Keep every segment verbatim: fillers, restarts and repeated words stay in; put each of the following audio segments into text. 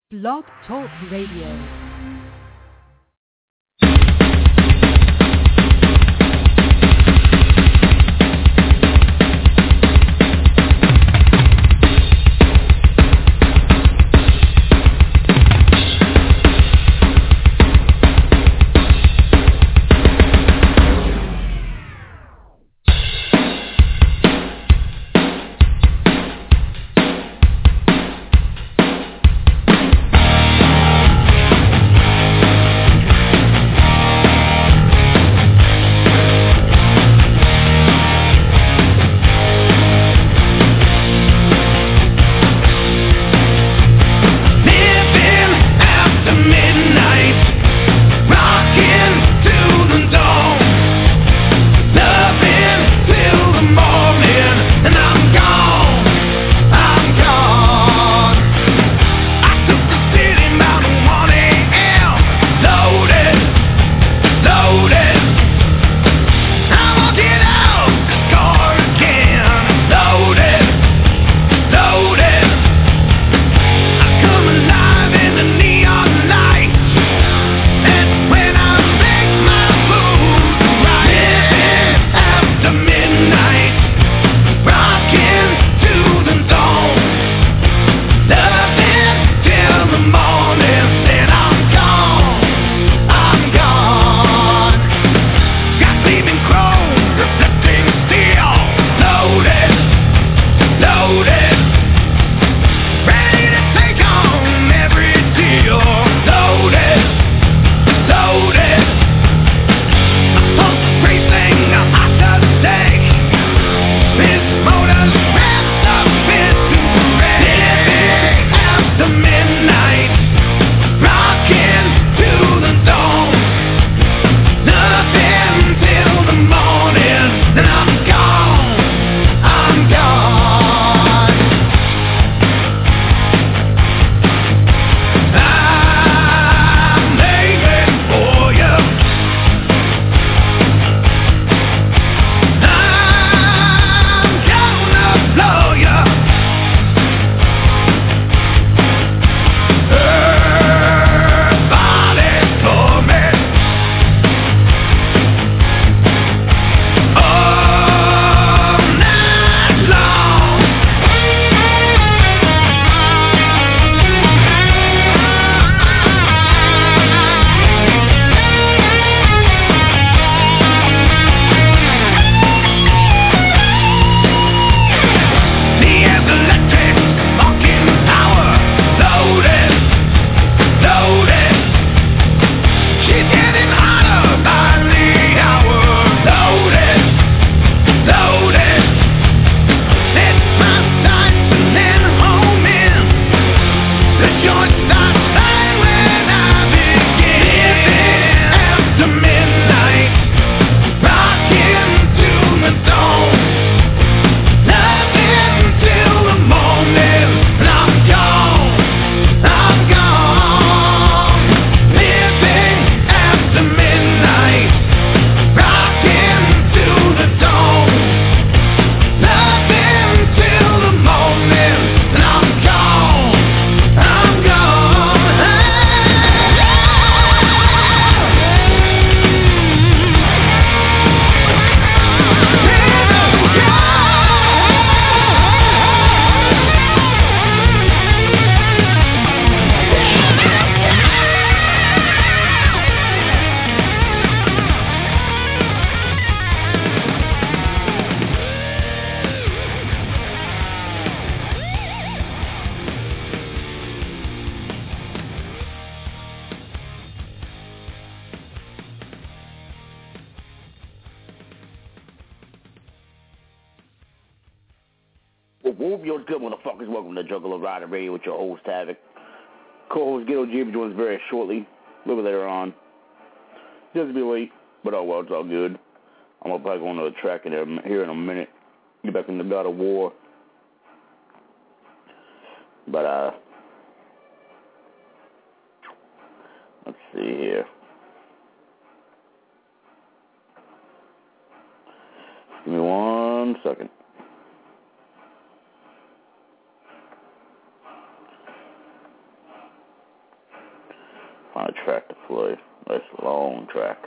Blog Talk Radio. Whoop, yo, good motherfuckers. Welcome to Juggalo Rider Radio with your host, Havoc. Co-host Ghetto Jib joins very shortly, a little later on. Just be late, but oh well, it's all good. I'm gonna probably go on to the track in there, here in a minute. Get back in the God of War. But, uh, let's see here. Give me one second. find a track to play. That's a long track.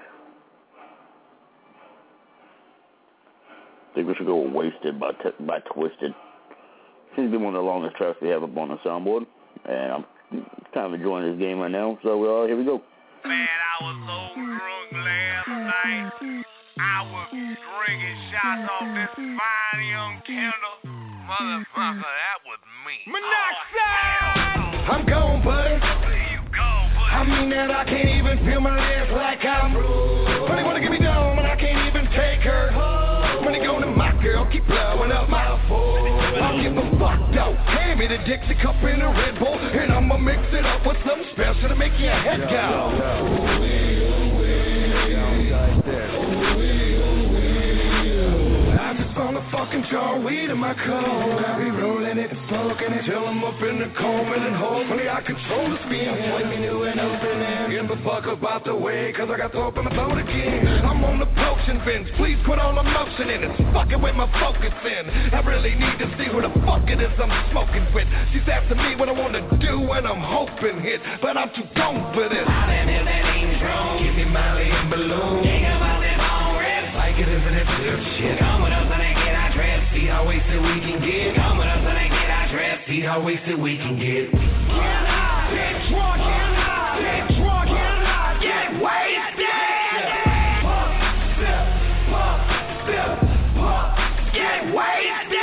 I think we should go with Wasted by, t- by Twisted. Seems to be one of the longest tracks we have up on the soundboard. And I'm kind of enjoying this game right now. So uh, here we go. Man, I was so drunk last night. I was drinking shots off this fine young Kendall. Motherfucker, that was me. Monoxide! I'm gone, buddy. Where you go, buddy? I mean that I can't even feel my legs like I'm rude. Money wanna get me down, and I can't even take her. Money going to my girl, keep blowing up my phone. I don't give a fuck, though. Hand me the Dixie cup in a Red Bull, and I'ma mix it up with something special to make your head go. I just found a fucking jar of weed in my car. I be rolling it and smoking it till I'm up in the coma, and hopefully I control the speed. Point me new and opening. Give a fuck about the way, cause I got to open my throat again. I'm on the potion bench, please put all the motion in. It's fucking with my focus in. I really need to see who the fuck it is I'm smoking with. She's asking me what I wanna do when I'm hoping hit, but I'm too gone for this. All that is that ain't strong. Give me Molly and Balloon. Think about them on rest. Like it isn't it good shit. Come with us and then get our dress. See how wasted we can get. Come with us and then get our dress. See how wasted we can get. Get high, get drunk, get high, get drunk, get high, get wasted. Pop, sip, pop, sip, pop, get wasted.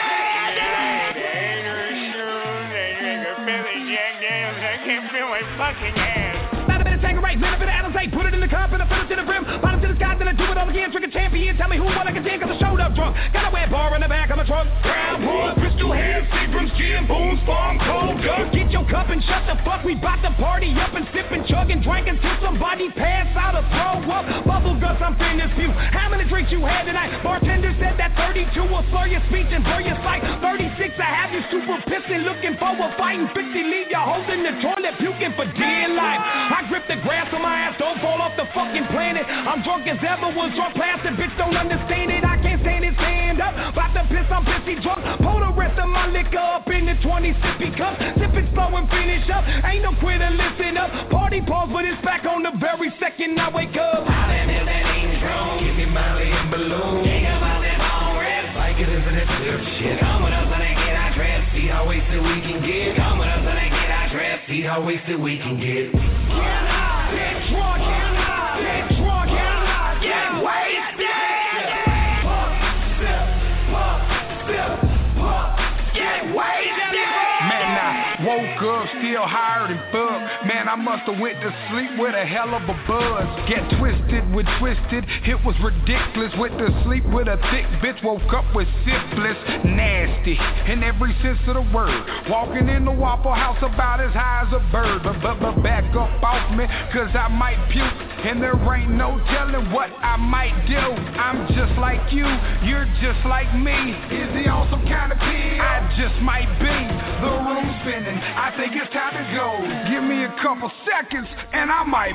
I can't feel my fucking ass. Light a bit of Tanqueray, man, a bit of Alizé, put it in the cup and I fill it to the brim. Bottom to the sky, then I do it all again. Trick a champion, tell me who won, I can sing, cause I showed up drunk. Got a wet bar in the back of my trunk. Brown boy, Bristol head, Seagram's gin, Boone's Farm, cold gun. Get your cup and shut the fuck. We bout to party up and sip and chug and drink until somebody pass out or throw up. Bubble guts, I'm finished few. How many drinks you had tonight? Bartender said that thirty-two will slur your speech and blur your sight. thirty-six, I have you super pissed and looking for a fighting. fifty, leave you holding the toilet, puking for dear life. I grip the grass on my ass, don't fall off the fucking planet. I'm drunk as ever, was drunk plastic, bitch don't understand it. I can't stand it, stand up. About to piss, I'm pissy drunk. Pour the rest of my liquor up in the twenty sippy cups. Sip it slow and finish up. Ain't no quitter, listen up. Party pause, but it's back on the very second I wake up. All that is that ain't strong. Give me Molly and Balloon. Think about them on rest. Like it isn't it good shit. Come with us and then get our dress. See how wasted we can get. Come with us and then get our dress. See how wasted we can get. Get high, get drunk, get high, get drunk, get high, get wasted. Pop, sip, pop, sip, pop, get wasted. Man, I woke up still higher than fuck. Man, I must have went to sleep with a hell of a buzz. Get twisted with twisted, it was ridiculous. Went to sleep with a thick bitch, woke up with syphilis. Nasty, in every sense of the word. Walking in the Waffle House about as high as a bird. But, but, but back up off me, cause I might puke. And there ain't no telling what I might do. I'm just like you, you're just like me. Is he on some kind of pill? I just might be. The room's spinning, I think it's time to go. Give me a couple seconds and I might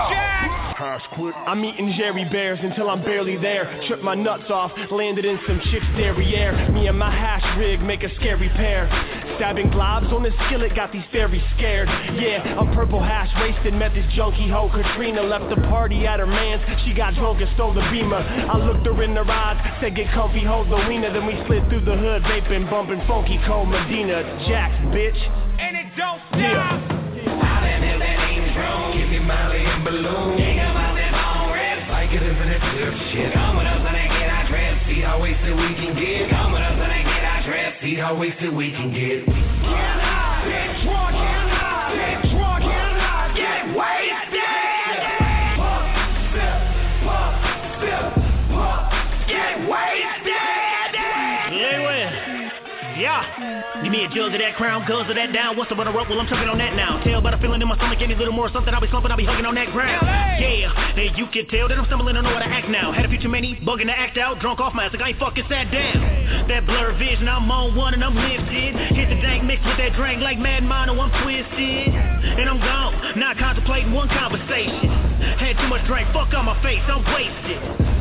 blow. I'm eating Jerry Bears until I'm barely there. Trip my nuts off, landed in some chick's derriere. Me and my hash rig make a scary pair. Stabbing globs on the skillet got these fairies scared. Yeah, I'm purple hash wasted, met this junkie hoe Katrina. Left the party at her man's, she got drunk and stole the Beamer. I looked her in her eyes, said get comfy, hold the wiener. Then we slid through the hood, vaping, bumping funky cold Medina. Jack, bitch, And it don't stop. yeah. All that is that ain't strong. Give me Molly and Balloon. Think about them on rest. Like it isn't it good shit. Come with us and then get our dress. See how wasted we can get. Come with us and then get our dress. See how wasted we can get. Get high, get drunk, get high, get drunk, get high, get wasted. Pop, sip, pop, sip, pop, Get wasted. Anyway, yeah. Give me a jug of that crown, guzzle that down. What's the butter up? Well, I'm tugging on that now. Tell by the feeling in my stomach, any little more something, I'll be slumping, I'll be hugging on that ground. Yeah, and you can tell that I'm stumbling, I know how to act now. Had a few too many, bugging to act out, drunk off my ass like I ain't fucking sat down. That blur vision, I'm on one and I'm lifted. Hit the dank mix with that drink like Mad Mono, I'm twisted. And I'm gone, not contemplating one conversation. Had too much drink, fuck on my face, I'm wasted.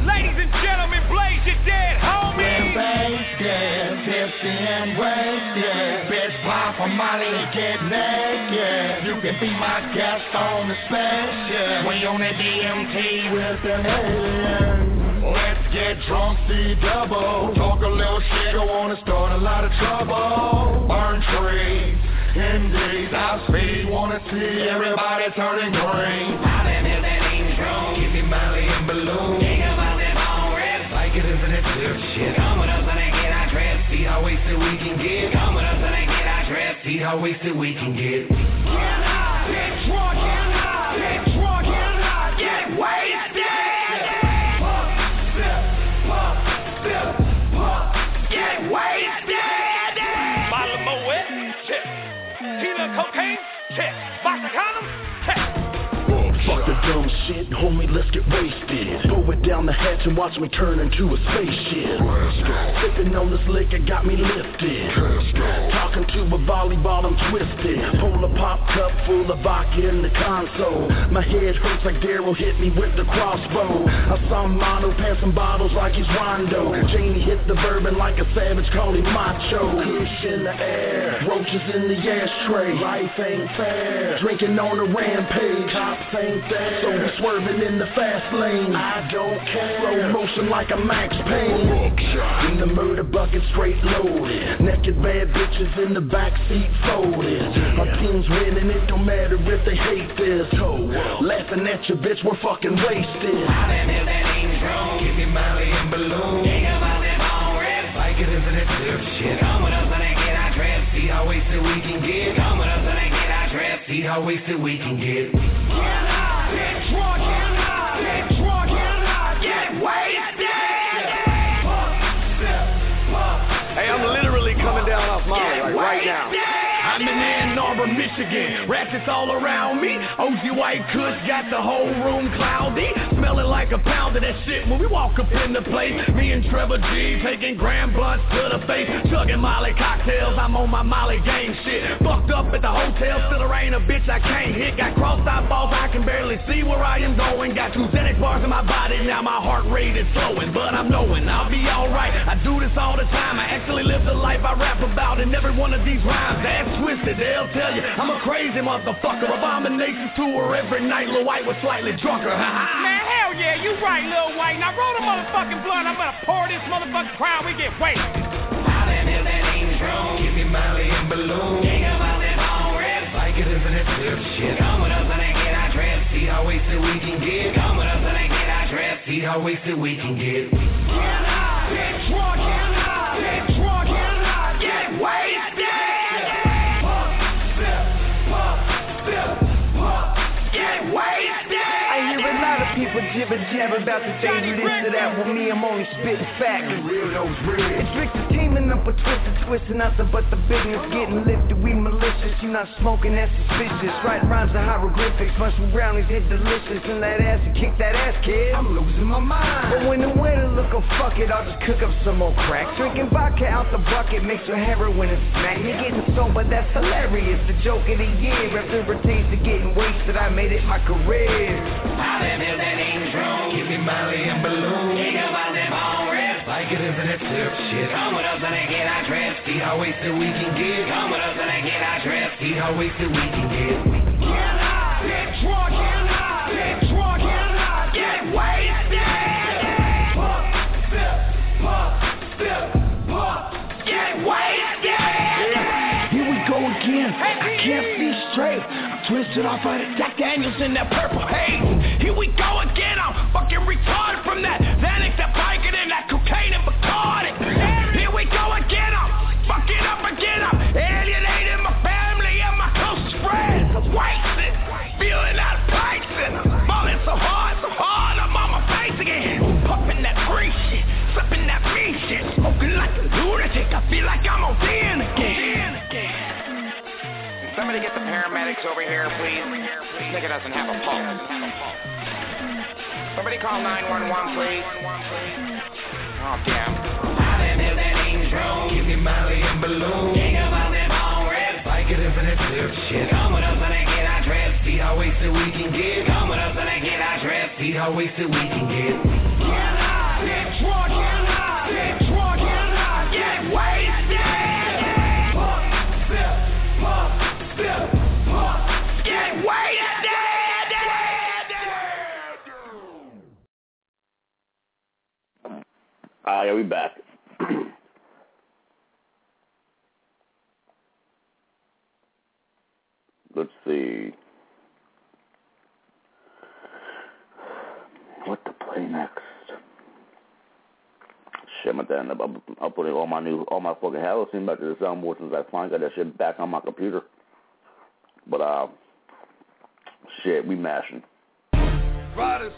Ladies and gentlemen, blaze your dead homies. We're wasted, tipsy and wasted. Bitch, pop for money and get naked. You can be my guest on the spaceship. We on the D M T with an alien. Let's get drunk, see double. Talk a little shit, don't wanna start a lot of trouble. Burn trees, in these high speed. Wanna see everybody turning green. How them is that ain't strong? Give me Molly and Balloon. Think about them all reds. Like it isn't it tip shit. Come with us and I get our dress. See how wasted we can get. Come with us and I get our dress. See how wasted we can get. Get high, get drunk, get high, get drunk, get high, get wasted. Cocaine, check. Box of condoms, check. Fuck the dumb shit, homie, let's get wasted. Throw it down the hatch and watch me turn into a spaceship. Sipping on this liquor got me lifted. Talking to a volleyball, I'm twisted. Pull a pop cup full of vodka in the console. My head hurts like Daryl hit me with the crossbow. I saw Mono pass some bottles like he's Rondo. Janie hit the bourbon like a savage, called him macho. Kush in the air, roaches in the ashtray. Life ain't fair, drinking on a rampage. Cops ain't there, so we swerving in the fast lane. I don't care, slow motion like a Max Payne. In the murder bucket straight loaded. Naked bad bitches in the backseat folded. Our team's winning, it don't matter if they hate this. Laughing at your bitch, we're fucking wasted. How them is that ain't strong? Give me Molly and Balloon. Think about them all reds. Like it isn't it tip shit. Come with us and I get our dress. See how wasted we can get. Come with us and I get our dress. See how wasted we can get. Get high, get drunk, get high, get drunk, get high, get wasted. Hey, I'm literally coming down off Molly like right now. I'm in Ann Arbor, Michigan. Ratchets all around me. O G White Kush got the whole room cloudy. Smelling like a pound of that shit when we walk up in the place. Me and Trevor G taking grand blunts to the face. Chugging Molly cocktails, I'm on my Molly gang shit. Fucked up at the hotel, still there ain't a bitch I can't hit. Got crossed out balls, I can barely see where I am going. Got two Xanax bars in my body, now my heart rate is slowing. But I'm knowing I'll be alright. I do this all the time. I actually live the life I rap about in every one of these rhymes. That's twisted, they'll tell you I'm a crazy motherfucker. Abominations to her every night. Lil White was slightly drunker. Man, hell yeah, you right, Lil White. Now roll the motherfucking blunt. I'm gonna pour this motherfucking crown. We get wasted. How them is that ain't strong? Give me Molly and Balloon. Think about them all reds. Like it isn't it tip shit. Come with us and I get our dress. See how wasted we can get. Come with us and I get our dress. See how wasted we can get. Get high, get drunk, get high, get drunk, get high, get wasted. I hear a lot of people jibber jabber about the things you listed out. With me, I'm only spitting facts. It's Victor teaming up with Twisted, twisting out the but the business getting lifted. We malicious, you not smoking, that's suspicious. Writing rhymes are hieroglyphics, mushroom brownies hit delicious. And that ass and kick that ass, kid. I'm losing my mind. But when the weather look oh fuck it, I'll just cook up some more crack. Drinking vodka out the bucket, mixed with heroin and smack. You're getting sober, that's hilarious. The joke of the year, after a taste of getting wasted, I made it my career. How them is that ain't strong? Give me Molly and Balloon. Think about them all reds. Like it isn't it tip shit. Come with us and I get our dress. See how wasted we can get. Come with us and I get our dress. See how wasted we can get. Get high, get drunk, get high, get drunk, get high, get wasted. Pop, sip, pop, sip, pop, get wasted. Here we go again. I can't see straight. Twisted off of the Jack Daniels in that purple haze. Here we go again, I'm fucking retarded from that Xanax, that Vicodin, and that cocaine and Bacardi. Here we go again, I'm fucking up again, I'm alienating my family and my closest friends. I'm wasted, feeling out of place, and I'm falling so hard, so hard, I'm on my face again. Puffing that green shit, sipping that mean shit, smoking like a lunatic, I feel like I'm on ten again. Somebody get the paramedics over here, please. This nigga doesn't have a pulse. Somebody call nine one one, please. Oh, damn. How them is that ain't strong? Give me Molly and Balloon. Think about them all reds. Like it isn't it tip shit. Come with us and I get our dress. See how wasted we can get. Come with us and I get our dress. See how wasted we can get. Get high. get drunk and high, get drunk and high, get wasted. Pump, sip, pump, sip, pump, get wasted. Alright, yeah, we back. Let's see. What to play next? Shit, my dad, I'm, I'm putting all my new, all my fucking Halloween back to the soundboard since I finally got that shit back on my computer. But, uh, shit, we mashing. Riders,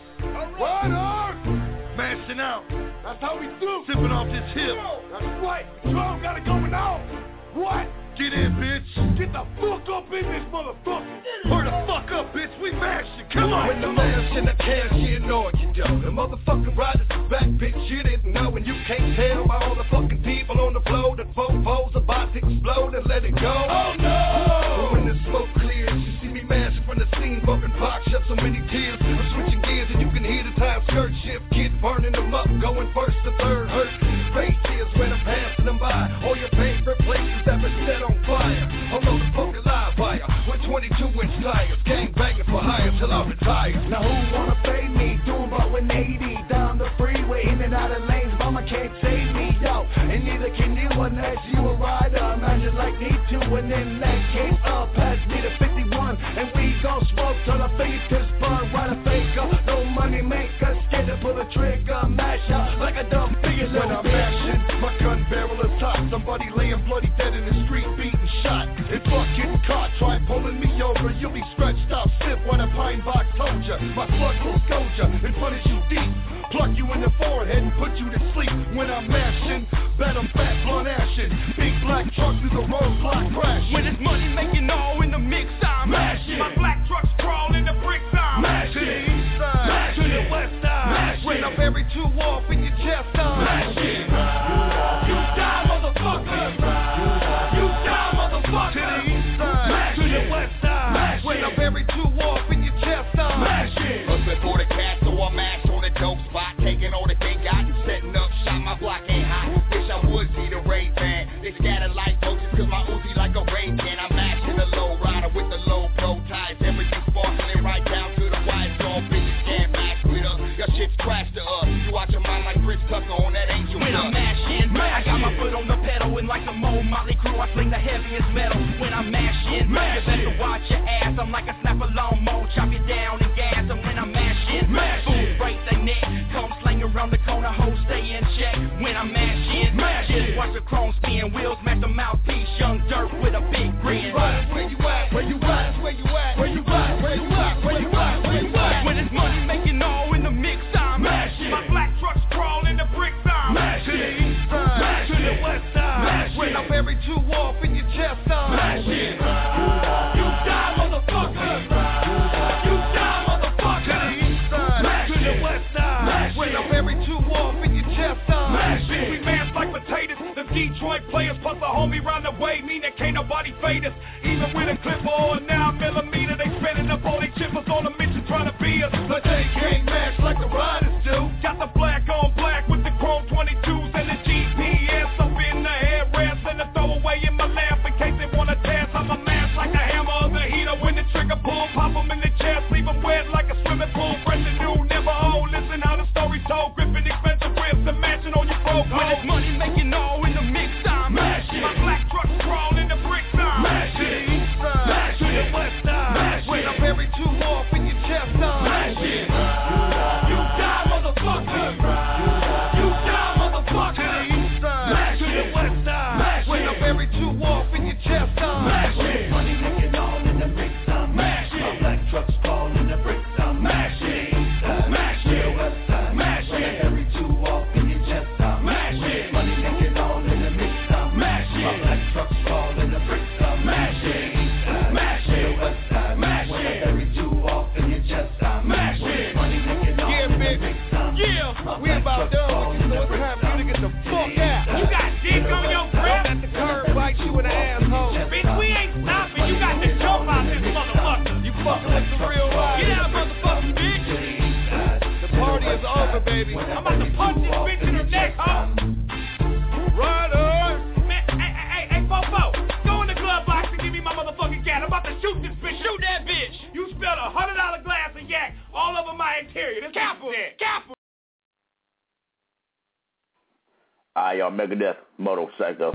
riders, mashing out. That's how we do. Sipping off this hip. That's right. Control got it going on. What? Get in, bitch. Get the fuck up in this motherfucker. Hurry the fuck up, bitch. We mashing. Come on. When the mash and the cash getting on you, yo. The motherfucking riders is back, bitch. You didn't know, and you can't tell by all the fucking people on the floor that Vovo's about to explode and let it go. Oh no! But when the smoke clears, you see me mashing from the scene, bumping box, shed so many tears. I'm switching gears, and you can hear the time skirt shift, kid burning them up, going first to third. Hurt face tears when I'm passing them by. All your favorite places that been set on fire. I'm on the fucking live wire with twenty-two inch tires, gang banging for hire till I retire. Now who wanna fade me? Doing about one eighty down the freeway, in and out of lanes. Mama can't save me, yo. And neither can you unless you a rider. Imagine like me too, and then that came up past me to fifty-one, and we gon' smoke till the faces burn. Ride a faker, no money maker, scared to pull the trigger, mash out like a dumb figure. When I'm mashing, my gun barrel is hot. Somebody laying bloody dead in the street, beating shot. If fuck getting caught, try pulling me over. You'll be stretched out stiff when a pine box told ya. My slug will scold ya and punish you deep. Pluck you in the forehead and put you to sleep. When I'm mashing, bet I'm fat, blunt ashing. Big black truck through the roadblock crashing. When it's money making all in the mix, I'm mashing. My black trucks crawl in the bricks, I'm mashing. To the east side, mashing. To the west side, mashing. When I'm every two off in your chest, I'm mashing. You die, motherfucker. You die, motherfucker. To the east side, mashing. To the west side, mashing. When I'm every two off in your chest, I'm mashing. Hustling for the cash, so I mash on the dope spot. Taking all that they got and setting up shop. My block ain't hot. Wish I would see the Ray Ban. They scatter like roaches cause my Uzi like a Ray Ban. I'm mashing the low rider with the low pro ties. Everything sparkling right down to the wire. All bitches can't mash with us. Your shit's crashed to us. You watch your mind like Chris Tucker on that angel. When I'm mashing, I got my foot on the pedal and like a Mo Molly crew, I sling the heaviest metal. When I'm mashing, you better watch your ass. I'm like a snapper long mo, chop you down and gas. And when I'm mashing, fools break their neck, come sling around the corner, hoes stay in check. When I'm mashing, just watch the chrome spin, wheels match the mouthpiece, young dirt with a big grin. Right, where you at? Where you at? Where you at? Where you at? Where you at? Where you at? Where you at? When it's money making all in the mix, I'm mashing. My black trucks crawl in the bricks, I'm mashing. To the east side, mashing. To the west side, mashing. When I'm every two off in your chest, I'm mashing. You die, motherfucker. You die, motherfucker. To the east side, mashing. To the west side, mashing. When I'm every two off in your chest, I'm mashing. We mash like potatoes. The Detroit players plus a homie round the way, mean that can't nobody fade us. Even with a clip or a nine millimeter, they spinning up all they chippers on a mission trying to be us. But they can't mash like the riders do. Got the black on black with the chrome twenty-twos and the G P S up in the headrest and the throwaway in my lap in case they wanna test. I'm a mash like a hammer or the heater when the trigger pull. Pop them in the chest, leave them wet like a swimming pool. Fresh and new, never old. Listen how the story told. Gripping expensive ribs and matching on your throat. When it's money making all in the mix, I'm mashing. My black trucks crawl in the bricks, I'm mashing. To the east side, mashing. To the west side, mashing. When I'm every two off in your chest, I'm mashing. You die, motherfucker. You die, motherfucker. To the east side, mashing. To the west side, mashing. When I'm every two off in your chest, I'm mashing. Money making all in the bricks, I'm mashing. My black trucks crawl in the bricks, I'm mashing. Mashing. To the west side, mashing. Every two off in your chest, I'm mashing. Money making all in the mix, I'm mashing. My black trucks crawl in the bricks, I'm mashing. Mashing. To the west side, mashing. Every two off in your chest, I'm mashing. Money making all in the mix, I'm mashing. Yeah, we about done with you, so it's time for you to get the fuck out. You got dick on your breath? At the curb, bite you in the asshole. Bitch, we ain't stopping. You got to jump out this motherfucker. You fucking with the real ride. Get out, motherfucking bitch. The party is over, baby. I'm about to punch this a hundred dollar glass of yak all over my interior. This Kappa, Kappa. Alright, y'all, Megadeth, Moto Psycho.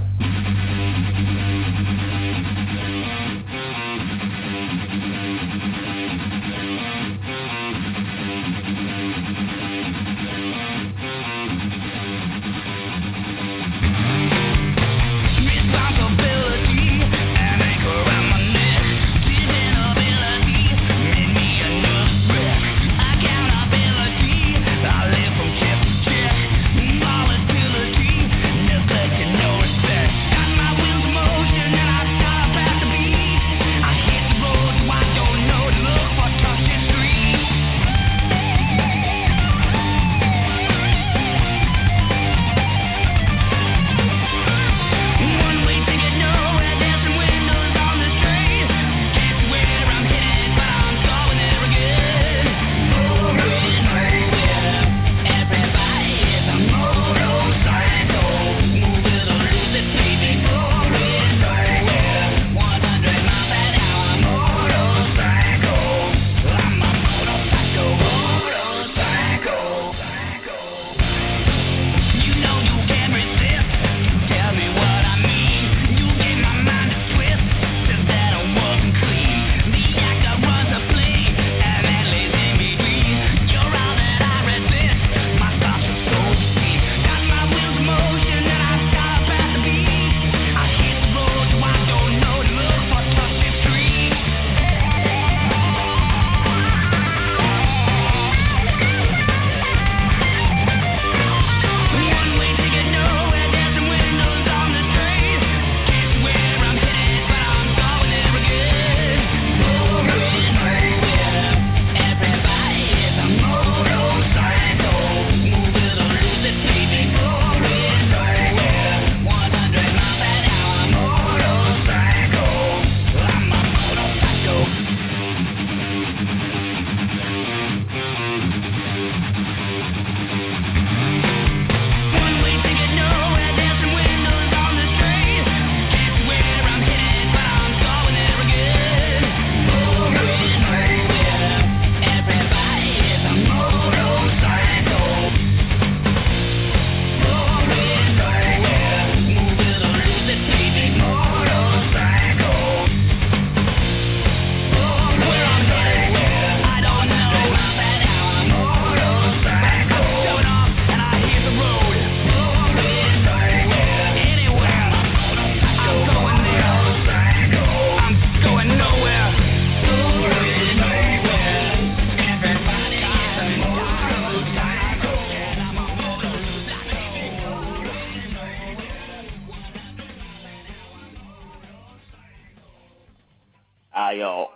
Alright, y'all.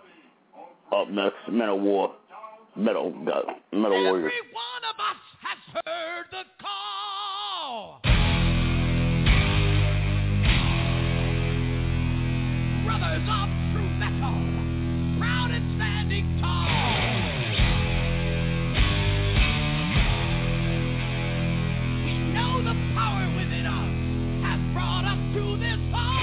Up next, Metal War. Metal, uh, Metal Warriors. Every one of us has heard the call. Brothers of true metal, proud and standing tall. We know the power within us has brought us to this fall.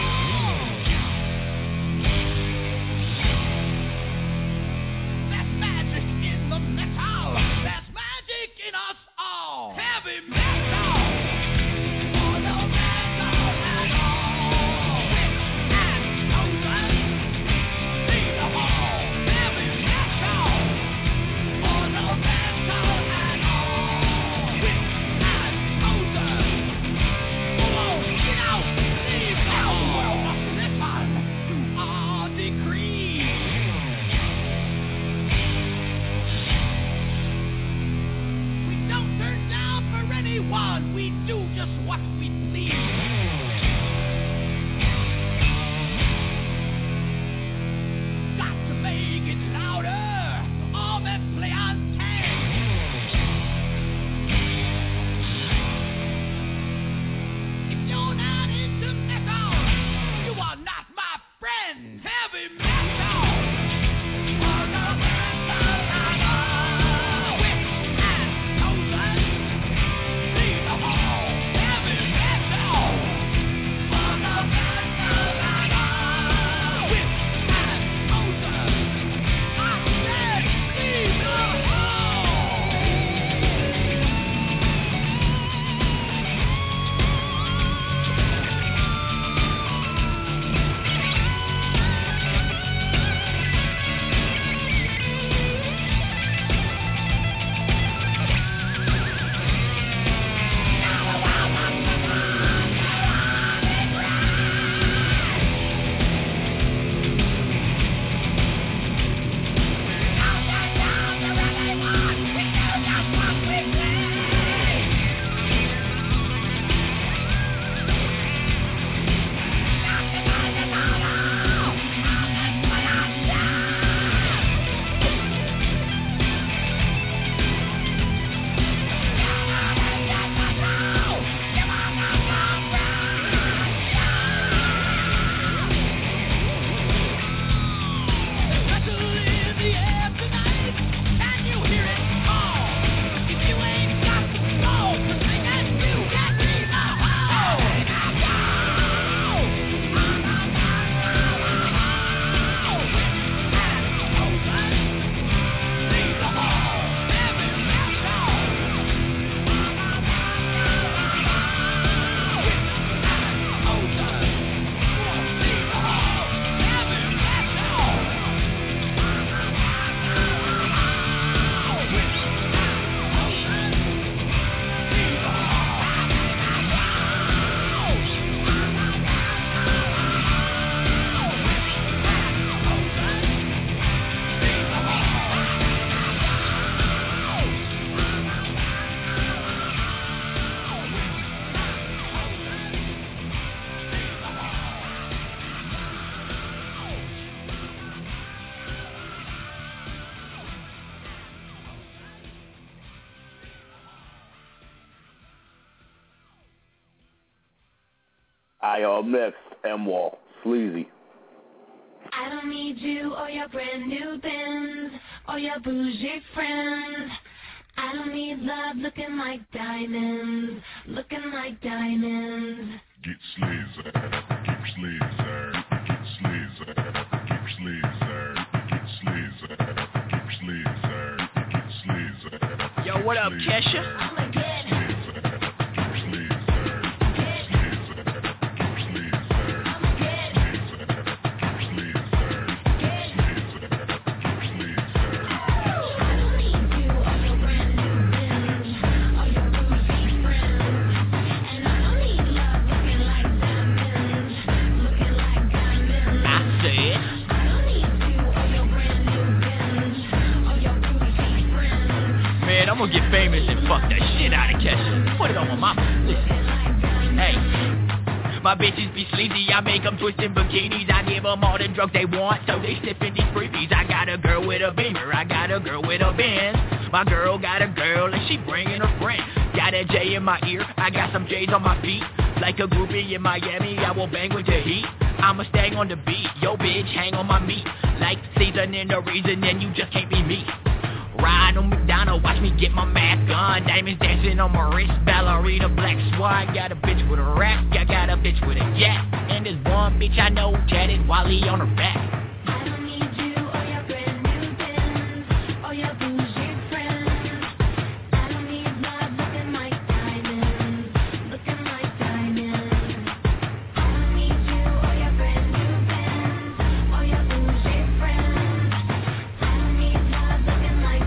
There's magic in the metal. There's magic in us all. Heavy metal. For the metal and all. And chosen. See the hall. Heavy metal. For the metal and all. And chosen. Oh, get out. Leave the hall. Listen to our decree. Anyone, we do just what we please. Got to make it louder, all that play on tag. If you're not into metal, you are not my friend. Heavy metal. For the metal and all. With and chosen. See the hall. I up next, M-Wall, Sleazy. I don't need you or your brand new Benz or your bougie friends. I don't need love looking like diamonds, looking like diamonds. Get sleazy, get sleazy, get sleazy, get sleazy, get sleazy, get sleazy, get sleazy. Yo, what up, Kesha? I'ma get I'm gonna get famous and fuck that shit out of Kesha. Put it on my mama. Listen. Hey. My bitches be sleazy, I make them twist in bikinis. I give them all the drugs they want, so they sippin' these freebies. I got a girl with a Beamer, I got a girl with a Benz. My girl got a girl and she bringing her friend. Got a J in my ear, I got some J's on my feet. Like a groupie in Miami, I will bang with the heat. I'ma stay on the beat, yo bitch, hang on my meat. Like seasoning the reason, and you just can't be me. Ride on McDonald, watch me get my mask on. Diamonds dancing on my wrist, ballerina, black swan. Got a bitch with a rack, I got a bitch with a yak. And there's one bitch I know, tatted Wally on her back. I don't need you or your brand new Benz or your bougie friends. I don't need love looking like diamonds, looking like diamonds. I don't need you or your brand new Benz or your bougie friends. I don't need love looking like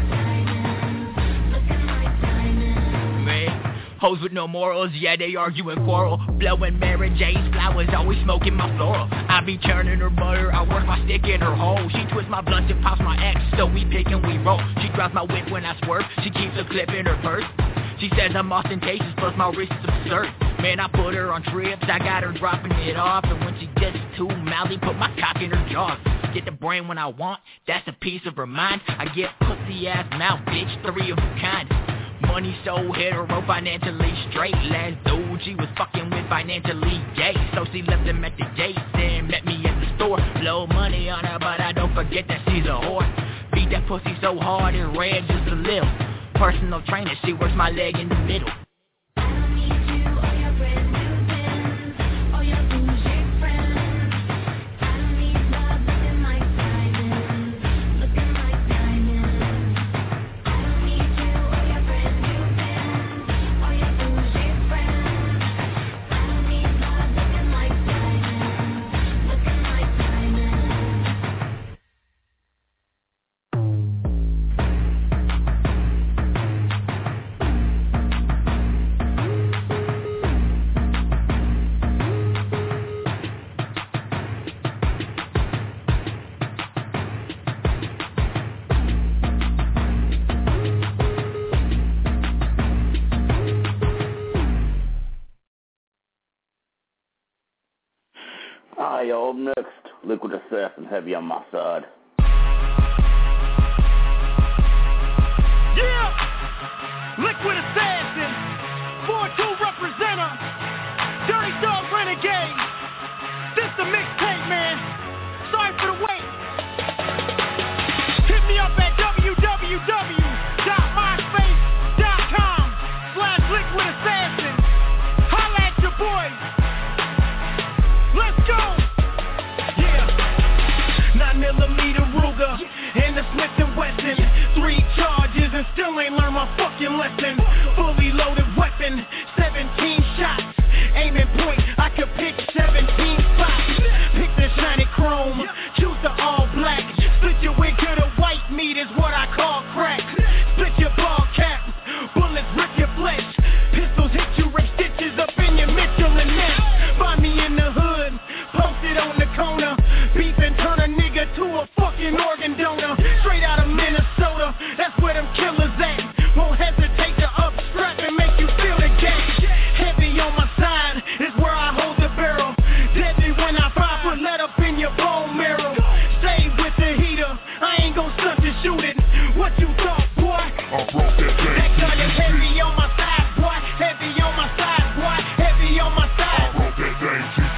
Hoes with no morals, yeah, they argue and quarrel. Blowing Mary Jane's flowers, always smoking my floral. I be churning her butter, I work my stick in her hole. She twists my blunt and pops my ex, so we pick and we roll. She drops my whip when I swerve, she keeps a clip in her purse. She says I'm ostentatious, plus my wrist is absurd. Man, I put her on trips, I got her dropping it off. And when she gets too mouthy, put my cock in her jaws. Get the brain when I want, that's a piece of her mind. I get pussy ass mouth, bitch, three of a kind. Money so hetero, financially straight. Last dude she was fucking with financially gay, so she left him at the gate, then met me at the store. Blow money on her, but I don't forget that she's a whore. Beat that pussy so hard it red just a little. Personal trainer, she works my leg in the middle. Hi, y'all. Next, Liquid Assassin, Heavy on My Side. Yeah! Liquid Assassin, four two representer, Dirty Dog Renegade. This the mixtape, man. Sorry for the wait. Hit me up at www.myspace.com slash Liquid Assassin. Holla at your boys. Let's go! Yeah. Nine millimeter Ruger and the Smith and Wesson. Three charges and still ain't learned my fucking lesson. Fully loaded weapon, seventeen shots. Aiming point, I could pick seventeen spots. Pick the shiny chrome, choose the all black. Split your wig to the white meat is what I call crack. Split your ball cap, bullets rip your flesh. Pistols hit you, rip stitches up in your Mitchell and Ness. Find me in the hood, posted on the corner. Beef and turn a nigga to a fucking organ donor. Straight out of Minnesota, that's where them killers at. Won't hesitate to upstrap and make you feel the gauge. Heavy on my side is where I hold the barrel. Deadly when I fire, put lead up in your bone marrow. Stay with the heater, I ain't gon' stunt to shoot it. What you thought, boy? I broke that thing. That gun is heavy on my side, boy. Heavy on my side, boy. Heavy on my side. I broke that thing.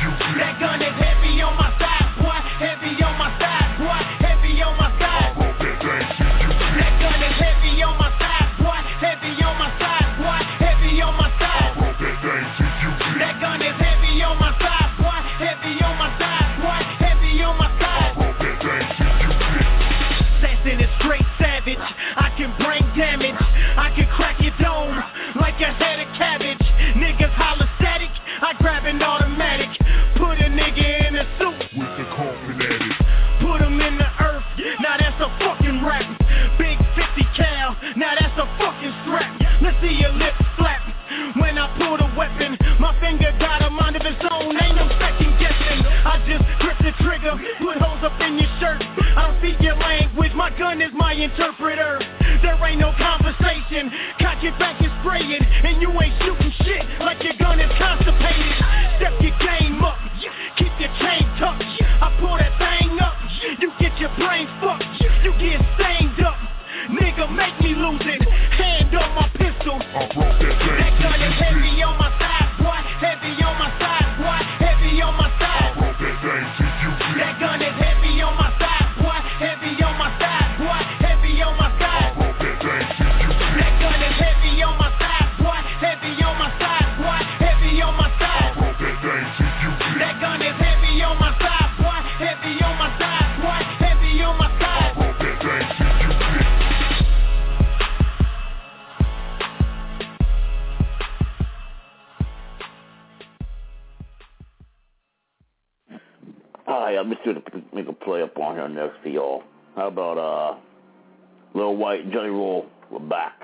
interpreter. There ain't no conversation. Cock your back and spray it, and you ain't shooting shit like your gun is constipated. Step your game up, keep your chain tucked. I pull that thing up, you get your brain fucked. You get stained up, nigga, make me lose it. Hand on my pistol. I brought that thing. That gun is heavy on my side, boy. Heavy on my side, boy. Heavy on my side. I brought that thing to you. That gun is heavy on my side, boy. Heavy on my side, boy. Heavy on my side. I brought that thing to you. That gun is heavy on my side, boy. Heavy on my side, boy. Heavy on my side. I brought that thing to you. That gun is heavy on my side, boy. Heavy on my side, boy. Heavy on my side. I brought that thing to you. Alright, I'm just going to make a play up on here next for y'all. How about, uh, Lil White, Jelly Roll, we're back.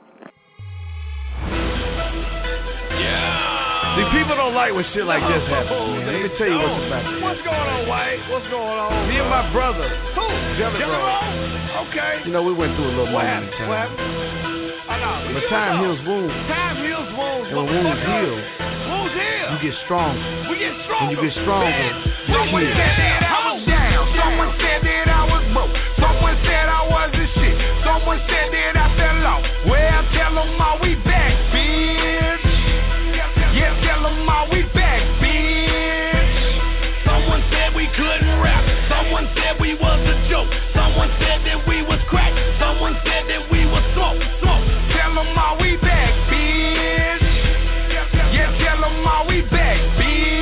Yeah. See, people don't like when shit like this happens, man. Let me tell you what's about. What's going on, White? What's going on? Me and my brother. Who? Jelly Jelly Roll. Roll? Okay. You know, we went through a little What moment happened? in time. What happened? I know. But time heals wounds. Time heals wounds. And when wounds heal, wounds heal. you get stronger. We get stronger. When you get stronger, you Someone heal. said that I was down. Someone said that I was broke. Someone said I wasn't shit. Someone said that I fell off. Well, tell them all we back, bitch. Yeah, tell them all we back, bitch. Someone said we couldn't rap. Someone said we was a joke. Someone said that we was crack. Someone said that we was smoke, smoke. Tell them all we back, bitch. Yeah, tell them all we back, bitch.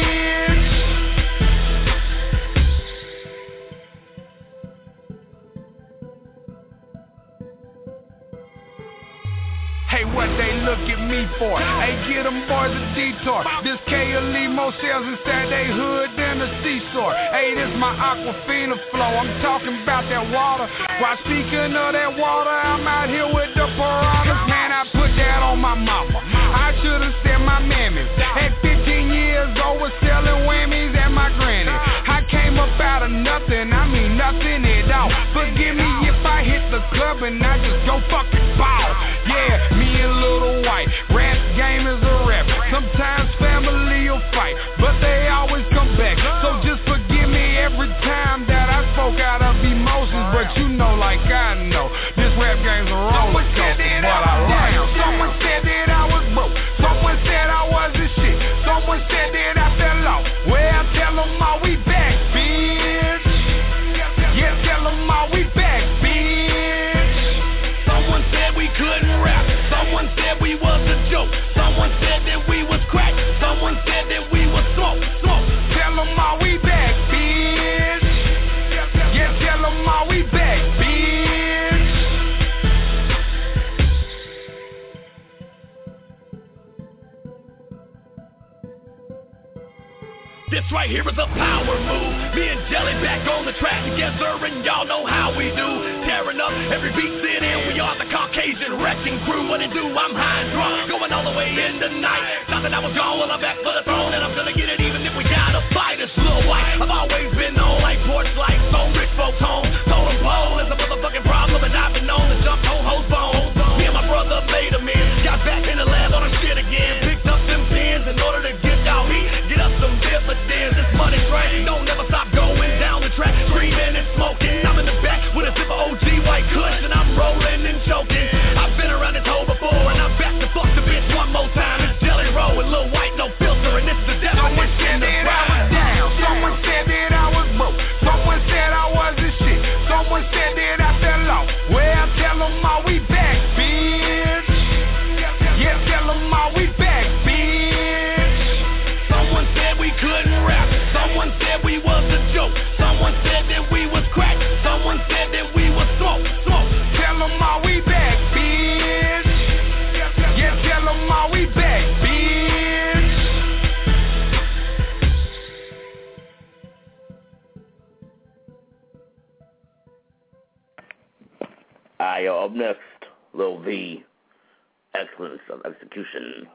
Hey, what they look at me for? Hey, get them boys a detour. This K Limo sells inside they hood than a seesaw. Hey, this my Aquafina flow. I'm talking about that water. While speaking of that water, I'm out here with the piranhas. Man, I put that on my mama. I should've said my mammies. At fifteen years old, was selling whammies at my granny. I came up out of nothing, I mean nothing at all. Forgive me if I hit the club and I just go fucking ball. Yeah, me and Little White, rap game is a rap. Sometimes family will fight, but they always come back. So just forgive me every time that I spoke out of emotions. But you know like I know, this rap game's a roller coaster, but I like it. Someone said that I was broke. Someone said I wasn't shit. Someone said that I fell off. Well, tell them all we back, bitch. Yeah, tell them all we back, bitch. Someone said we couldn't rap. Someone said we was a joke. Someone said that we was crack. Someone said that we was smoke, smoke. Tell them all we back, bitch. Yeah, tell them all we back, bitch. This right here is a power move. Me and Jelly back on the track together, and y'all know how we do. Tearing up every beat sit in. We are the Caucasian wrecking crew. What it do? I'm high and drunk, going all the way in the night. Thought that I was gone, well I'm back for the throne, and I'm gonna get it even if we gotta fight. It's Lil White. I've always been on like porch lights, so rich folks home. Totem pole is a motherfucking problem, and I've been known to jump on hoes bones. Me and my brother made a man. Got back in the lab on the shit again. Picked up them pins in order to get out heat. Get up some dividends. This money train don't never stop going down the track, screaming and smoking. I'm in the back with a sip of O G white kush, and I'm rolling and choking. I've been around this hole before, and I'm back to fuck the bitch one more time. It's Jelly Roll with Lil White, no filter, and this is the definition of power. Someone said that I was broke. Someone said I wasn't shit. Someone said that I fell off. Well, tell them all we back, bitch. Yeah, tell them all we back, bitch. Someone said we couldn't rap. Someone said we was a joke. Someone said that we was crack. Someone said that we was smoke, smoke. Tell them all we back, bitch. Yeah, tell them all we back, bitch. Alright, yo, up next, Lil V, Excellence of Execution.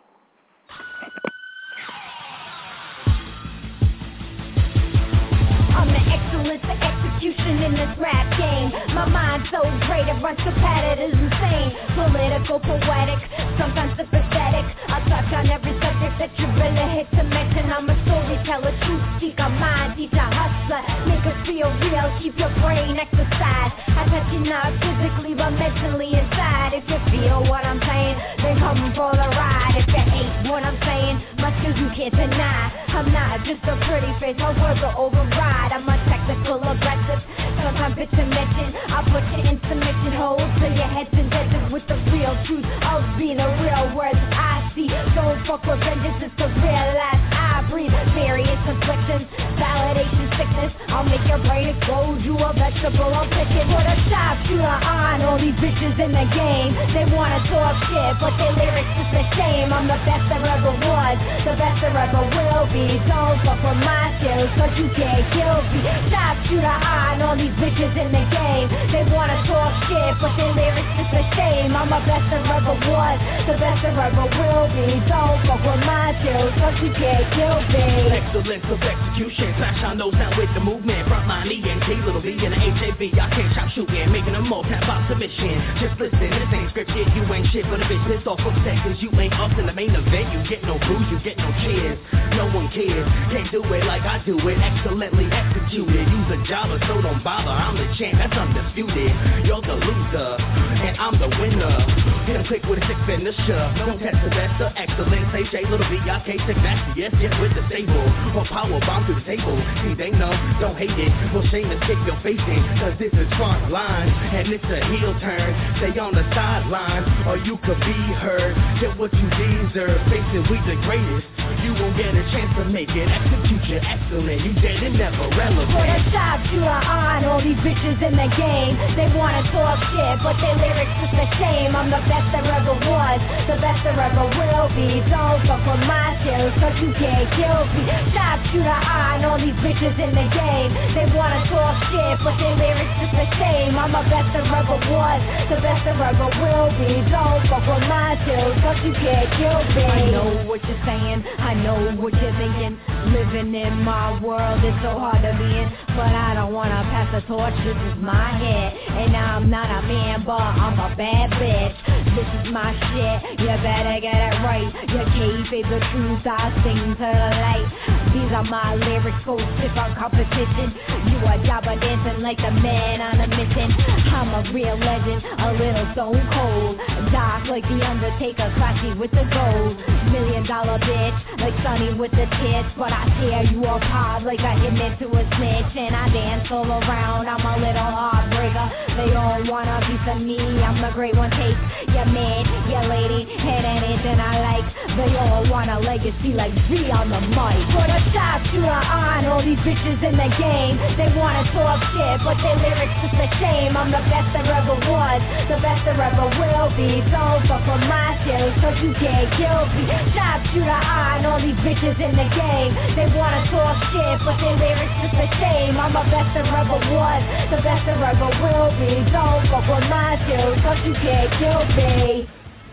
I'm the excellence of execution in this rap game. My mind's so great, it runs the pattern, it is insane. Political, poetic, sometimes sympathetic. I touch on every subject that you really hate to mention. I'm a storyteller, truth seeker, mind teacher, hustler. Make us feel real, keep your brain exercised. I touch you not physically, but mentally inside. If you feel what I'm saying, then come for the ride. If you hate what I'm saying, my skills you can't deny. I'm not just a pretty face, my words are override. I'm a technical aggressive, sometimes it's a mention. I'll put you in submission, hold till your head's indented with the real truth of being a real words I see. Don't fuck with vengeance, it's the real life I breathe. Various afflictions, validation sickness. I'll make your brain explode, you a vegetable, I'll pick it. Put a sharp shooter on all these bitches in the game. They wanna talk shit, but their lyrics is a shame. I'm the best there ever was, the best there ever will be. Don't fuck with my skills, cause you can't kill me. Sharp shooter on all these bitches in the game. They wanna talk shit, but their lyrics is a shame. I'm the best there ever was, the best there ever will be. Don't fuck with my skills, cause you can't kill me. Excellence of execution, slash on those now with the movement. Frontline E N T, little V and the H A B. I can't stop shooting, making them all tap out submission. Just listen, this ain't scripted, you ain't shit but a bitch pissed off from seconds. You ain't up in the main event, you get no booze, you get no cheers. No one cares, can't do it like I do it. Excellently executed, use a jobber, so don't bother. I'm the champ, that's undisputed. You're the loser, and I'm the winner. Hit him quick with a six finisher. Don't test the best of excellence. Say J, little V, I can't take that. Yes, yes, with the stable. Or power bomb through the table. See, they know, don't hate it. Well, shame to kick your face in, cause this is front line, and it's a heel turn. Stay on the sideline, or you could be heard. Get what you deserve, face it, we the greatest. You won't get a chance to make it. Execute your excellent, you dead and never relevant. Put a sharp shooter on all these bitches in the game. They wanna talk shit, but their lyrics is a shame. I'm the best there ever was, the best there ever will be. Don't fuck with my skills, cause you can't kill me. Sharp shooter on all these bitches in the game. They wanna talk shit, but their lyrics is a shame. I'm the best there ever was, the best there ever will be. Don't fuck with my skills, cause you can't kill me. I know what you're saying, I know what you're thinking. Living in my world is so hard to be in, but I don't wanna pass the torch, this is my head. And I'm not a man, but I'm a bad bitch. This is my shit, you better get it right. Your cave is the truth, I sing to the light. These are my lyrics, go stiff on competition. You a jobber dancing like the man on a mission. I'm a real legend, a little stone cold. Dark like the Undertaker, classy with the gold. Million dollar bitch, like Sonny with the tits. But I tear you apart like I hit into a snitch. And I dance all around, I'm a little heartbreaker. They all want a piece of me, I'm the great one. Take your man, your lady, and anything I like. They all want a legacy like Z on the mic. Put a sharp shooter on all these bitches in the game. They wanna talk shit, but their lyrics is a shame. I'm the best there ever was, the best there ever will be. Don't fuck with my skills, cause you can't kill me. Sharp shooter on all these bitches in the game. They wanna talk shit, but their lyrics is a shame. I'm the best there ever was, the best there ever will be. Don't fuck with my skills, cause you can't kill me.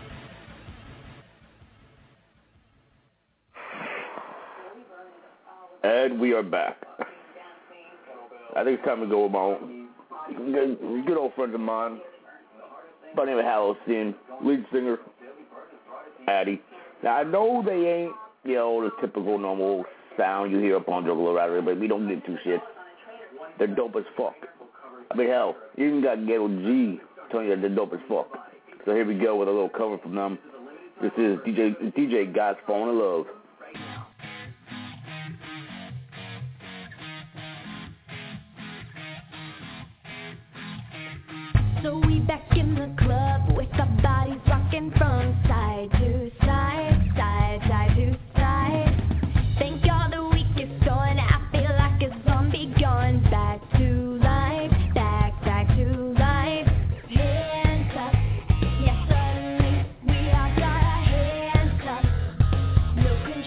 And we are back. I think it's time to go with my own good, good old friends of mine by the name of Halocene, lead singer, Addy. Now, I know they ain't, you know, the typical normal sound you hear up on Juggalo Rider, but we don't get two shits. They're dope as fuck. I mean, hell, you even got Ghetto G telling you that they're dope as fuck. So here we go with a little cover from them. This is D J D J God's Falling in Love. So we back in the club with our bodies rocking from side to side, side, side to side. Thank God the week is gone, I feel like a zombie gone back to life, back, back to life. Hands up, yeah, suddenly we all got our hands up. No control.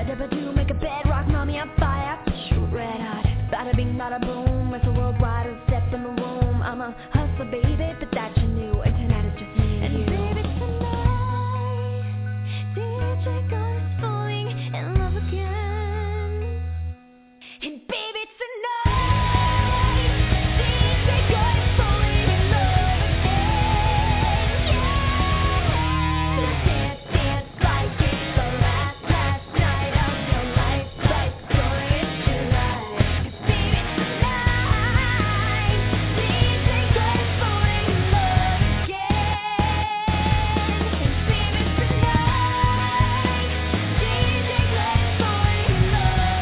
dabba do, make a bedrock, mommy on fire. Shoot red hot, bada bing, bada boom. It's a worldwide step in the room. I'm a hustler, baby, but that you knew. And tonight is just me and you. Baby, tonight, D J Guy's falling in love again. And baby, tonight, D J Guy's falling in love again. Yeah. Dance, dance like it's the last, last night of your life. Like joy is July. Baby, tonight, D J Guy's falling in love again. And baby, tonight, D J Guy's falling in love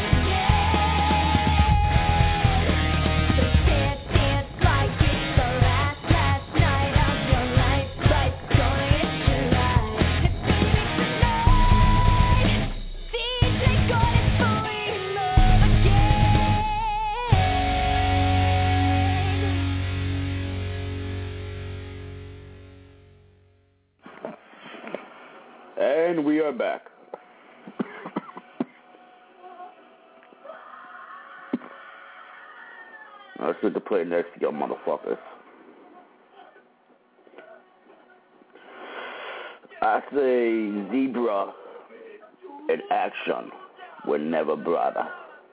again. So dance, dance like it's the last, last night of your life. Like joy is July. And baby, tonight, D J Guy's falling in love again. And we are back. Now let's get to play next to y'all motherfuckers. I say zebra in action with never brother.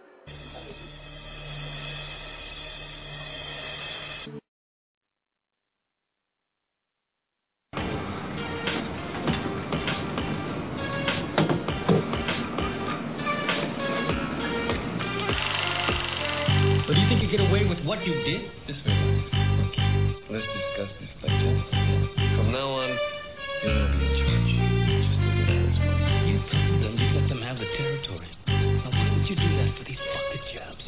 So do you think you get away with what you did? This way. Let's discuss this later. From now on, you're not in charge. Just look at that response. You told them you let them have the territory. Now why would you do that for these bucket jobs?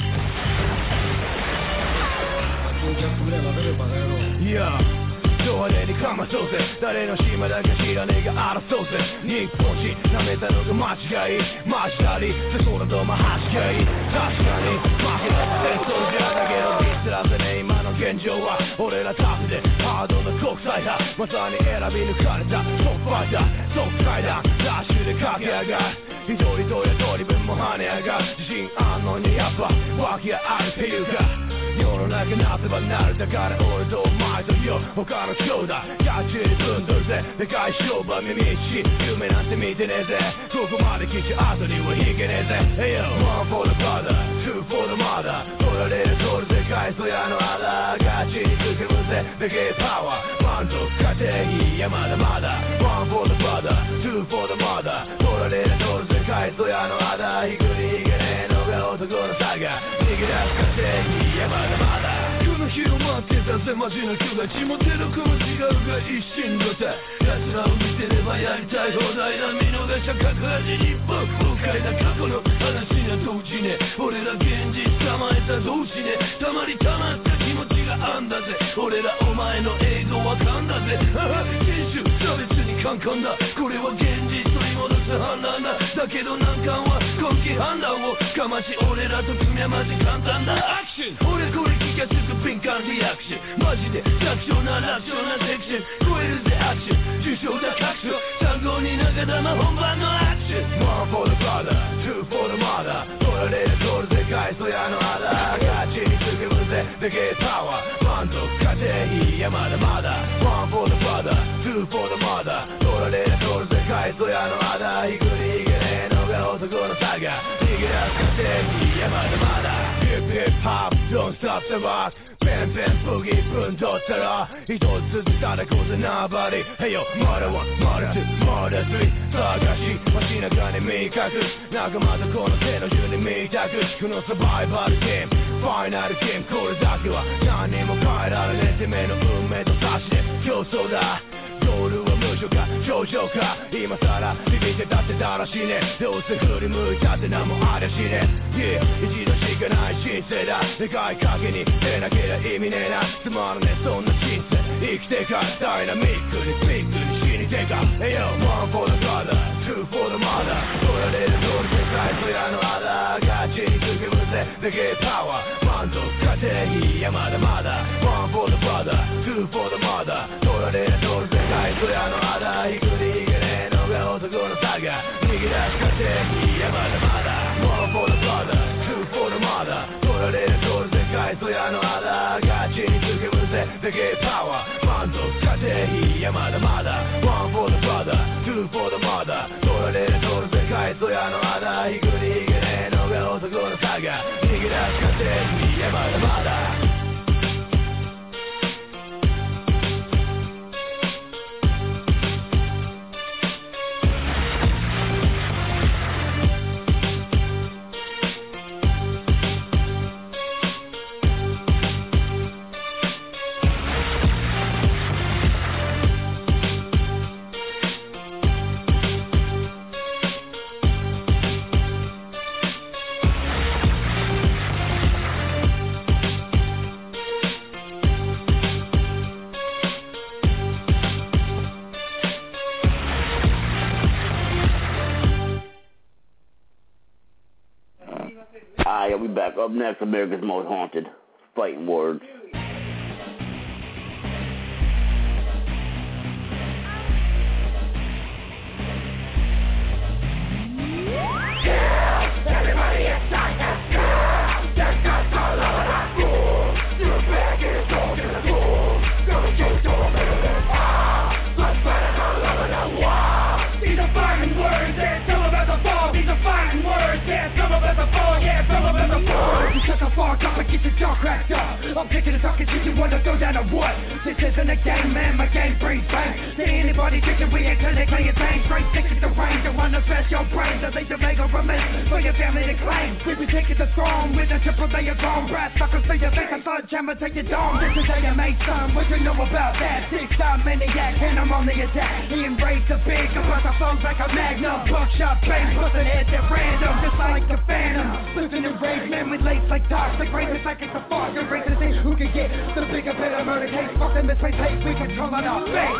Yeah. ド派手にかまそうぜ誰の島だか知らねえが争うぜ日本人舐めたのが間違いマジだりセコラドマ端がいい確かに負けた戦争じゃだけどディスらせねえ今の現状は俺らタフでハードな国際派まさに選び抜かれたトップファイタートップ階段ダッシュで駆け上がる一人とや一人分も跳ね上がる自信あんのにやっぱ脇があるっていうか世の中なせばなるだから俺とお前とよ他の兄弟ガチにぶんどるぜでかい商売耳し夢なんて見てねえぜここまで来ちゃ後には引けねえぜ Hey yo One for the brother Two for the mother 取られる通る世界そやのあだガチに進むぜでけえパワー満足家庭いやまだまだ One for the brother Two for the mother 取られる通る世界そやのあだ引くに引けねえのが男の差が逃げ出す家庭いやまだまだこの広まってたぜマジな兄弟地元の子も違うが一心同体奴らを見てればやりたい放題な見逃しゃ各味日本崩壊な過去の話な同時ね俺ら現実捕まえた同時ねたまりたまった気持ちがあんだぜ俺らお前の映像わかんだぜ人種差別にカンカンだこれは現実取り戻す判断だだけど難関は根気判断をかまし俺らと組みはマジ簡単だアクション俺これ気がつく敏感リアクションマジで楽勝な楽勝なセクション超えるぜアクション重症だ確証参考に中玉本番のアクション One for the brother Two for the mother 取られる通る世界そやのあだガチに進むぜでけえパワー満足家庭いやまだまだ One for the brother Two for the mother 取られる通る世界そやのあだ引くに引けねえのが男の差が逃げ出す家庭いやまだまだ Hip hip hop Don't stop the rock ペンペンブギーぶんどったら一つずつ叩こうぜナーバディ Hey yo まだワンまだツーまだスリー探し街中に見隠す仲間とこの手の順に見たくこのサバイバルゲームファイナルゲームこれだけは何にも変えられねえてめえの運命と差しで競争だゴールは無償か頂上か今さらビビってたってだらしねどうせ振り向いたって何もありゃしね Yeah 一度しかない人生だでかい賭けに出なけりゃ意味ねえなつまらねえそんな人生生きてかダイナミックにスピックに死にてか Hey yo One for the brother Two for the mother 取られる通り世界そやのあだガチに進むぜでけえパワー満足家庭いやまだまだ One for the brother Two for the mother 取られる通り世界そやのあだ引くに引けねえのが男の差が逃げ出す家庭いやまだまだででけえパワー満足家庭費いやまだまだ One for the brother, two for the mother 取られるとる世界そやの穴引くに引けねえのが男の差が逃げ出す家庭費いやまだまだ Alright, we back. Up next, America's Most Haunted. Fighting Words. Everybody inside that school, that's got all over that school. You're back in the door to the school. Gonna get to a minute. Ah, let's fight it all over the wall. These are fighting words, and some of us are fall. These are fighting words, and some of us are fall. Yeah, some of us are fall. You shut the fuck up and get your jaw cracked up. I'm picking the talking shit, you wanna throw down a what? This isn't a game, man, my game brings bang. To anybody thinking we ain't clinically insane. Straight sticks to the range, don't wanna stress your brains. I think the mega remains for your family to claim. We be taking the throne with a triple layer grown brass suckers for your face. I'm sledgehammer, take your dome. This is how you make some. What you know about that? Six-time maniac, and I'm on the attack. He embraced the big, plus I flows like a magnum. Buckshot bang, bustin' heads at random, just like the phantom. Living in rage, man, with lace like toxic. Raising like it's a fog, you're racing to see who can get the bigger, better murder case. Fuck them, misplaced hate, we control on our face.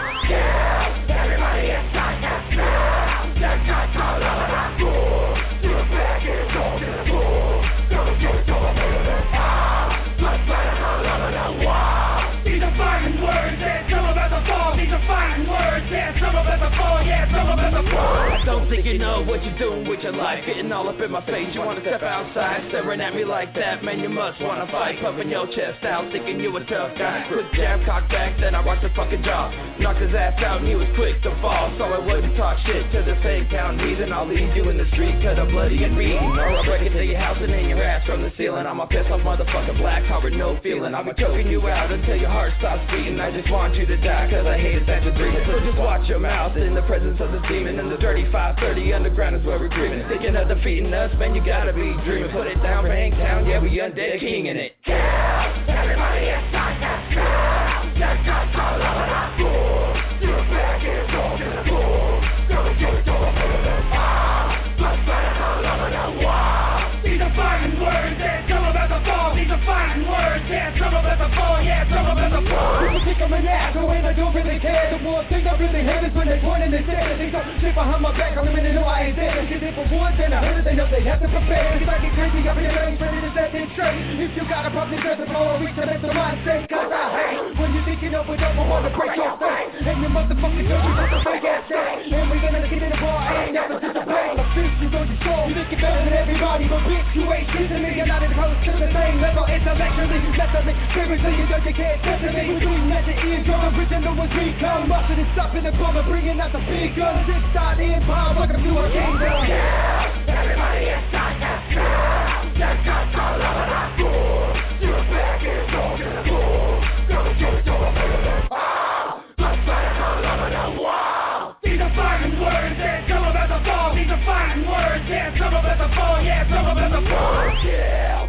Yeah, everybody inside that school. That got all over that school. You're back in the door to the school. Gonna get to a minute. Ah, let's fight it all over the wall. These are fighting words, and some of us are fall. These are fighting words, and some of us are fall. Yeah, some of us are fall. I don't think you know what you're doing with your life. Getting all up in my face, you wanna step outside. Staring at me like that, man, you must wanna fight. Puffing your chest out, thinking you a tough guy. Quick jab, cock back, then I rocked the fucking jaw. Knocked his ass out and he was quick to fall. So I wouldn't talk shit to the fake town heathen. I'll leave you in the street, cut up bloody and bleeding. Or I'll break it to your house and in your ass from the ceiling. I'm a piss off motherfucker, black heart with no feeling. I'll be choking you out until your heart stops beating. I just want you to die, cause I hate it that you're dreaming. So just watch your mouth in the presence of the demon. And the dirty five thirty underground is where we're dreaming. Thinking of defeating us, man, you gotta be dreaming. Put it down for Hangtown, yeah, we undead king in it. Yeah, everybody inside that school. That got all over that school. You're back in the door to the school. Gonna get to a minute. Ah, let's fight it all over the wall. These are fighting words, and some of us are fall. These are fighting words, and some of us are fall. Yeah, some of us are fall. People think I'm an asshole and I don't really care. The one thing I really hate is when they point and they say that they don't shit behind my back. I'm gonna know I ain't there. Cause if for once and I heard it, they know they have to prepare. If I get crazy, I'll be ready, ready to set things straight. If you got a problem, there's a floor, we can make the mindset. Cause I hate when you're thinking of it, I want to break your face. And you motherfucking dirty, that's a fake ass shit. And we gonna get in the bar, I ain't never participate. A bitch, you don't control. You think you're better than everybody, but bitch, you ain't shit to me. You're not even close to the same level intellectually. Mentally, spiritually, you know you can't touch me. Between that the eardrum, original was we come. Busting and stopping the bomber, bringing out the big guns. Six side empire, welcome to our kingdom. Yeah, everybody inside that school. That got all over that school. You're back in the door to the school. Gonna get to a minute. Ah, let's fight it all over the wall. These are fighting words, and some of us are fall. These are fighting words, and some of us are fall. Yeah, some of us are fall. Yeah.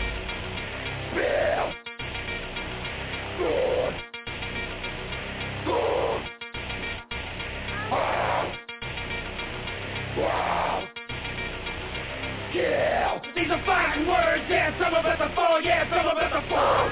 Bill. Good. Good. Oh. Wow. Yeah. These are fighting words, yeah, some of us are fall, yeah, some of us are fall.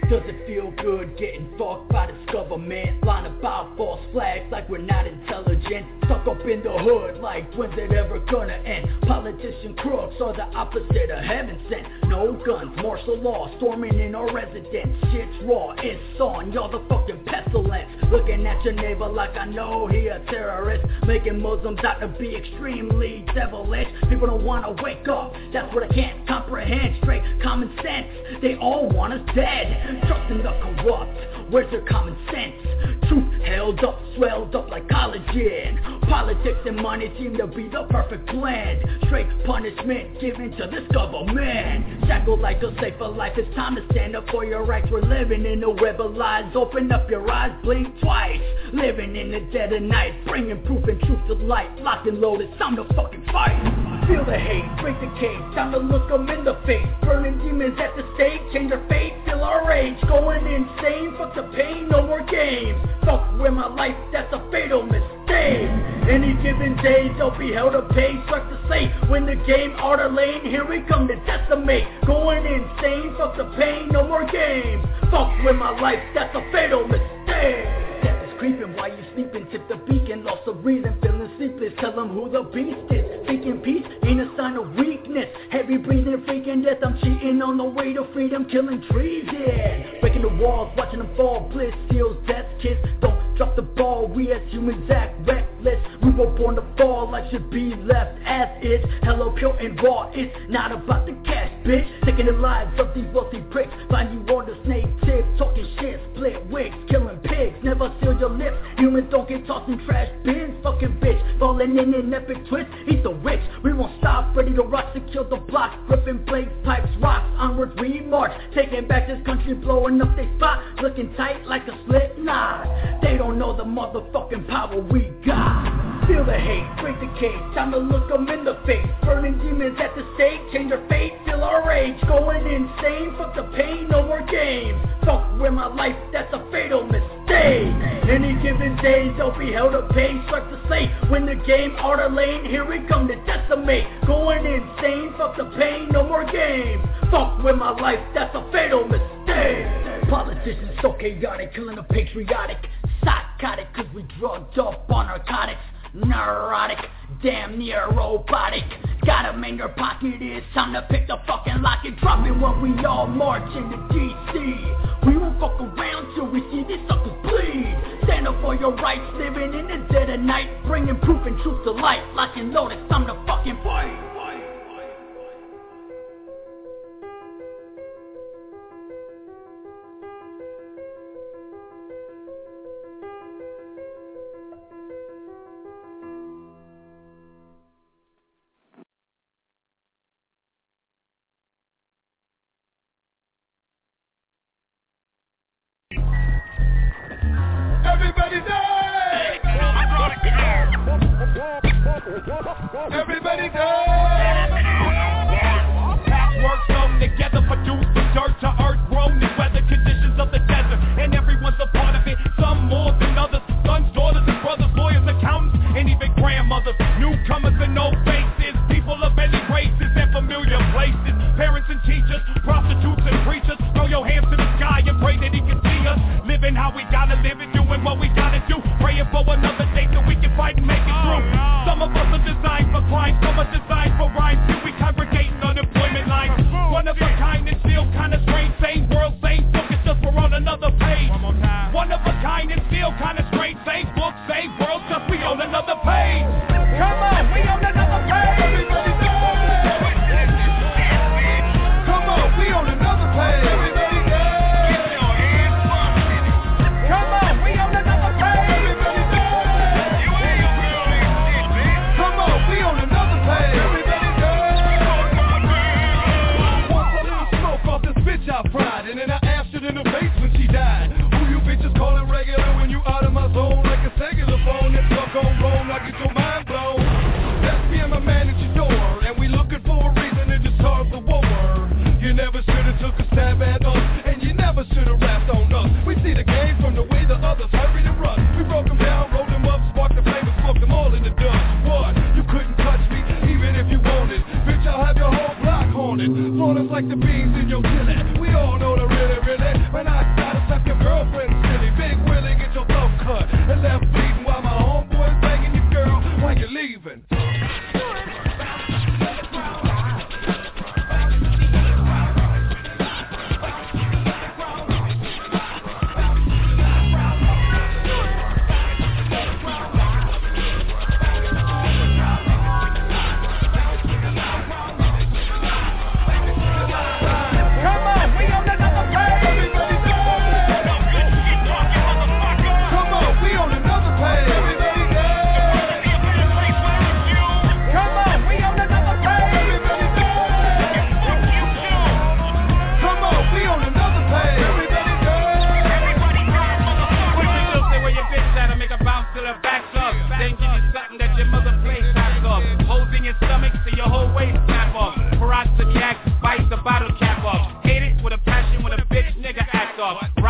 Does it feel good getting fucked by this government? Line about false flags like we're not intelligent. Stuck up in the hood like when's it ever gonna end? Politician crooks are the opposite of heaven sent. No guns, martial law, storming in our residence. Shit's raw, it's on, y'all the fucking pestilence. Looking at your neighbor like I know he a terrorist. Making Muslims out to be extremely devilish. People don't wanna wake up, that's what I can't comprehend. Straight common sense, they all want us dead. Trusting the corrupt, where's your common sense? Truth held up, swelled up like collagen. Politics and money seem to be the perfect blend. Straight punishment given to this government. Shackled like a safer life, it's time to stand up for your rights. We're living in a web of lies, open up your eyes, blink twice. Living in the dead of night, bringing proof and truth to light. Locked and loaded, time to fucking fight. Feel the hate, break the cage, time to look them in the face. Burning demons at the stake, change our fate, feel our rage. Going insane, fuck the pain, no more games. Fuck with my life, that's a fatal mistake. Any given day, they'll be held to pay. Start to say, when the game out of lane, here we come to decimate. Going insane, fuck the pain, no more games. Fuck with my life, that's a fatal mistake. Death is creeping while you sleeping, tip the beacon, lost of reason, feeling sleepless. Tell them who the beast is. Seeking peace ain't a sign of weakness. Heavy breathing, freaking death. I'm cheating on the way to freedom, killing treason. Breaking the walls, watching them fall. Bliss steals death kiss. Don't drop the ball. We as humans act reckless. We were born to fall. Life should be left as is. Hello, pure and raw. It's not about the cash, bitch. Taking the lives of these wealthy pricks. Find you on the snake tip, talking shit, split wigs, killing pigs. Never seal your lips. Humans don't get tossed in trash bins. Fucking bitch, falling in an epic twist. He's the rich. We won't stop, ready to rock to kill the block. Gripping blades, pipes, rocks, onwards we march. Taking back this country, blowing up they spot. Looking tight like a slit knot. They don't know the motherfucking power we got. Feel the hate, break the cage, time to look them in the face. Burning demons at the stake, change our fate, feel our rage. Going insane, fuck the pain, no more games. Fuck with my life, that's a fatal mistake. Any given day, they'll be held to pay. Start to say, when the game out of lane, here we come to decimate. Going insane, fuck the pain, no more games. Fuck with my life, that's a fatal mistake. Politicians so chaotic, killing the patriotic. Psychotic, cause we drugged up on narcotics. Neurotic, damn near robotic. Got 'em in your pocket, it's time to pick the fucking lock and drop it when we all march into D C. We won't fuck around till we see these suckers bleed. Stand up for your rights, living in the dead of night. Bringing proof and truth to light. Lock and load, it's time to fucking fight. Everybody die! Everybody die! Patchwork sewn together, produce the dirt to earth, grown in weather conditions of the desert, and everyone's a part of it, some more than others. Sons, daughters, and brothers, lawyers, accountants, and even grandmothers. Newcomers and no faces, people of many races and familiar places. Parents and teachers, prostitutes and preachers. Throw your hands to the sky and pray that he can see us. Living how we gotta live and doing what we gotta do. Praying for another day so we can fight and make it through. Some of us are designed for crime, some are designed for rhymes. Till we congregate in unemployment lines. One of a kind and still kinda strange. Same world, same book, it's just we're on another page. One of a kind and still kinda strange. Same book, same world, just we on another page. Come on, we on another page. Everybody Come on, we on another page. Everybody Get your hands funky. Come on, we on another page. Everybody You ain't your girl ain't shit, man. Come on, we on another page. Everybody Once a little smoke off this bitch I fried, and then I asked her in the face when she died. Who you bitches calling regular when you out of my zone? Like a cellular phone that's stuck on roam, like get your mind blown. That's me and my man at your door, and we looking for a reason to just start the war. You never should've took a stab at us, and you never should've rapped on us. We see the game from the way the others hurry to run. We broke them down, rolled them up, sparked the flame and smoked them all in the dust. What? You couldn't touch me, even if you wanted. Bitch, I'll have your whole block haunted. Flaunt us like the beans in your chili. We all know the really, really. When I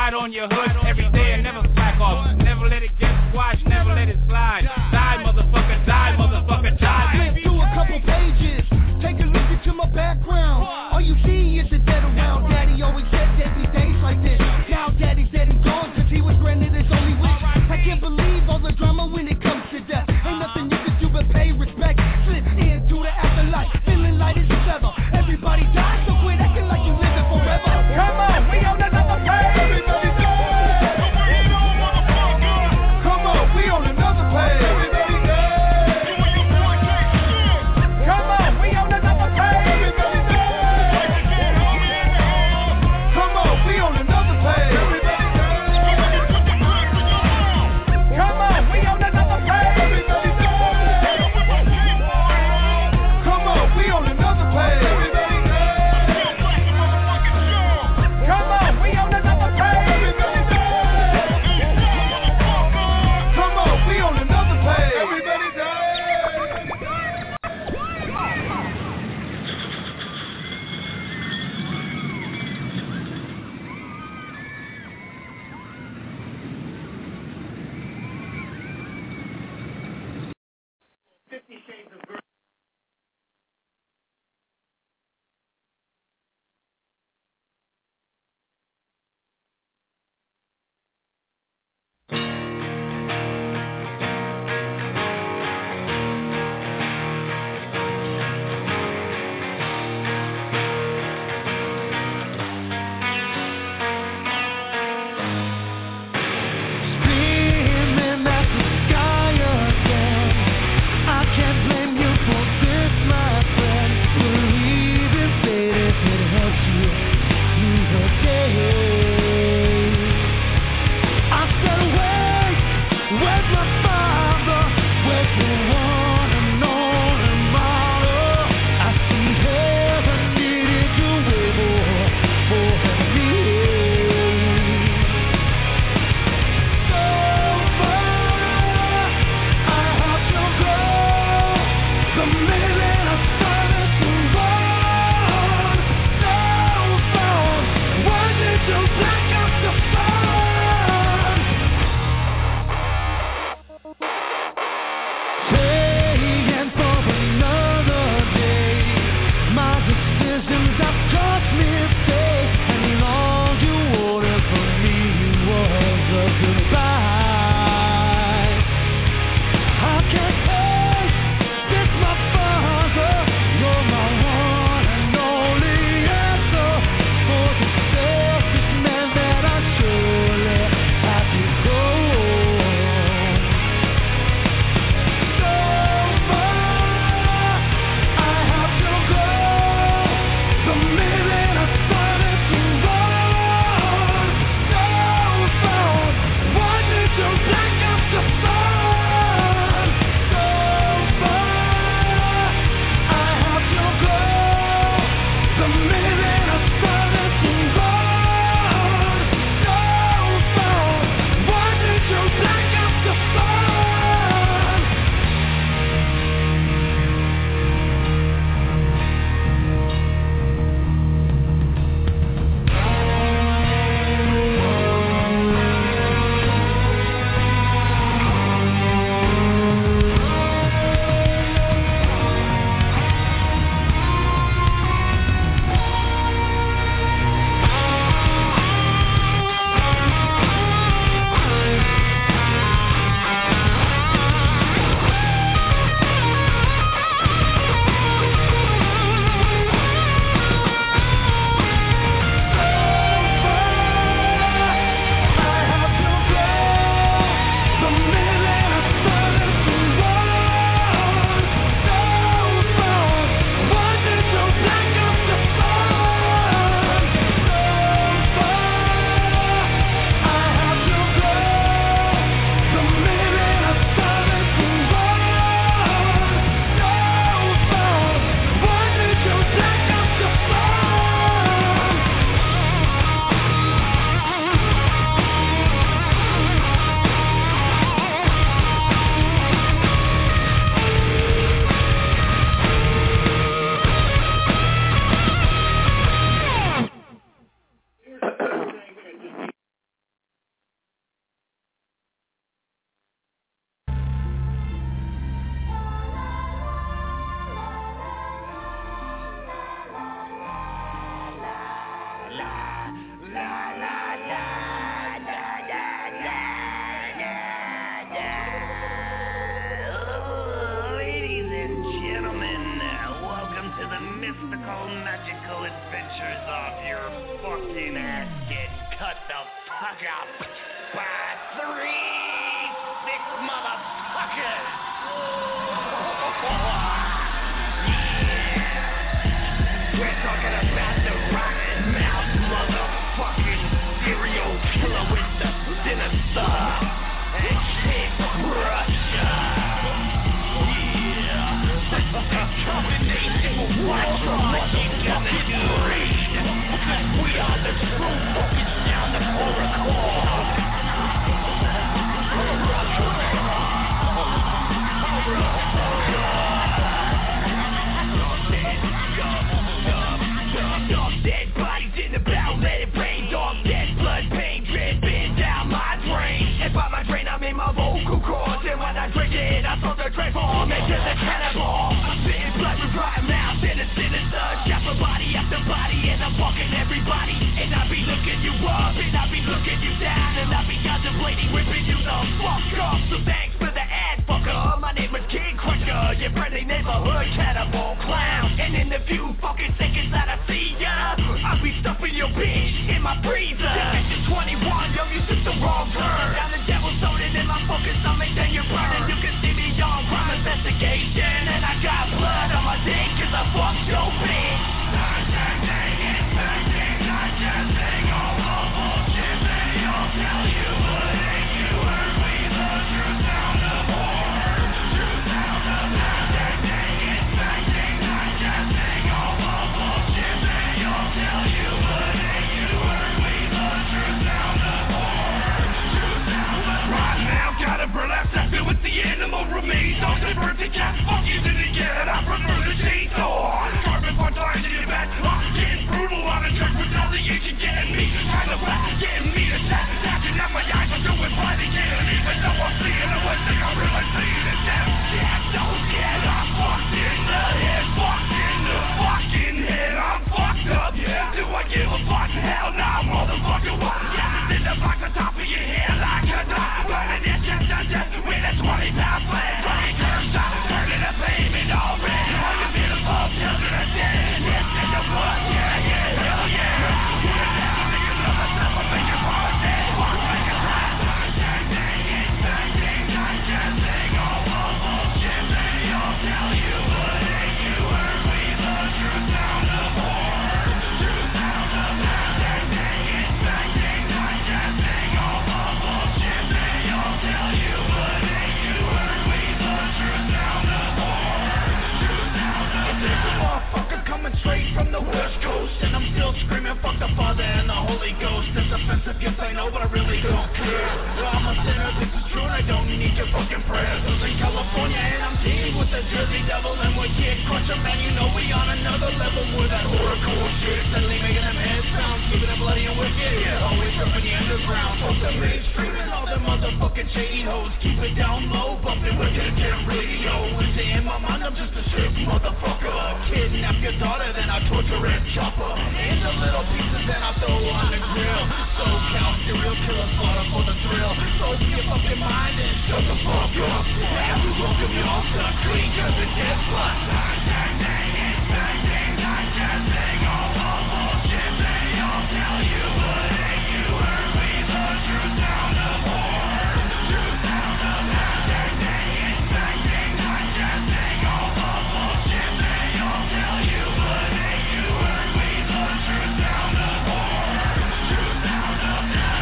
ride on your hood every day and never slack off. Never let it get squashed, never let it slide. Die, motherfucker, die, motherfucker, die. Flip through a couple pages, take a look into my background. All you see is the dead around. Daddy always said there'd be days like this. Now daddy's dead and gone, cause he was granted his only wish. I can't believe all the drama when it comes to death. Ain't nothing you can do but pay respect. Slip into the afterlife, feeling light as a feather. Everybody dies, so quit acting like you living forever. Come on, we on another page. Everybody dies. Come on, we on another page. fuck up by three, six motherfuckers. Yeah. We're talking about the rotten mouth motherfucking serial killer with the sinister and shit Russia. Yeah. The combination will watch from what you gonna do. We are the true fucking sound of horrorcore. Dead bodies in the barrel, let it rain. Dog dead, blood, pain, dread, been down my drain. And by my drain, I mean my vocal cords. And when I drink it, I throw the transform into the cannibal. I'm spitting blood with rotten mouth and a sinister. Chopper body after body, and I'm fucking everybody. And I be looking you up, and I be looking you down. And I be contemplating ripping you the fuck off. So thanks for the ad, fucker. My name is King Crusher, your friendly neighborhood cannibal clown. And in the few fucking seconds that I see ya, I'll be stuffing your bitch in my freezer. Division twenty-one, yo, you took the wrong turn. Now the devil's loaded in my fucking stomach, then you're burning. You can see me on crime investigation. And I got blood on my dick cause I fucked your bitch. Not just saying, saying, not just saying all the bullshit they all tell you. But ain't you heard me, the true sound of horror. True sound of not just saying, saying, not just saying all the bullshit they all tell you. But ain't you heard me, the true sound of horror. True sound of right now, got a burlap sack filled with the animal remains. Dogs and birds and cats, fuck you to the get. I prefer the chainsaw. Carbon punch lines in your back. I'm getting brutal on a truck with all the agent getting me. Kind of black, getting me to tap. Tapping out my eyes, I'm doing fine again. Even though I'm seeing the one thing I'm really seeing is them. Yeah, don't get I'm fucked in the head. Fucked in the fucking head. I'm fucked up. Yeah, do I give a fuck? Hell nah, motherfucker. What? Yeah, in the box on top of your head like a dog. Burning it, just, just, just, with a twenty pound flag. twenty curves out, turning a pavement all red. All you beautiful children are dead. Yes, in the blood, yeah, yeah, hell yeah. Yeah, yeah, niggas love myself, I think you're all dead. Walk like a rat. Not just saying, saying, not just saying all the bullshit they all tell you. But ain't you heard me, the true sound of horror. True sound of not just saying, saying, not just saying all the bullshit they all tell you. But ain't you heard me, the true sound of horror. True sound of this motherfucker coming straight from the West Coast. And I'm still screaming, fuck the Father and the Holy Ghost. It's offensive, yes I know, but I really don't care. Well, I'm a sinner, this is true, and I don't need your fucking prayers. I was in California, and I'm teaming with the Jersey Devil. And we Kid Crusher, man, you know we on another level with that horrorcore shit. Suddenly making them heads sound, keeping it bloody and wicked. Yeah, always ripping the underground. Fuck the mainstream and all them motherfucking shady hoes. Keep it down low, bumping wicked and damn radio. And in my mind, I'm just a sick motherfucker. Kidnap your daughter, then I torture and chop her into little pieces, then I throw on the grill. So count serial killer slaughter for the thrill. So open your fucking mind and shut the fuck up. And we welcome you all to clean cause it gets blood. Not just saying, saying, not just saying all the bullshit they all tell you. But ain't you heard me, the true sound of horror. True sound of not just saying, saying, not just saying all the bullshit they all tell you. But ain't you heard me, the true sound of horror. True sound of not.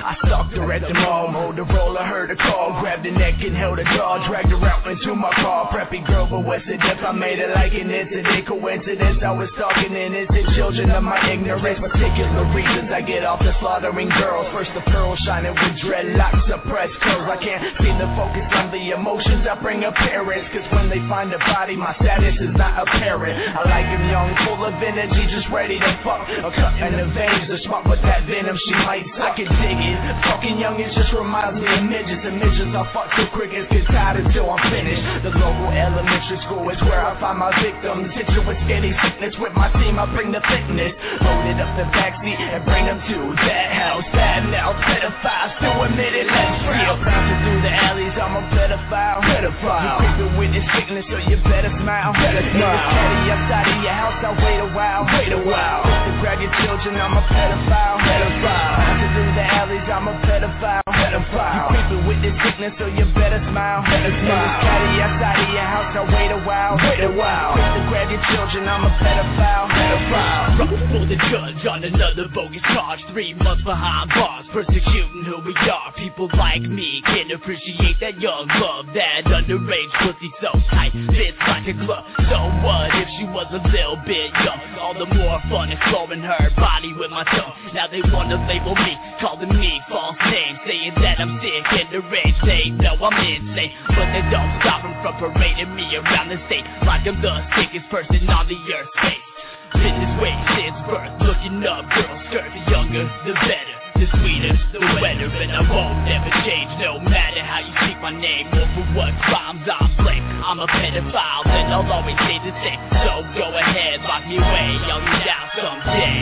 I stalked her at the mall, Motorola heard her call, grabbed her neck and held her jaw, dragged her out into my car. Preppy girl, but what's the diff? I made it like an incident, coincidence. I was talking innocent children of my ignorance. Particular reasons I get off the slaughtering girls. First the pearl shining with dreadlocks, suppressed curls. I can't seem to focus on the emotions I bring up parents, cause when they find a body, my status is not apparent. I like him young, full of energy, just ready to fuck. A cut in the veins, the smart with that venom she might suck. I can dig it. Fucking young, it just reminds me of midgets. And midgets I fuck till crickets get tired until I'm finished. The local elementary school is where I find my victims. Hit you with skinny sickness, with my team I bring the thickness. Load it up the backseat and bring them to that house. Bad now, pedophiles, still admit it, let's real. Bouncing through the alleys, I'm a pedophile. Pedophile. You creeping with this sickness, so you better smile. Better smile. Daddy outside of your house, I'll wait a while. Wait a while. To grab your children, I'm a pedophile. Pedophile. Bouncing through the alleys, I'm a pedophile. Pedophile. You creeping with this sickness, so you better smile. Better smile. Daddy outside of your house, I'll wait a while. Wait a while. To grab your children, I'm a pedophile. Pedophile. Run for the judge on another bogus charge. Three months behind bars, persecuting who we are. People like me can't appreciate that young love. That underage pussy so tight, fits like a glove. So what if she was a little bit young? All the more fun exploring her body with my tongue. Now they wanna label me, calling me false names, saying that I'm sick and deranged. They know I'm insane, but they don't stop them from parading me around the state like I'm the sickest person on the earth's face. Been this way since birth, looking up girls' skirts. The younger, the better, the sweeter, the wetter. And I won't never change, no matter how you speak my name or for what crimes I'm blamed. I'm a pedophile and I'll always stay the same. So go ahead, lock me away, I'll be down someday.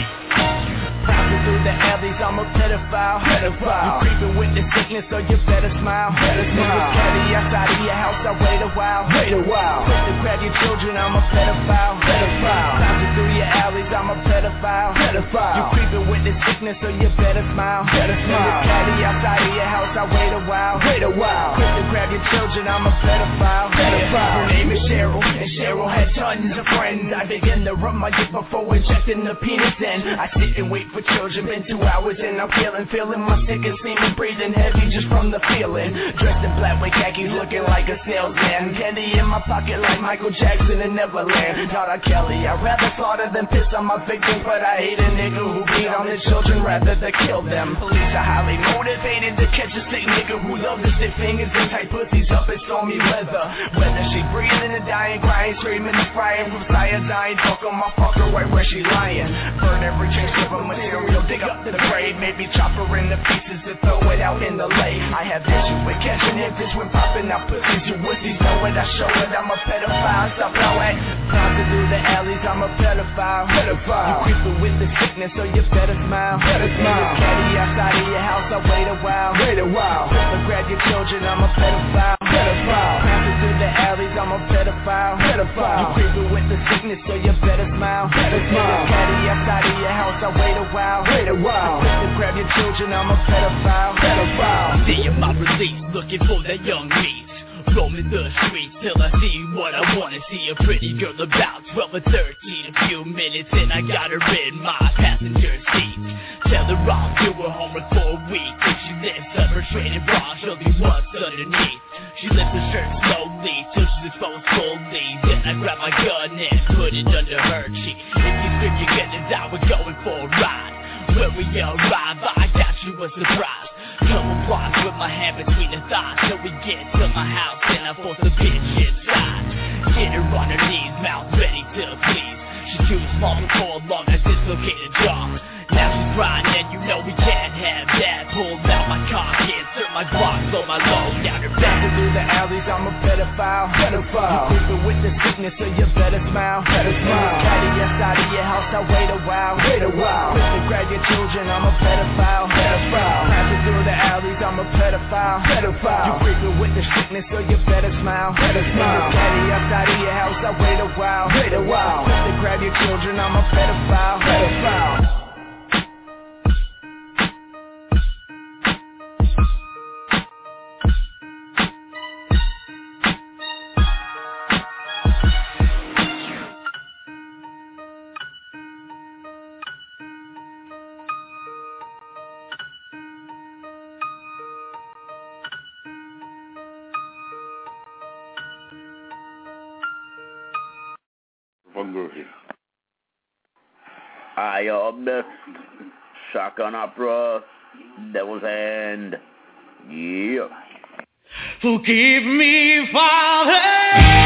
Passing through the alleys, I'm a pedophile. Pedophile. You creeping with the sickness, so you better smile. Better smile. Caddy outside of your house, I wait a while. Wait a while. Quick to grab your children, I'm a pedophile. Pedophile. Passing through your alleys, I'm a pedophile. Pedophile. You creeping with the sickness, so you better smile. Better smile. Caddy outside of your house, I wait a while. Wait a while. Quick to grab your children, I'm a pedophile. Pedophile. Her name is Cheryl, and Cheryl had tons of friends. I began to run my dick before injecting the penis in. I sit and wait for children, been two hours and I'm feeling, feeling my sick and seeming, breathing heavy just from the feeling. Dressed in black with khakis, looking like a salesman. Candy in my pocket like Michael Jackson in Neverland. Not R. Kelly, I'd rather slaughter than piss on my victims, but I hate a nigga who beat on his children rather than kill them. Police are highly motivated to catch a sick nigga who loves to stick fingers and tight pussies up in stormy weather. Whether she breathing and dying, crying, screaming and crying from cyanide, fuck on my fucker right where she lying. Burn every trace of a material, dig up the grave, maybe chop her into pieces to throw it out in the lake. I have issues with catching infants when popping out pussies. You wussies know it, I show it, I'm a pedophile. Stop now at Bouncing through the alleys, I'm a pedophile. Pedophile. You creeping with the sickness, so you better smile. Better smile. Caddy outside of your house, I wait a while. Wait a while. Quick grab your children, I'm a pedophile. Pedophile. Bouncing through the alleys, I'm a pedophile. Pedophile. You creeping with the sickness, so you better smile. Better smile. Caddy outside of your house, I wait a while. Wait a while. Quick to grab your children, I'm a pedophile. Pedophile. Seeing my release, looking for that young meat. Roaming the streets till I see what I wanna see. A pretty girl about twelve or thirteen. A few minutes and I got her in my passenger seat. Tell her I'll do her homework for a week. If she lifts up her training bra, show me what's underneath. She lifts her shirt slowly till she's exposed fully. Then I grab my gun and put it under her cheek. If you scream you're gonna die, we're going for a ride. When we arrive, I got you a surprise. Couple blocks with my hand between the thighs till we get to my house and I force the bitch inside. Get her on her knees, mouth ready to please. She's too small before long, I dislocated jaw. Now she's crying and you know we can't have that. Pulled out my cock, insert my Glock, blow my load down her back. Through the alleys, I'm a pedophile. Pedophile. You creeping with the sickness, so you better smile. Better smile. Caddy outside of your house, I wait a while. Wait a while. Quick to grab your children, I'm a pedophile. Pedophile. Passing through the alleys, I'm a pedophile. Pedophile. You creeping with the sickness, so you better smile. Better smile. Caddy outside of your house, I wait a while. Wait a while. Quick to grab your children, I'm a pedophile. Pedophile. Fucking grocery. I up next. Shotgun Opera. Devil's Hand. Yeah. Forgive me, Father.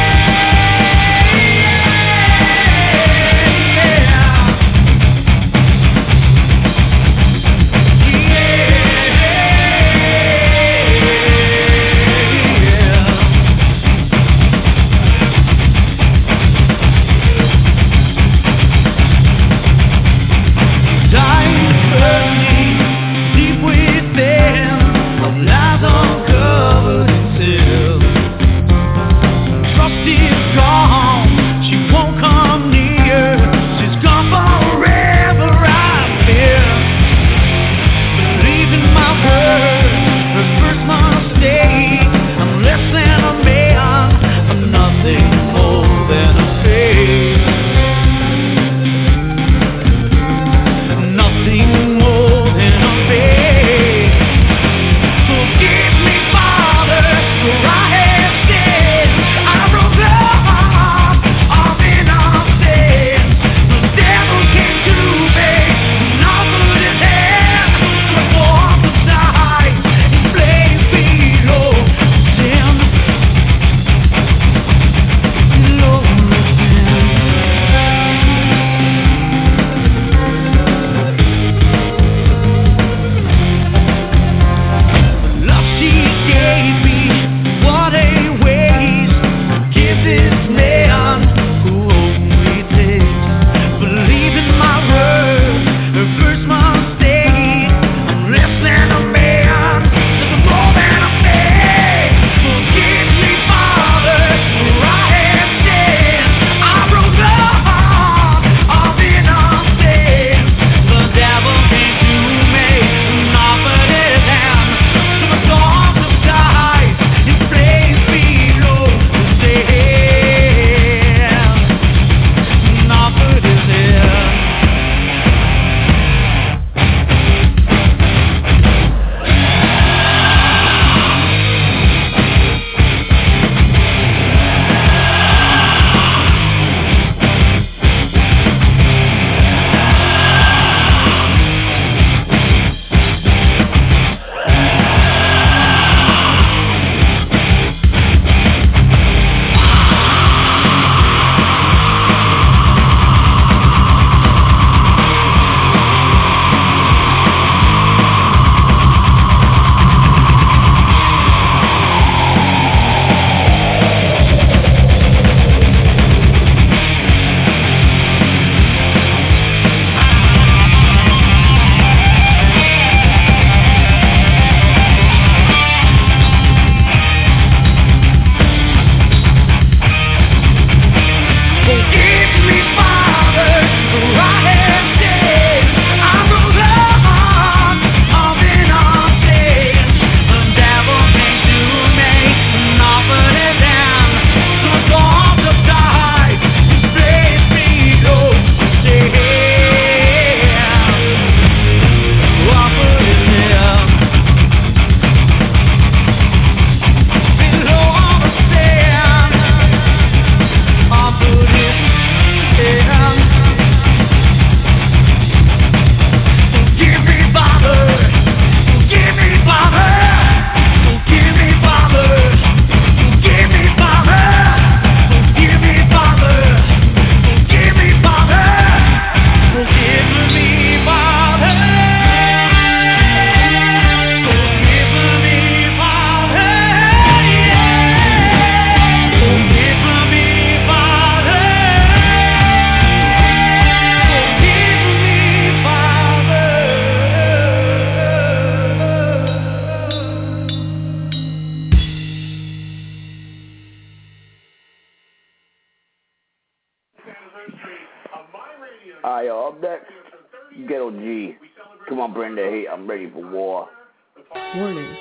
Alright, yo, up next, Ghetto G. Come on, bring the heat. I'm ready for war. Warning.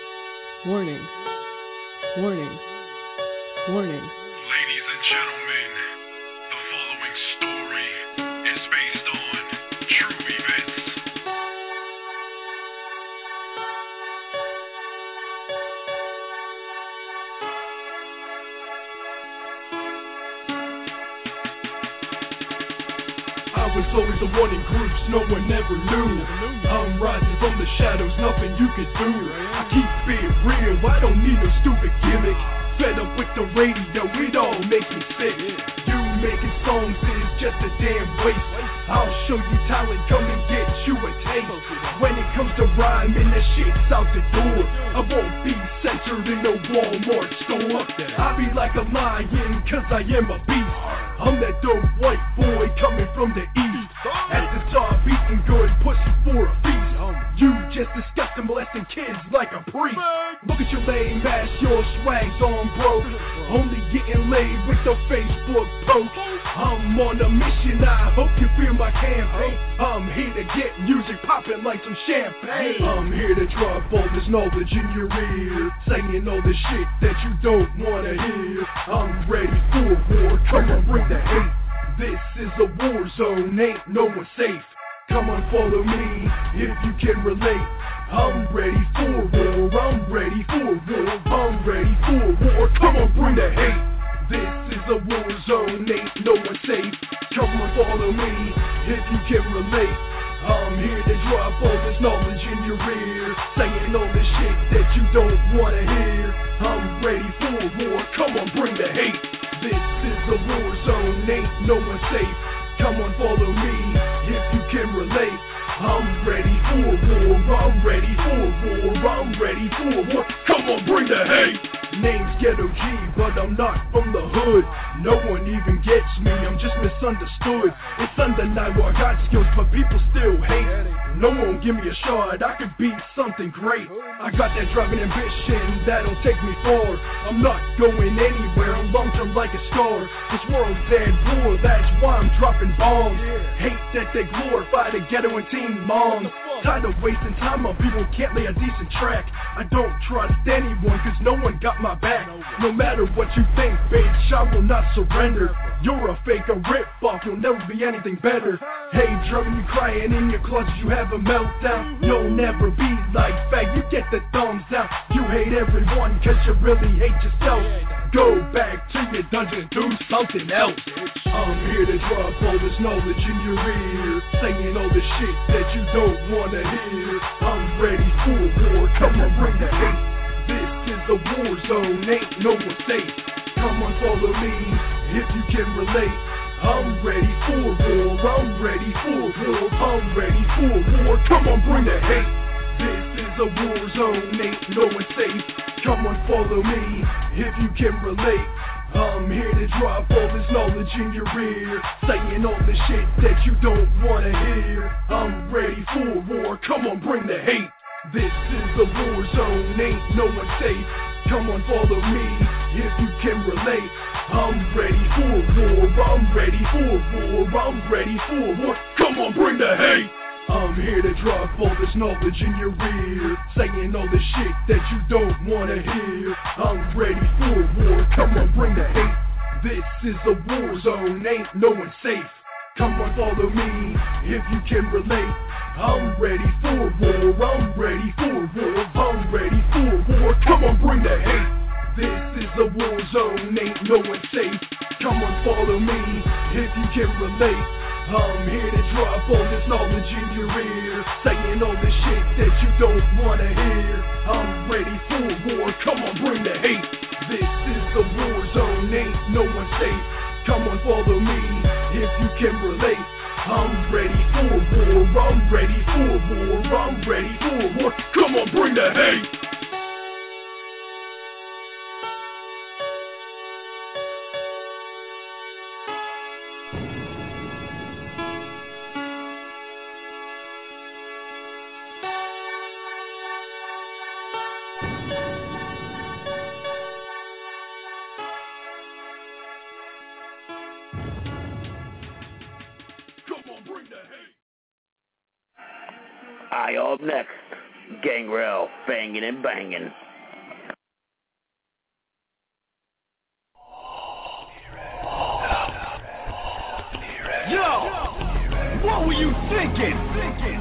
Warning. Warning. Warning. Ladies and gentlemen, the following story is based on true events. was always the one in groups no one ever knew. I'm rising from the shadows, nothing you can do. I keep it real, I don't need no stupid gimmick. Fed up with the radio, it all makes me sick. You making songs is just a damn waste. I'll show you talent, come and get you a taste. When it comes to rhyming, that shit's out the door. I won't be censored in no Walmart store. I be like a lion, cause I am a beast. I'm that dope white boy coming from the east. At the top, eating good pussy for a feast. You just disgusting, molesting kids like a priest. Look at your lame ass, your swag's on broke. Only getting laid with the Facebook post. I'm on a mission, I hope you feel my campaign. I'm here to get music popping like some champagne. I'm here to drop all this knowledge in your ear, saying all the shit that you don't wanna hear. I'm ready for war, come on bring the hate. This is a war zone, ain't no one safe. Come on, follow me, if you can relate. I'm ready for war, I'm ready for war, I'm ready for war. Come on, bring the hate. This is a war zone, ain't no one safe. Come on, follow me, if you can relate. I'm here to drop all this knowledge in your ear, saying all the shit that you don't wanna hear. I'm ready for war, come on, bring the hate. This is a war zone, ain't no one safe. Come on, follow me, if you can relate. I'm ready for war, I'm ready for war, I'm ready for war. Come on, bring the hate. Name's Ghetto G, but I'm not from the hood. No one even gets me, I'm just misunderstood. It's undeniable, I got skills, but people still hate. No one give me a shot, I could be something great. I got that driving ambition, that'll take me far. I'm not going anywhere, I'm long-term like a star. This world's dead war, that's why I'm dropping bombs. Hate that they glorify the ghetto and teen moms. Tired of wasting time on people who can't lay a decent track. I don't trust anyone, cause no one got my back. No matter what you think, bitch, I will not surrender. You're a fake, a rip-off, you'll never be anything better. Hey, drumming, you crying in your closet, you have a meltdown. You'll never be like fake, you get the thumbs down. You hate everyone, cause you really hate yourself. Go back to your dungeon and do something else. I'm here to drop all this knowledge in your ear, saying all the shit that you don't wanna hear. I'm ready for war, come on, bring the hate. This is a war zone, ain't no one safe. Come on, follow me, if you can relate. I'm ready for war, I'm ready for war, I'm ready for war. Come on, bring the hate. This is a war zone, ain't no one safe. Come on, follow me, if you can relate. I'm here to drop all this knowledge in your ear, saying all the shit that you don't wanna hear. I'm ready for war, come on, bring the hate. This is a war zone, ain't no one safe. Come on, follow me, if you can relate. I'm ready for war, I'm ready for war, I'm ready for war. Come on, bring the hate. I'm here to drop all this knowledge in your ear, saying all the shit that you don't wanna hear. I'm ready for war, come on, bring the hate. This is a war zone, ain't no one safe. Come on, follow me, if you can relate. I'm ready for war, I'm ready for war, I'm ready for war. Come on, bring the hate. This is a war zone, ain't no one safe. Come on, follow me, if you can relate. I'm here to drop all this knowledge in your ear, saying all the shit that you don't wanna hear. I'm ready for war, come on, bring the hate. This is the war zone, ain't no one safe. Come on, follow me, if you can relate. I'm ready for war, I'm ready for war, I'm ready for war. Come on, bring the hate. Aye, up next, Gangrel, banging and banging. Yo, what were you thinking?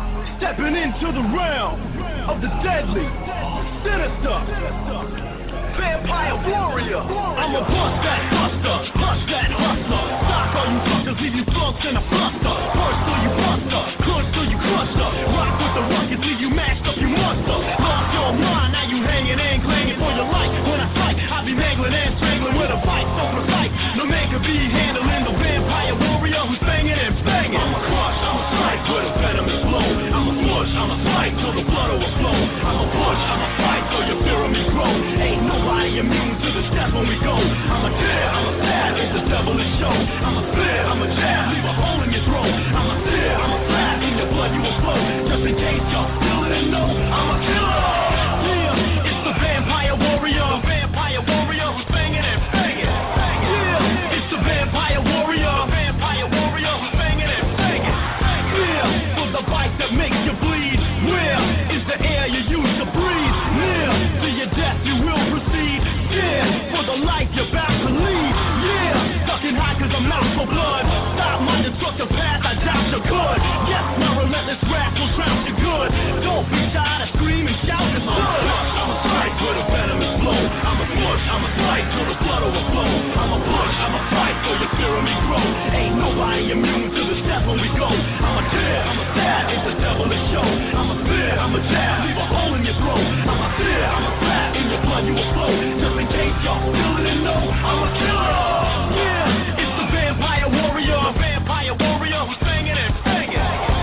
Stepping into the realm of the deadly, sinister, vampire warrior. I'm a bust that buster, hush that hustler. Stock all you fuckers, leave you flunks in a fluster. First till you buster, crush till you cluster. Rock with the ruckus, leave you mashed up, you monster. Lost your mind, now you hanging and clanging for your life. When I strike, I be mangling and strangling with a bite so precise. No man could be handling the vampire warrior who's banging and banging. I'm a crush, I'm a strike with a venomous blow. I'm a push, I'm a fight till the blood overflow. I'm a push, I'm a fight till your fear of me grow. Ain't nobody immune to the step when we go. I'm a dare, I'm a stab, it's the devilish show. I'm a spear, I'm a jab, leave a hole in your throat. I'm a spear, I'm a slap, in your blood you will flow. Just in case y'all still didn't know, I'm a killer. Yeah, it's the vampire warrior, the vampire warrior who's banging and banging. Yeah, it's the vampire warrior, the vampire warrior who's banging and banging. Yeah, for the bite that makes you bleed. Where is the air you use to breathe? Near to your death you will proceed. Yeah, for the life you're about to lead. Yeah, sucking high cause I'm out for blood. Stop my destructive path, I doubt you could. Yes, my relentless wrath will drown you good. Don't be shy to scream and shout your son. I'm a strike with a venomous blow. I'm a push, I'm a fight till the blood overflow. I'm a push, I'm a fight till your fear of me grow. Ain't nobody immune to the step when we go. I'm a dare, I'm a stab, it's the devilish show. I'm a spear, I'm a jab, leave a hole in your throat. I'm a fear, I'm a slap, in your blood you will flow. Just in case y'all still didn't know, I'm a killer. Yeah, it's the vampire warrior, the vampire warrior who's banging and banging.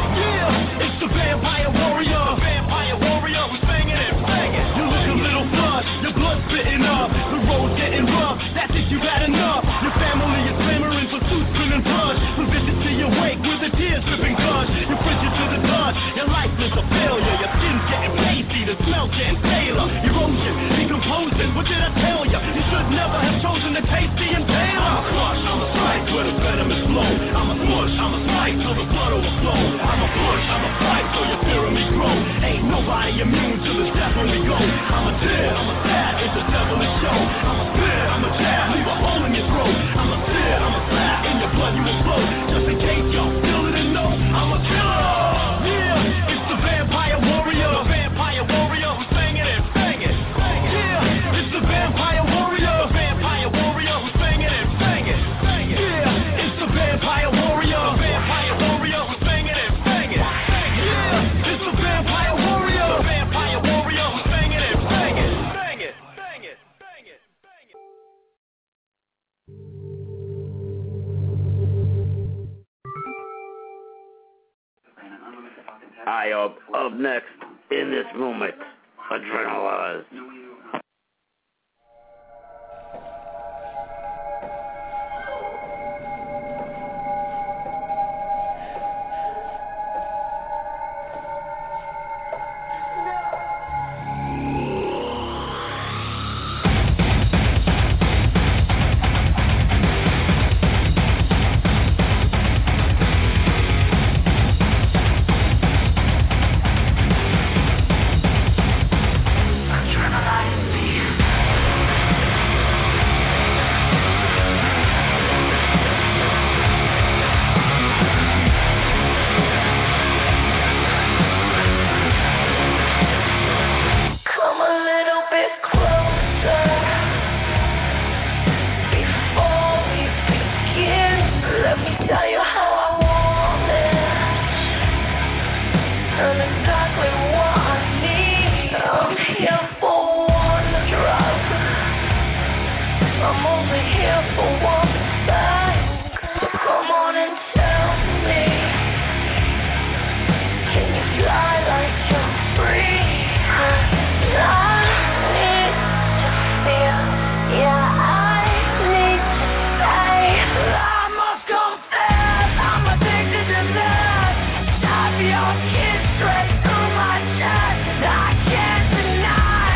Yeah, it's the vampire warrior, the vampire warrior who's banging and banging. You look a little blood, your blood spitting up, the road's getting rough. That's it, you had enough. Your family is clamoring for suits spilling blood. We visit to your wake with the tears dripping gush. You're frigid to the touch, your life is a failure. Your skin's getting pasty, the smell getting paler. Erosion, decomposing, what did I tell you? You should never have chosen the tasty and tailor. I'm a crush, I'm a strike with a venomous blow. I'm a push, I'm a fight till the blood overflow. I'm a push, I'm a fight till your fear of me grow. Ain't nobody immune to the step when we go. I'm a dare, I'm a stab, it's a devilish show. I'm a spear, I'm a jab, leave a hole in your throat. I'm a spear, I'm a slap, in your blood you will flow. Just in case y'all still didn't know, I'm a killer. Yeah, it's the vampire warrior, the vampire warrior who's banging and banging. Yeah, it's the vampire warrior, the vampire warrior who's banging and banging. Yeah, it's the vampire warrior, the vampire warrior who's banging and banging. Yeah, it's the vampire warrior, the vampire warrior who's banging and banging. Bang it, bang it, bang it, bang it. I up up next in this moment, Adrenalize. Straight through my chest, I can't deny.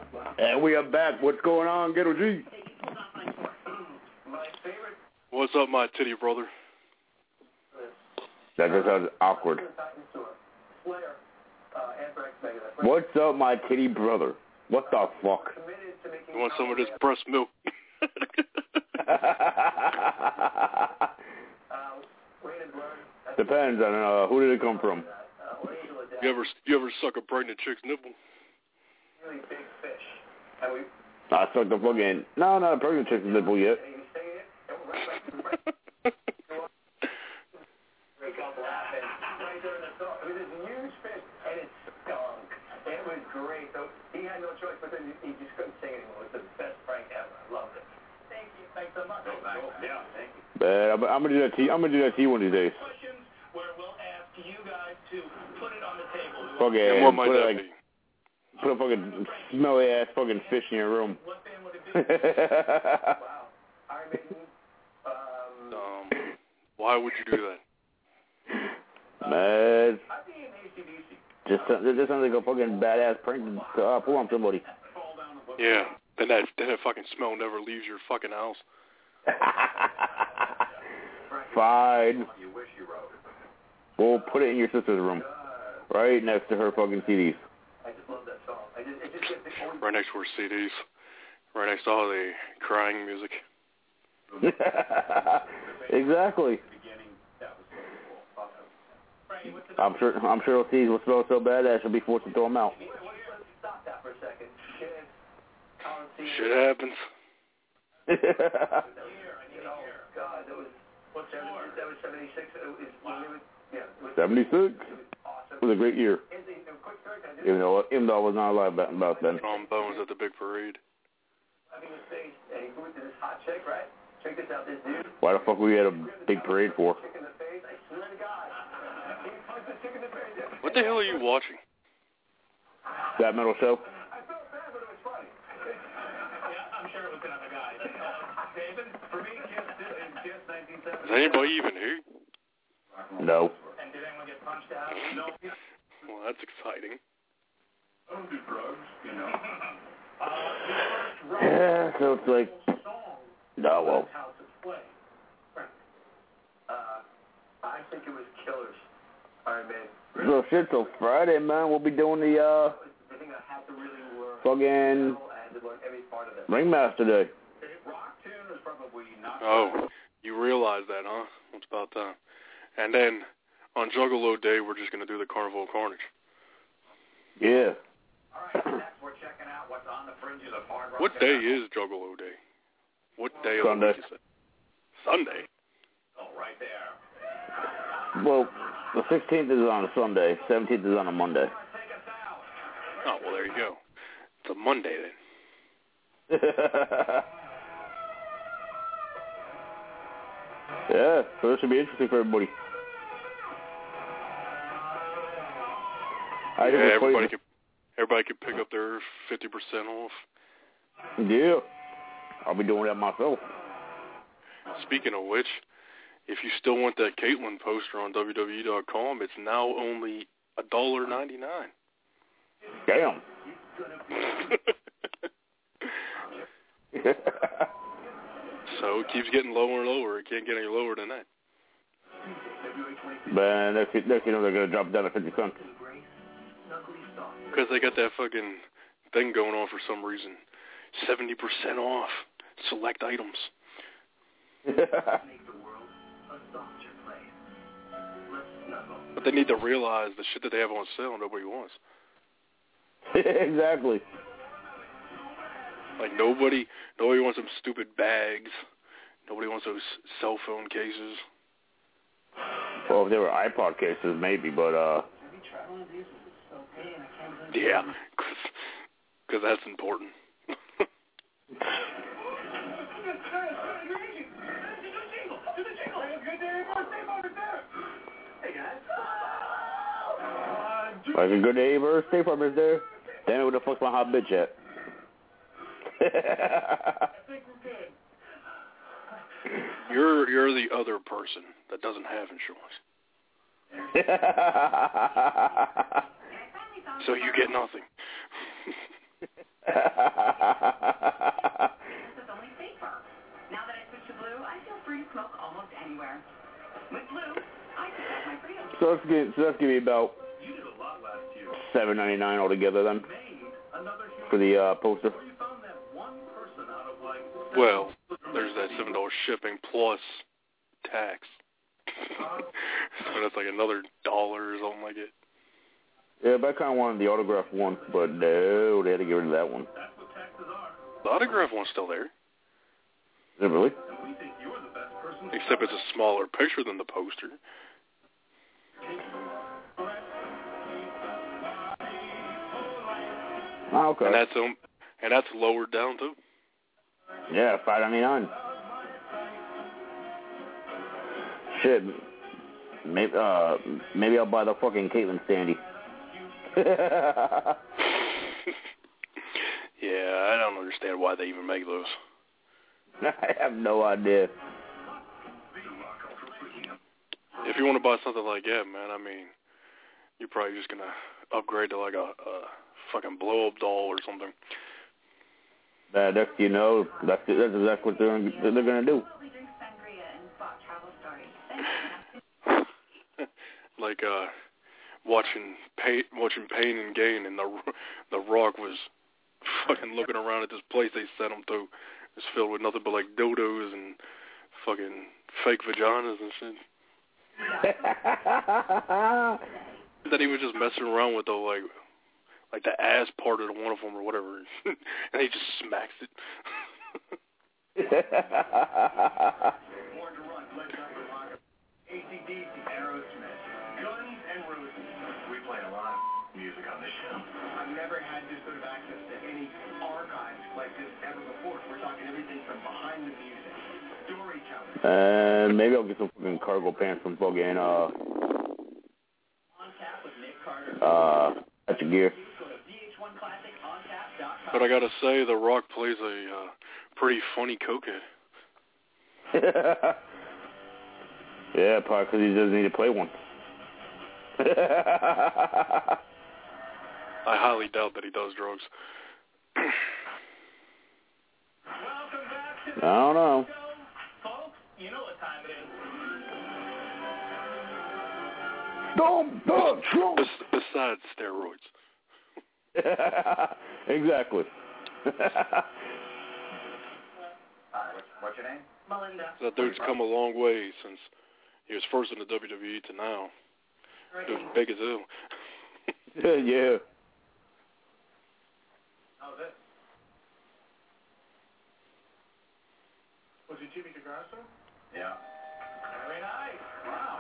And we are back. What's going on, Ghetto G? What's up, my titty brother? That just sounds awkward. What's up, my titty brother? What the fuck? You want some of this breast milk? Depends on uh, who did it come from. You ever you ever suck a pregnant chick's nipple? I sucked the fucking no, not a pregnant chick's nipple yet. Great. So he had no choice, but then he just couldn't sing anymore. It was the best prank ever. I loved it. Thank you. Thanks so much. Oh, yeah, thank you. Man, I'm, I'm gonna do that to you. I'm gonna do that to you one of these days. Questions where we'll ask you guys to put it on the table. Fucking and what might put, that like, be? Put a fucking smelly ass fucking fish in your room. What band would it be? Wow. Iron Maiden. Um, um, why would you do that? Man. I'd be in A C D C. Just, this sounds like a fucking badass prank to uh, pull on somebody. Yeah, then that, then that fucking smell never leaves your fucking house. Fine. We'll put it in your sister's room. Right next to her fucking C Ds. I just love that song. I just, it just gets the Right next to her C Ds. Right next to all the crying music. Exactly. I'm sure. I'm sure those C Ds will smell so bad that she'll be forced to throw them out. Stop that for a second. Shit happens. Oh God, that was what that was seventy-six. seventy-six. It was a great year. Even though, even though I was not alive back about then. Trombones at the big parade. Why the fuck we had a big parade for? What the hell are you watching? That metal show? Is anybody even here? No. Well, that's exciting. Yeah, so it's like, no, well. I think it was Killers. Iron Man. So shit, so Friday, man, we'll be doing the, uh, fucking Ringmaster Day. Oh, you realize that, huh? What's about that? And then on Juggalo Day, we're just going to do the Carnival of Carnage. Yeah. What day is Juggalo Day? What day Sunday. of the week is it? Sunday? Oh, right there. Well, the sixteenth is on a Sunday, seventeenth is on a Monday. Oh, well, there you go. It's a Monday, then. Yeah, so this should be interesting for everybody. I Yeah, everybody could, everybody could pick up their fifty percent off. Yeah, I'll be doing that myself. Speaking of which, if you still want that Caitlyn poster on W W E dot com, it's now only a dollar ninety-nine. Damn. So it keeps getting lower and lower. It can't get any lower than that. Man, next, next you know they're going to drop down to fifty cents. Because they got that fucking thing going on for some reason. seventy percent off select items. But they need to realize the shit that they have on sale nobody wants. Exactly. Like nobody, nobody wants them stupid bags. Nobody wants those cell phone cases. Well, if they were iPod cases, maybe, but uh. Yeah, because that's important. Like a good neighbor, State Farm is there. Damn it, where the fuck's my hot bitch at? You're you're the other person that doesn't have insurance. So you get nothing. It's only safer. Now that I switched to Blue, I feel free to smoke almost anywhere. With Blue, I protect my freedom. So that's give, so that's give me about seven ninety nine altogether then for the uh, poster. Well, there's that seven dollars shipping plus tax. So that's like another dollar or something like it. Yeah, but I kind of wanted the autograph one, but no, they had to get rid of that one. The autograph one's still there. Is it really? Except it's a smaller picture than the poster. Oh, okay. And that's um, and that's lowered down too. Yeah, five ninety nine. Shit. Maybe uh maybe I'll buy the fucking Caitlyn Sandy. Yeah, I don't understand why they even make those. I have no idea. If you want to buy something like that, man, I mean, you're probably just gonna upgrade to like a, a fucking blow up doll or something. Uh, that's you know that's that's exactly what they're they're gonna do. Like uh, watching pain, watching Pain and Gain, and the the Rock was fucking looking around at this place they sent him to. It's filled with nothing but like dildos and fucking fake vaginas and shit. That he was just messing around with the like, like the ass part of one of them or whatever, and he just smacks it. A C D C, Aerosmith, Guns N' Roses. We play a lot of music on this show. I've never had this sort of access to any archives like this ever before. We're talking everything from behind the music, storytelling. And maybe I'll get some fucking cargo pants from fucking uh uh that's your gear. But I gotta say, The Rock plays a uh, pretty funny cokehead. Yeah, probably because he doesn't need to play one. I highly doubt that he does drugs. I don't know. Folks, you know what time it is. Don't, don't, don't. Bes- besides steroids. Exactly. Hi, what's, what's your name? Melinda. That dude's come a long way since he was first in the W W E to now. Dude's big as hell. Yeah. How's it? Was it Jimmy DeGrasso? Yeah. Very nice. Wow.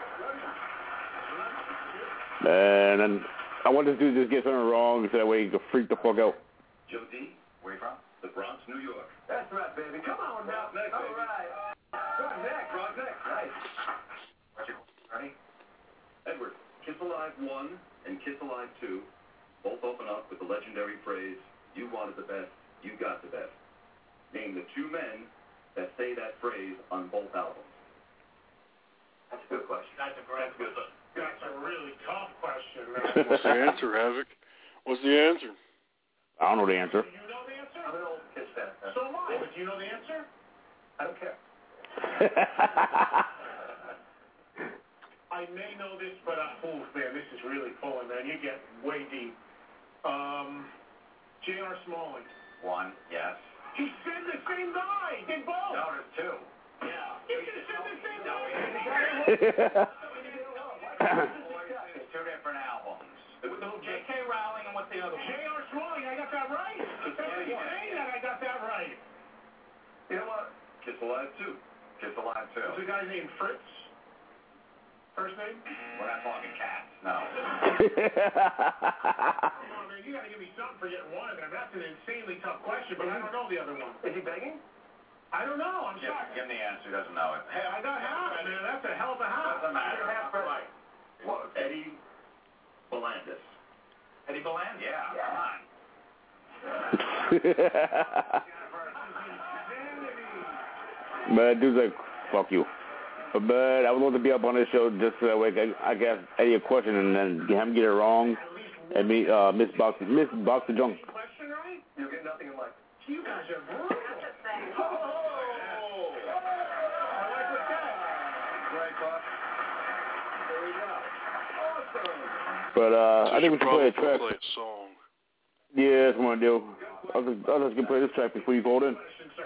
And then I want this dude to just get something wrong so that way he can freak the fuck out. Joe D, where you from? The Bronx, New York. That's right, baby. Come on now. Next, all baby. Right. Bronx next. Bronx next. Nice. What's your Ernie? Edward, Kiss Alive one and Kiss Alive two both open up with the legendary phrase, you wanted the best, you got the best. Name the two men that say that phrase on both albums. That's a good question. That's a great good one. That's a really tough question, man. What's the answer, Havoc? What's the answer? I don't know the answer. Do you know the answer? I'm an old Kiss fan. So am I. But do you know the answer? I don't care. I may know this, but I'm oof, man, this is really pulling, man. You get way deep. Um, J R. Smalling. One, yes. He said the same guy. Did both. No, there's two. Yeah. You should have said the same guy. It's two different albums. J K. Rowling and what's the other one? J R. Smalling, I got that right. It's only saying that I got that right. You know what? Kiss Alive two. Kiss Alive two. Is the guy named Fritz? First name? We're not talking cats, no. Come on, man, you got to give me something for getting one of them. That's an insanely tough question, but I don't know the other one. Is he begging? I don't know. I'm give, sorry. Give him the answer. He doesn't know it. Hey, I got half, man. That's a hell of a half. Doesn't matter. Half right. What? Eddie Belandis. Eddie Belandis? Yeah, yeah. Come on. But dude's like, fuck you. But I would love to be up on this show just so that way I, I can ask Eddie a question and then have him get it wrong and me uh, miss box miss box the junk. Question right? Yeah. nothing in life. You guys are brutal. That's a thing. Oh! Oh! I like what's that. Right, Buck. There we go. Awesome. But uh, So I think we should play a track. Play a song. Yeah, that's what I'm gonna do. I'll just, I'll just play this track before you call in.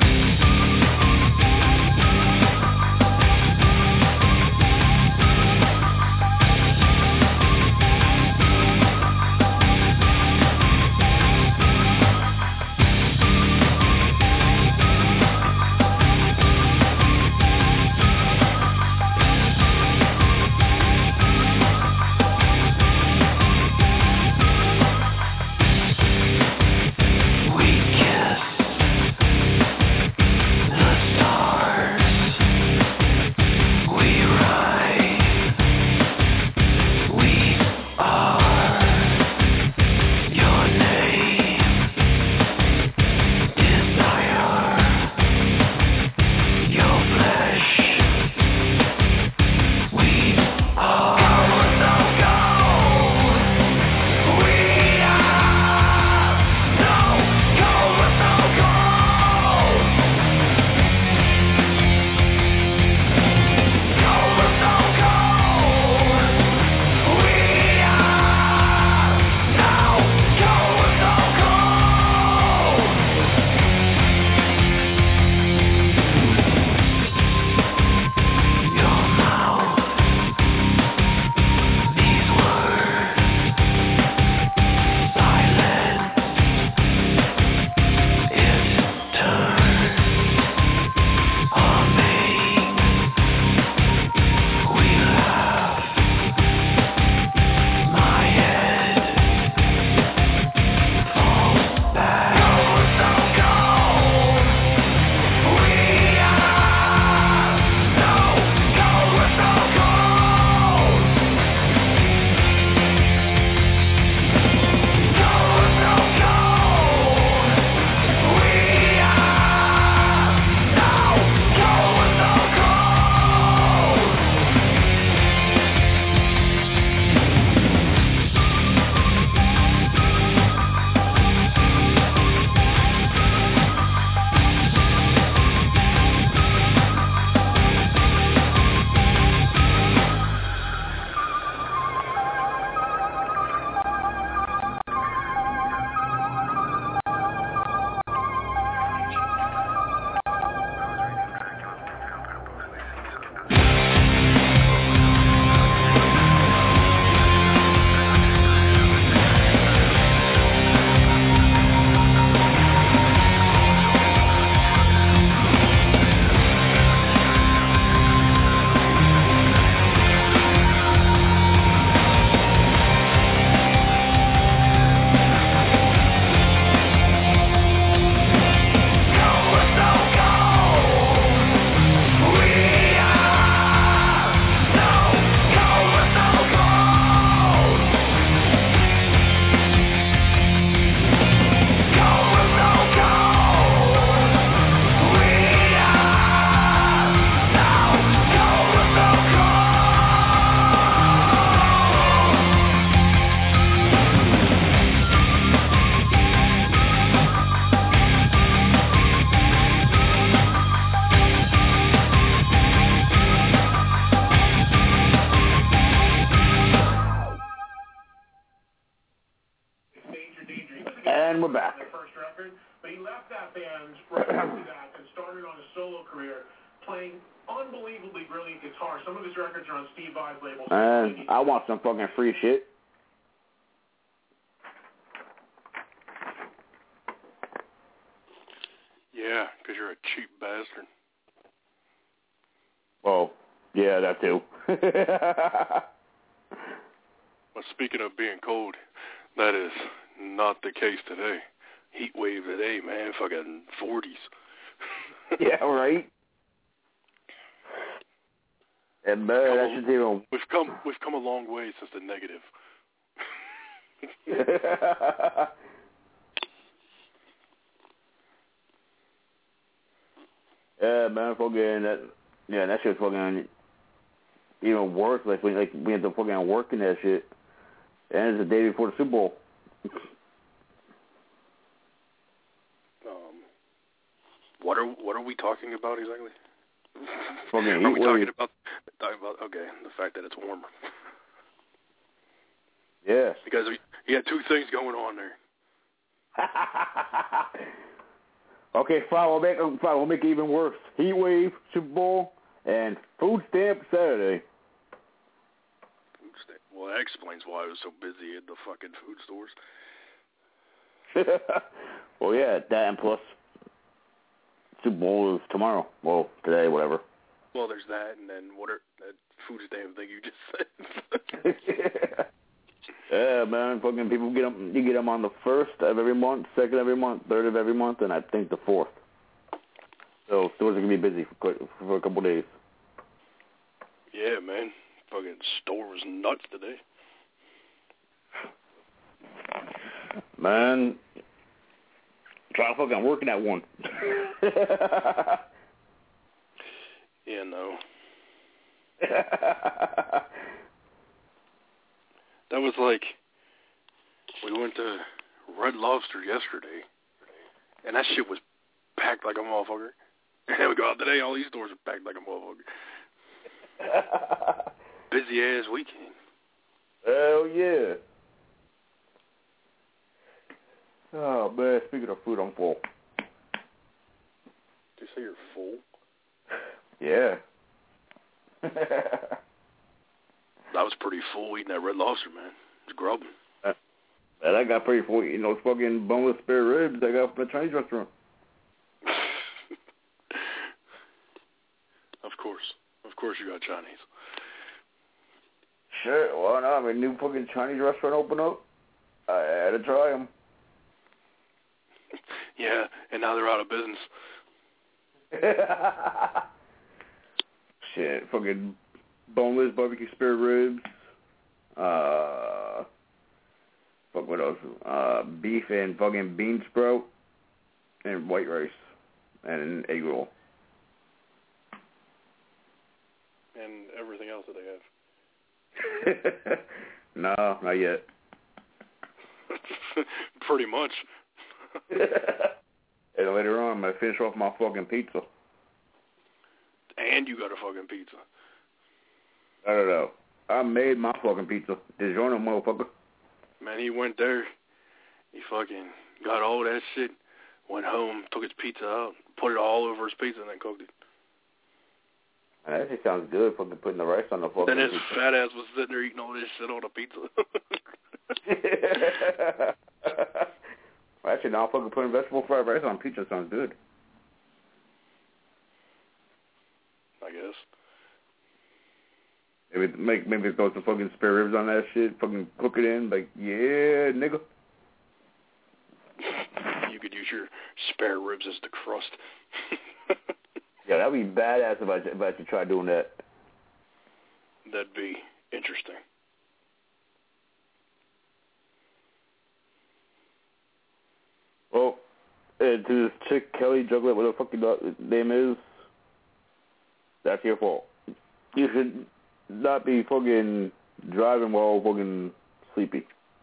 And we're back. First record, but he left that band right after that and started on a solo career, playing unbelievably brilliant guitar. Some of his records are on Steve Vai's label. And I want some fucking free shit. Yeah, because you're a cheap bastard. Oh, yeah, that too. Well, speaking of being cold, that is not the case today. Heat wave today, man. Fucking forties. Yeah, right. And man, Come that a- should even. We've come, we've come a long way since the negative. Yeah, man, fucking that. Yeah, that shit's fucking even worse. Like we like we had to fucking work in that shit, and it's the day before the Super Bowl. What are what are we talking about exactly? Fucking are heat we wave. talking about talking about okay, the fact that it's warmer? Yeah. Because we, you had two things going on there. Okay, fine. We'll make fine. We'll make it even worse. Heat wave, Super Bowl, and food stamp Saturday. Food stamp. Well, that explains why I was so busy at the fucking food stores. Well, yeah, that and plus Super Bowl is tomorrow. Well, today, whatever. Well, there's that, and then what are that food stamp thing you just said? Yeah, man, fucking people get them. You get them on the first of every month, second of every month, third of every month, and I think the fourth. So stores are gonna be busy for quite, for a couple of days. Yeah, man, fucking store was nuts today. Man, try fucking working at one. Yeah, no. That was like, we went to Red Lobster yesterday, and that shit was packed like a motherfucker. And then we go out today, all these stores are packed like a motherfucker. Busy ass weekend. Hell yeah. Oh, man, speaking of food, I'm full. Did you say you're full? Yeah. I was pretty full eating that Red Lobster, man. It was grubbing. Uh, and I got pretty full eating those fucking boneless spare ribs I got from the Chinese restaurant. Of course. Of course you got Chinese. Sure, why not? I mean, new fucking Chinese restaurant open up. I had to try them. Yeah, and now they're out of business. Shit, fucking boneless barbecue spare ribs. Uh, fuck, what else? Uh, beef and fucking bean sprout and white rice and an egg roll. And everything else that they have. No, not yet. Pretty much. And later on, I'm going to finish off my fucking pizza. And you got a fucking pizza. I don't know. I made my fucking pizza. DiGiorno, motherfucker. Man, he went there. He fucking got all that shit, went home, took his pizza out, put it all over his pizza, and then cooked it. Man, that shit sounds good, fucking putting the rice on the fucking Then his pizza. fat ass was sitting there eating all this shit on the pizza. Actually, now fucking putting vegetable fried rice on pizza sounds good. I guess. Maybe make maybe throw some fucking spare ribs on that shit, fucking cook it in, like, yeah, nigga. You could use your spare ribs as the crust. Yeah, that'd be badass if I if I could try doing that. That'd be interesting. Well, uh, to this chick, Kelly Juglet, whatever the fuck your name is, that's your fault. You should not be fucking driving while fucking sleepy.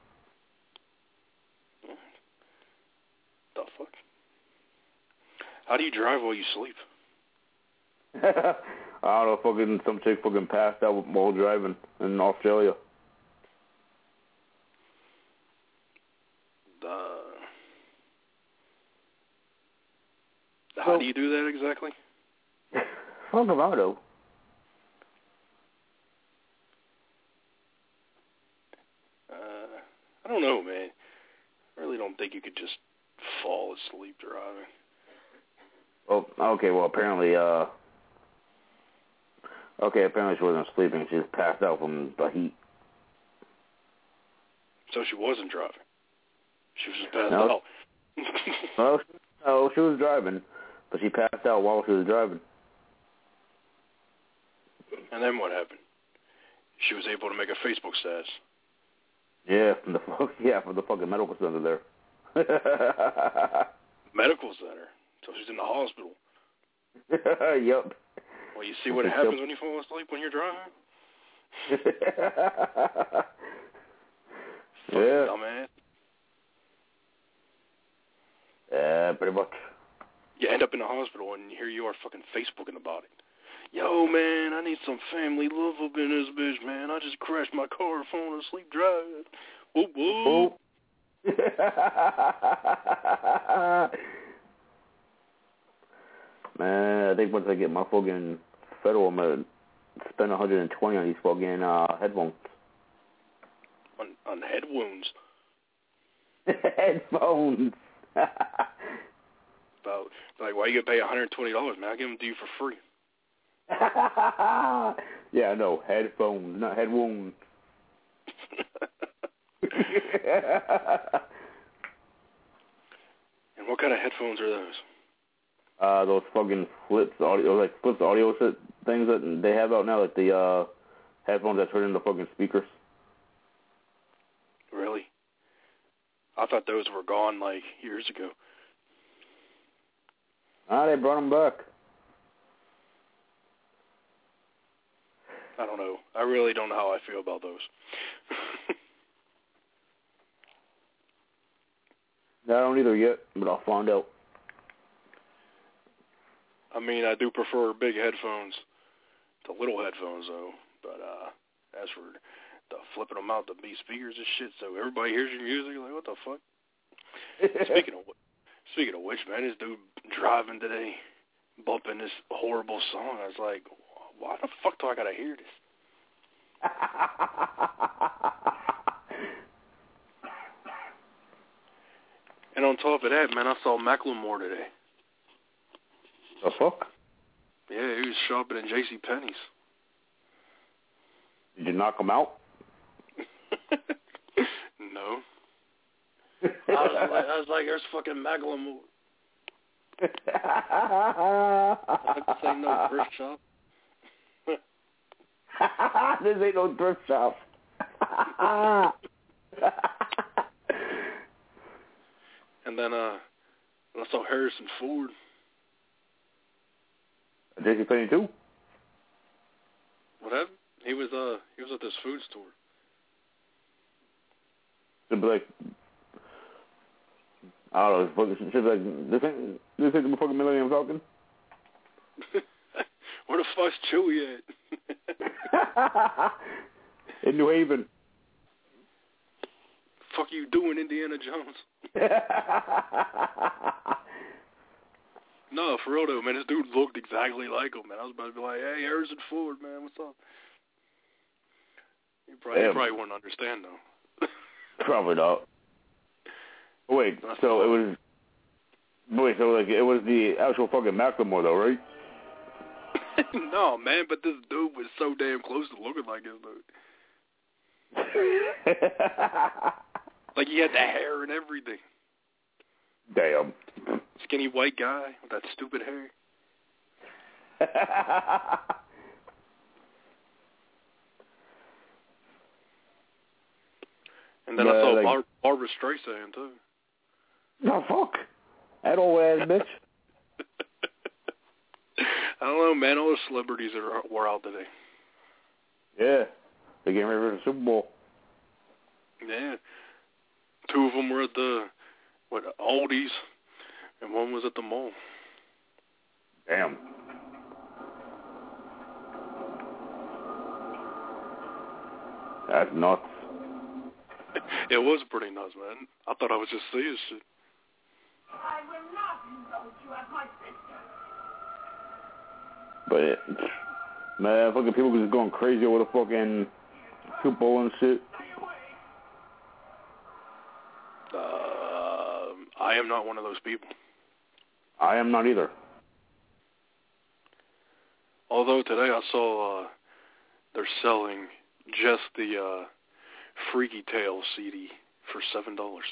The fuck? How do you drive while you sleep? I don't know, fucking some chick fucking passed out while driving in Australia. Uh, how well, do you do that exactly? Fuck about it. Uh, I don't know, man. I really don't think you could just fall asleep driving. Oh, okay, well, apparently, uh, okay, apparently she wasn't sleeping. She just passed out from the heat. So she wasn't driving. She was just passed No. out. No, she, no, she was driving, but she passed out while she was driving. And then what happened? She was able to make a Facebook status. Yeah, from the yeah, from the fucking medical center there. Medical center. So she's in the hospital. Yup. Well, you see what happens when you fall asleep when you're driving? Yeah. Dumbass. Yeah, pretty much. you end up in the hospital, and here you are fucking Facebooking about it. Yo, man, I need some family love up in this bitch, man. I just crashed my car, falling asleep drive. Whoop, whoop. Man, I think once I get my fucking federal, I'm gonna spend one hundred twenty on these fucking uh, headphones. On, on head wounds. Headphones. About, like, why you gonna pay one hundred twenty dollars, man? I'll give them to you for free. Yeah, I know. Headphones, not head wounds. And what kind of headphones are those? Uh, those fucking Flips audio, like Flips audio shit things that they have out now, like the uh, headphones that turn into fucking speakers. Really? I thought those were gone, like, years ago. Ah, they brought them back. I don't know. I really don't know how I feel about those. I don't either yet, but I'll find out. I mean, I do prefer big headphones to little headphones, though. But uh, as for the flipping them out to be speakers and shit, so everybody hears your music, like, what the fuck? Speaking of speaking of which, man, this dude driving today, bumping this horrible song. I was like, why the fuck do I gotta hear this? And on top of that, man, I saw Macklemore today. The fuck? Yeah, he was shopping at JCPenney's. Did you knock him out? No. I was like, I was like, there's fucking Macklemore. I'd say no thrift shop. This ain't no thrift shop. And then uh, I saw Harrison Ford. JCPenney too? What happened? He was uh he was at this food store. Should be like, I don't know. Should be like, this ain't this ain't the fucking Millennium Falcon. Where the fuck's Chewie at? In New Haven. Fuck you doing, Indiana Jones? No, for real though, man. This dude looked exactly like him, man. I was about to be like, hey, Harrison Ford, man, what's up? You probably, you probably wouldn't understand though. Probably not. Wait, so it was. Wait, so like it was the actual fucking Macklemore though, right? No, man, but this dude was so damn close to looking like his dude. Like he had the hair and everything. Damn. Skinny white guy with that stupid hair. And then yeah, I saw like, Bar- Barbara Streisand too. No, fuck. That old ass bitch. I don't know, man. All the celebrities are were out today. Yeah. They getting ready for the Super Bowl. Yeah. Two of them were at the, what, Aldi's, and one was at the mall. Damn. That's nuts. It was pretty nuts, man. I thought I was just seeing shit. I will not indulge you as my sister. But, it, man, fucking people just going crazy over the fucking Super Bowl and shit. Uh, I am not one of those people. I am not either. Although today I saw uh, they're selling just the uh, Freaky Tale C D for seven dollars.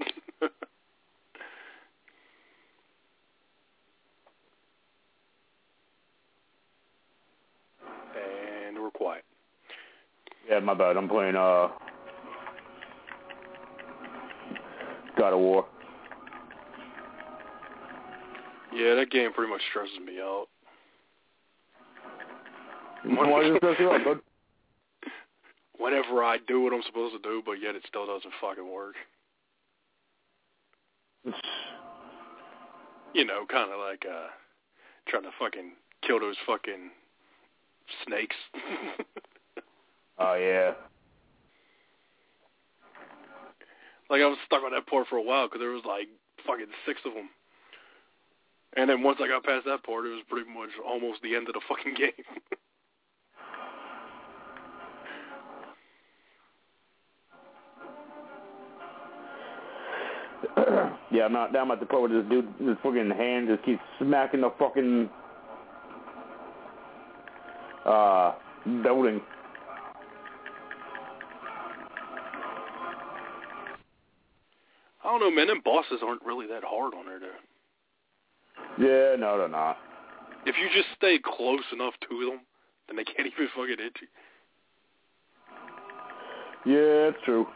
And we're quiet. Yeah, my bad. I'm playing uh, God of War. Yeah, that game pretty much stresses me out. Why does it stress you out, bud? Whenever I do what I'm supposed to do, but yet it still doesn't fucking work. you know, kind of like uh, trying to fucking kill those fucking snakes. Oh, yeah. Like, I was stuck on that part for a while because there was, like, fucking six of them. And then once I got past that part, it was pretty much almost the end of the fucking game. Yeah, I'm not. Now I'm at the part where this dude, this fucking hand just keeps smacking the fucking uh building. I don't know, man. Them bosses aren't really that hard on there, though. Yeah, no, they're not. If you just stay close enough to them, then they can't even fucking hit you. Yeah, it's true.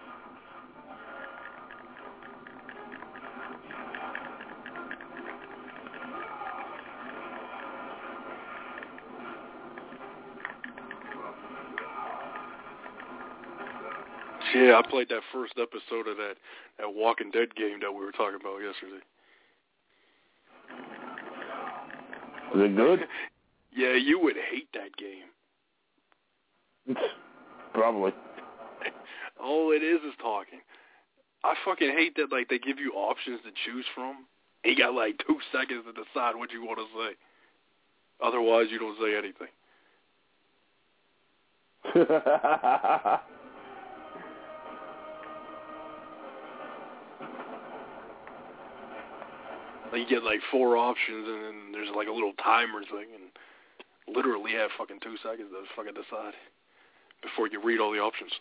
Yeah, I played that first episode of that, that Walking Dead game that we were talking about yesterday. Was it good? Yeah, you would hate that game. Probably. All it is is talking. I fucking hate that, like, they give you options to choose from. You got, like, two seconds to decide what you want to say. Otherwise, you don't say anything. Like, you get, like, four options, and then there's, like, a little timer thing, and literally have fucking two seconds to fucking decide before you read all the options.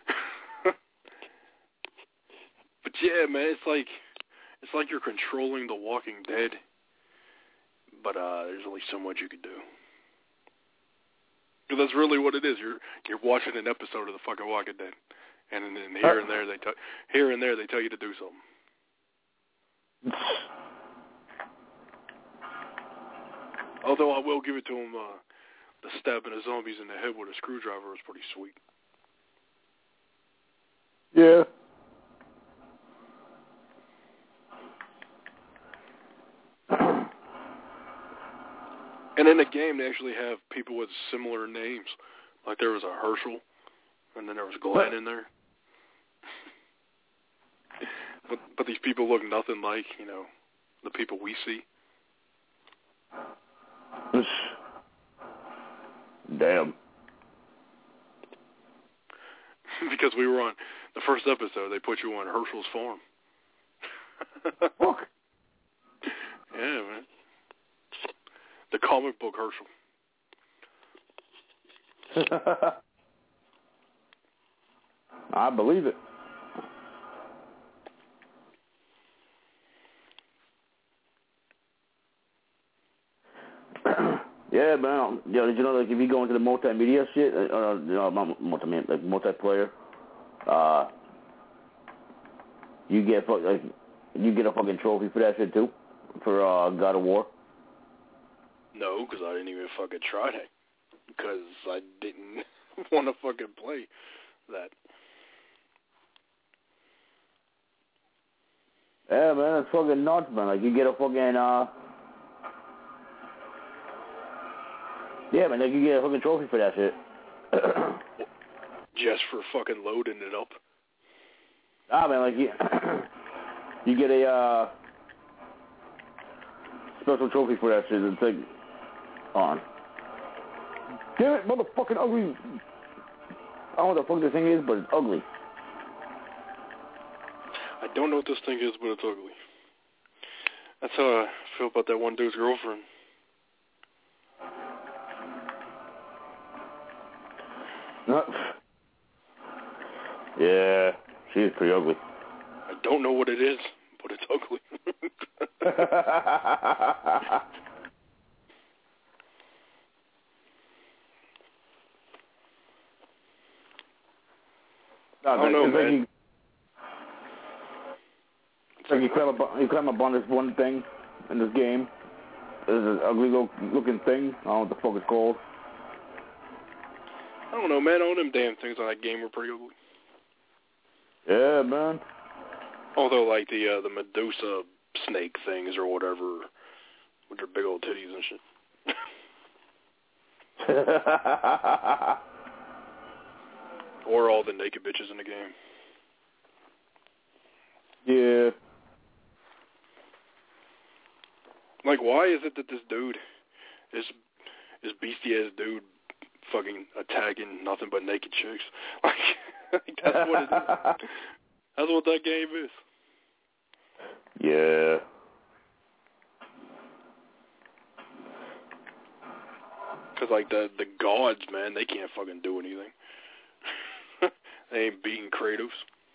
But, yeah, man, it's like, it's like you're controlling The Walking Dead, but uh, there's only so much you can do. Because that's really what it is. You're you're watching an episode of The fucking Walking Dead, and then here and there they tell here and there they tell you to do something. Although I will give it to him, uh, the stabbing of zombies in the head with a screwdriver was pretty sweet. Yeah. And in the game, they actually have people with similar names. Like there was a Herschel, and then there was Glenn in there. But but these people look nothing like, you know, the people we see. Damn. Because we were on the first episode, they put you on Herschel's farm. Fuck. Yeah, man. The comic book Herschel. I believe it. Yeah, man. You know, did you know, like, if you go into the multimedia shit, uh, you know, multimedia, like multiplayer, uh, you get like you get a fucking trophy for that shit too, for uh, God of War. No, because I didn't even fucking try that. Because I didn't want to fucking play that. Yeah, man, it's fucking nuts, man. Like, you get a fucking, uh... Yeah, man, like, you get a fucking trophy for that shit. Just for fucking loading it up? Ah, man, like, you, you get a, uh... special trophy for that shit. It's like... on. Damn it, motherfucking ugly. I don't know what the fuck this thing is, but it's ugly. I don't know what this thing is, but it's ugly. That's how I feel about that one dude's girlfriend. No. Yeah, she is pretty ugly. I don't know what it is, but it's ugly. No, I don't know, it's man. Like you, it's like you climb up, you climb up on this one thing in this game. There's an ugly look, looking thing. I don't know what the fuck it's called. I don't know, man. All them damn things on that game were pretty ugly. Yeah, man. Although, like, the uh, the Medusa snake things or whatever, with their big old titties and shit. Or all the naked bitches in the game. Yeah. Like, why is it that this dude, this, this beastie-ass dude, fucking attacking nothing but naked chicks? Like, like that's what it is. That's what that game is. Yeah. Because, like, the, the gods, man, they can't fucking do anything. They ain't beating Kratos.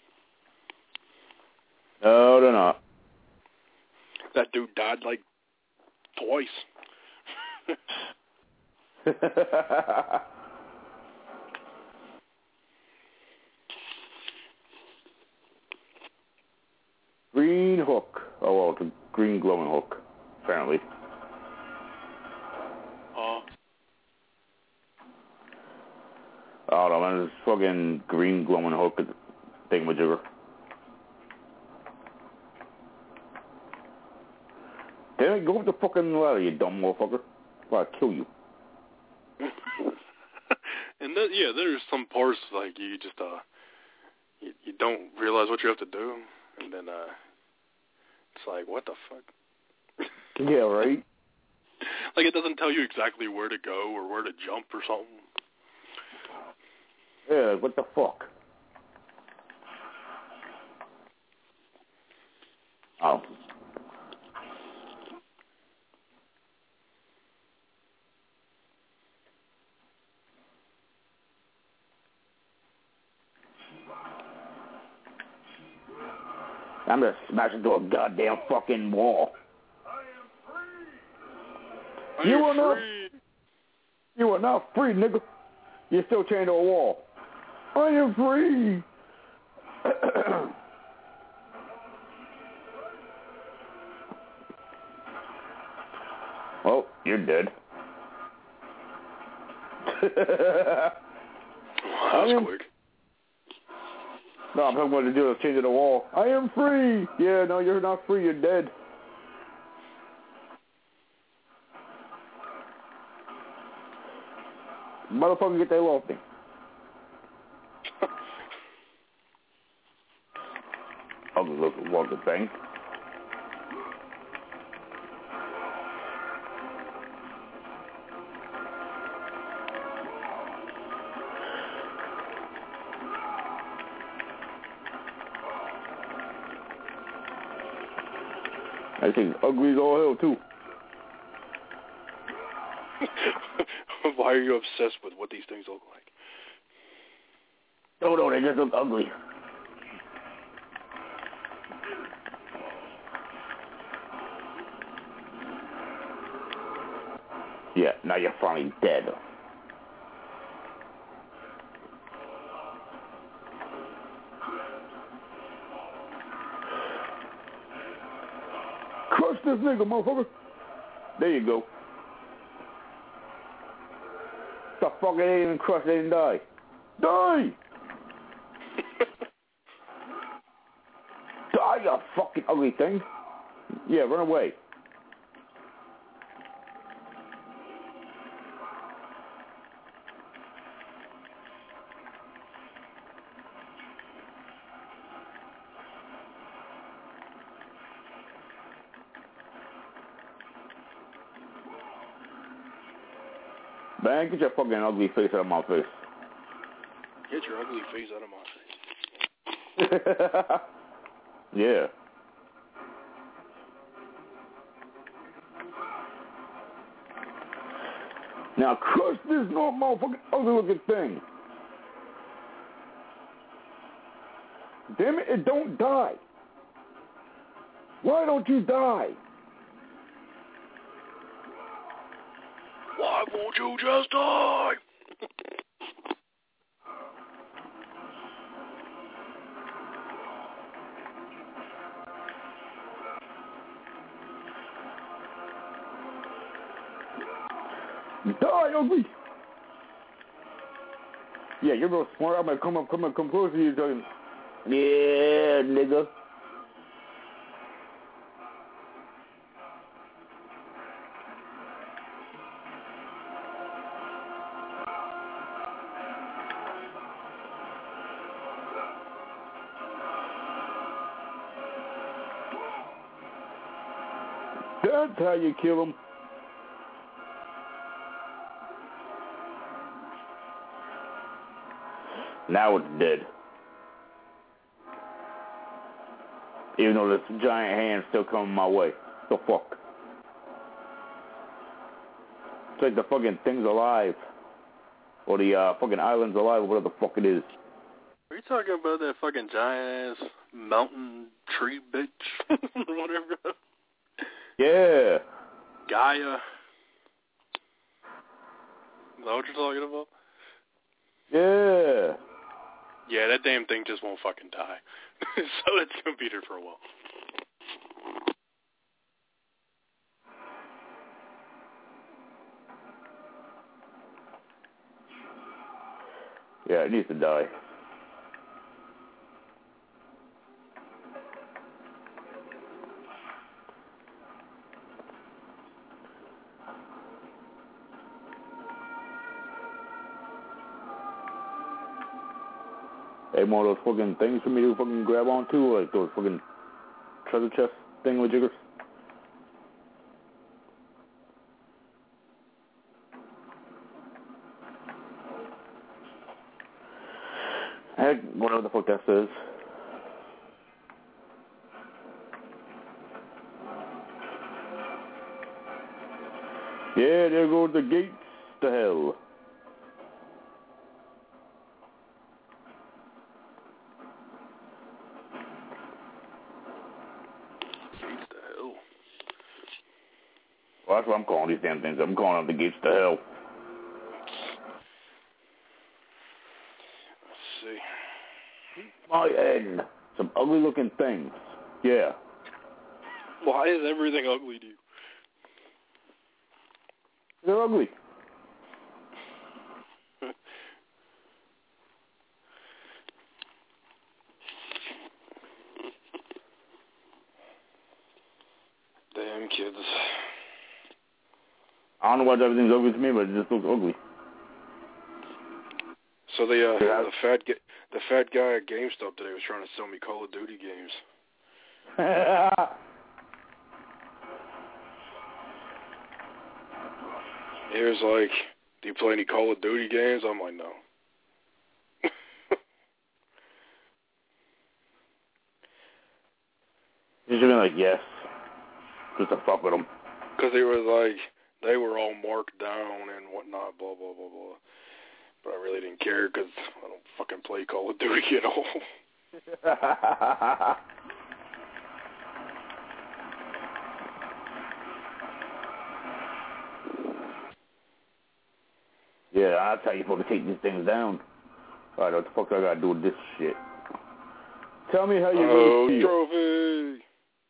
No, they're not. That dude died, like, twice. Green hook. Oh, well, it's a green glowing hook, apparently. Oh. Oh, no, man, this fucking green glowing hook thingamajigger. Damn it, go up the fucking ladder, you dumb motherfucker. I'll kill you. And that, yeah, there's some parts, like, you just, uh, you, you don't realize what you have to do, and then, uh, it's like, what the fuck? Yeah, right? Like, it doesn't tell you exactly where to go or where to jump or something. Yeah, what the fuck? Oh. I'm gonna smash into a goddamn fucking wall. I you am are not. free. You are not free, nigga. You're still chained to a wall. I am free. Oh, you're dead. Wow, that was quick. No, I'm talking about to do is change the wall. I am free. Yeah, no, you're not free. You're dead. Motherfucker, get that off me. Ugly looking walking thing. That thing's ugly as all hell, too. Why are you obsessed with what these things look like? No, no, they just look ugly. Yeah, now you're finally dead. Crush this nigga, motherfucker. There you go. The fuck, they didn't even crush, they didn't die. Die! Die, you fucking ugly thing. Yeah, run away. Man, get your fucking ugly face out of my face. Get your ugly face out of my face. Yeah. Now crush this no motherfucking ugly looking thing. Damn it, it don't die. Why don't you die? Why won't you just die? Die, ugly. Yeah, you're real smart. I'm gonna come up, come up, come close to you, talking. Yeah, nigga. That's how you kill him. Now it's dead. Even though this giant hand's still coming my way. The fuck? It's like the fucking thing's alive. Or the uh, fucking island's alive, or whatever the fuck it is. Are you talking about that fucking giant-ass mountain tree bitch? Or whatever? Yeah. Gaia. Is that what you're talking about? Yeah. Yeah, that damn thing just won't fucking die. So it's gonna be there for a while. Yeah, it needs to die. Hey, more of those fucking things for me to fucking grab onto, like those fucking treasure chest thingamajiggers. Heck, whatever the fuck that says. Yeah, there goes the gates to hell. Gates to hell. Well, that's what I'm calling these damn things. I'm calling them the gates to hell. My end. Some ugly looking things. Yeah. Why is everything ugly to you? They're ugly. Damn kids. I don't know why everything's ugly to me, but it just looks ugly. So the uh, yeah. the fat ga- the fat guy at GameStop today was trying to sell me Call of Duty games. He was like, "Do you play any Call of Duty games?" I'm like, "No." You should be like, "Yes," just to fuck with them. Because they were like, they were all marked down and whatnot, blah blah blah blah. But I really didn't care because I don't fucking play Call of Duty at all. Yeah, that's how you fucking take these things down. Alright, what the fuck I gotta do with this shit? Tell me how you oh, really feel. Trophy!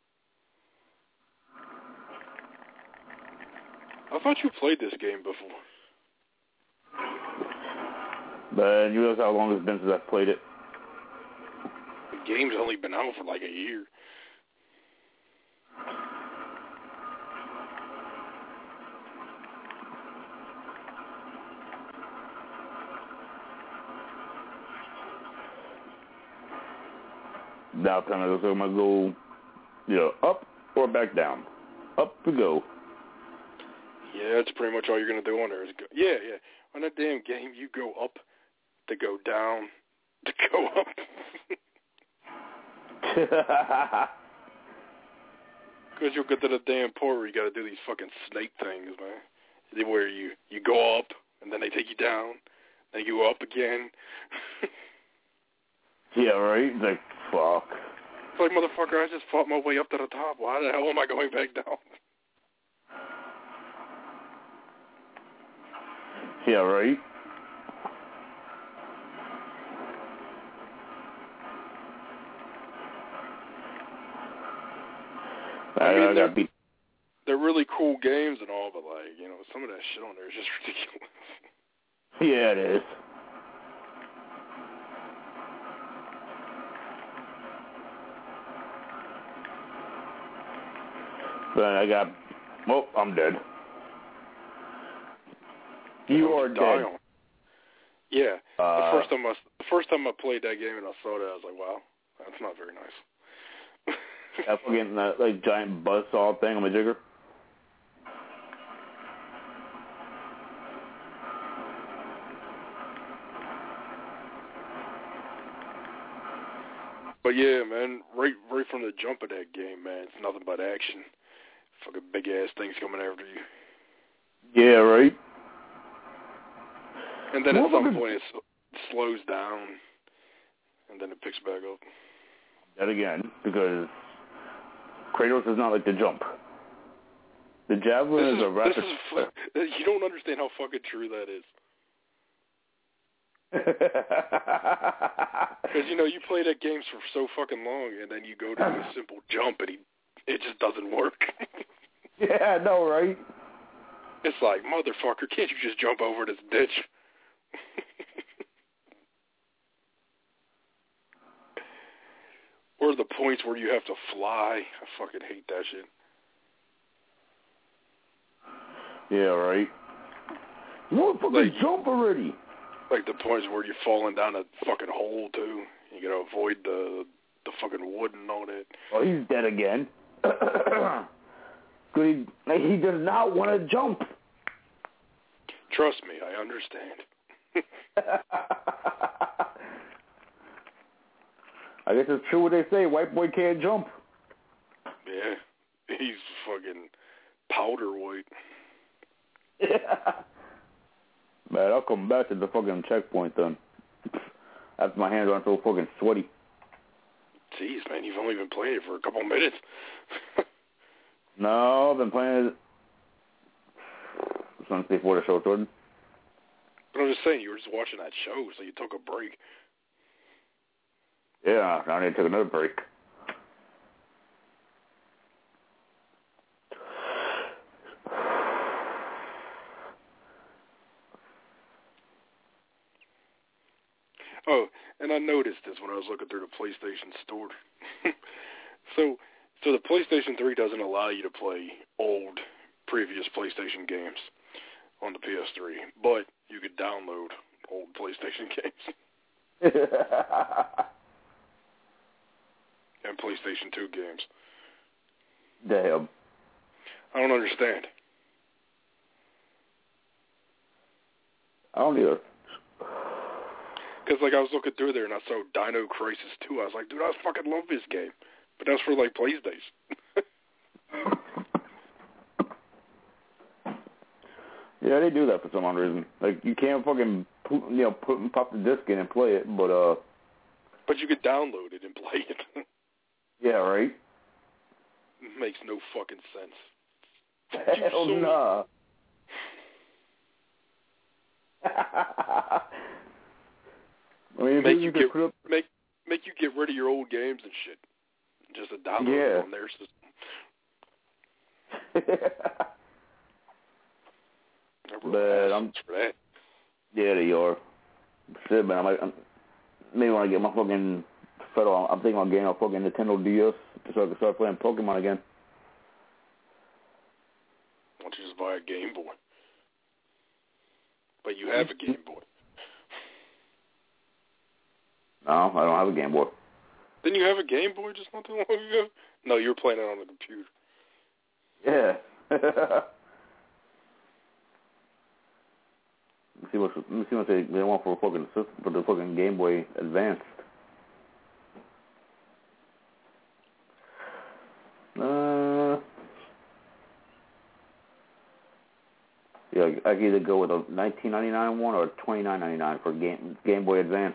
I thought you played this game before. But you realize how long it's been since I've played it? The game's only been out for like a year. Now time I go, I'm gonna go, you know, up or back down. Up we go. Yeah, that's pretty much all you're gonna do on there is go. Yeah, yeah. On that damn game, you go up to go down to go up. Because you'll get to the damn part where you got to do these fucking snake things, man. Where you, you go up, and then they take you down, then you go up again. Yeah, right? Like, fuck. It's like, motherfucker, I just fought my way up to the top. Why the hell am I going back down? Yeah, right? I mean, they're, they're really cool games and all, but, like, you know, some of that shit on there is just ridiculous. Yeah, it is. But I got... Oh, I'm dead. You are dead. Yeah. Uh, the first time I, the first time I played that game and I saw that, I was like, wow, that's not very nice. That fucking, that, like, giant buzzsaw thing on my jigger? But yeah, man, right right from the jump of that game, man, it's nothing but action. Fucking big ass things coming after you. Yeah, right. And then at some point it slows down, and then it picks back up. That again, because Kratos does not like to jump. The javelin this is, is a rapid. This is fu- you don't understand how fucking true that is. Because, you know, you play that games for so fucking long, and then you go to a simple jump, and he, it just doesn't work. Yeah, I know, right? It's like, motherfucker, can't you just jump over this ditch? Or the points where you have to fly. I fucking hate that shit. Yeah, right. Motherfucker, like, jump already. Like the points where you're falling down a fucking hole, too. You gotta avoid the the fucking wood and all that. Oh, he's dead again. he, he does not want to jump. Trust me, I understand. I guess it's true what they say. White boy can't jump. Yeah, he's fucking powder white. Yeah. Man, I'll come back to the fucking checkpoint then. After my hands aren't so fucking sweaty. Jeez, man, you've only been playing it for a couple minutes. No, I've been playing it since before the show started. But I'm just saying, you were just watching that show, so you took a break. Yeah, I need to take another break. Oh, and I noticed this when I was looking through the PlayStation Store. so, so the PlayStation three doesn't allow you to play old, previous PlayStation games on the P S three, but you could download old PlayStation games. And PlayStation two games. Damn. I don't understand. I don't either. Because, like, I was looking through there and I saw Dino Crisis two. I was like, dude, I fucking love this game. But that's for, like, PlayStation. Yeah, they do that for some odd reason. Like, you can't fucking, you know, put pop the disc in and play it, but, uh... But you could download it and play it. Yeah, right? Makes no fucking sense. Hell so nah. I mean, make you, you could get put up... make make you get rid of your old games and shit. Just to download Yeah. it on their system. But I'm for that. Yeah, they are. Shit, man. I might, I'm, maybe when I get my fucking federal, I'm thinking about getting a fucking Nintendo D S so I can start playing Pokemon again. Why don't you just buy a Game Boy? But you have a Game Boy. No, I don't have a Game Boy. Didn't you have a Game Boy just not too long ago? No, you were playing it on the computer. Yeah. Let me see what let me see what they, they want for a fucking system, for the fucking Game Boy Advanced. Uh, yeah, I can either go with a nineteen ninety-nine one or a twenty-nine ninety-nine for Game Game Boy Advanced.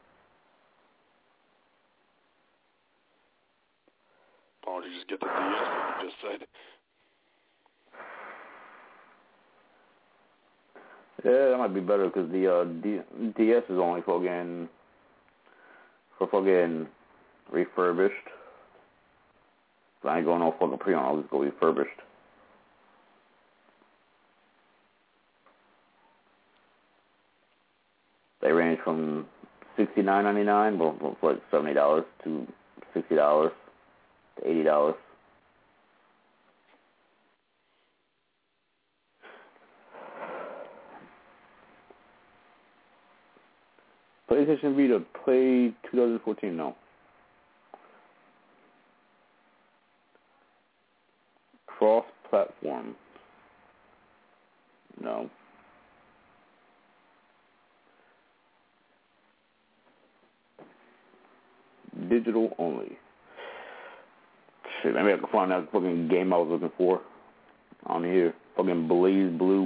Why don't you just get the D S like you just said? Yeah, that might be better because the uh, D- DS is only fucking for fucking refurbished. So I ain't going no fucking pre-owned. I'll just go refurbished. They range from sixty-nine ninety-nine, well, well, like seventy dollars to sixty dollars to eighty dollars. PlayStation Vita, play twenty fourteen, no. Cross-platform, no. digital only. Shit, maybe I can find that fucking game I was looking for on here. Fucking Blaze Blue.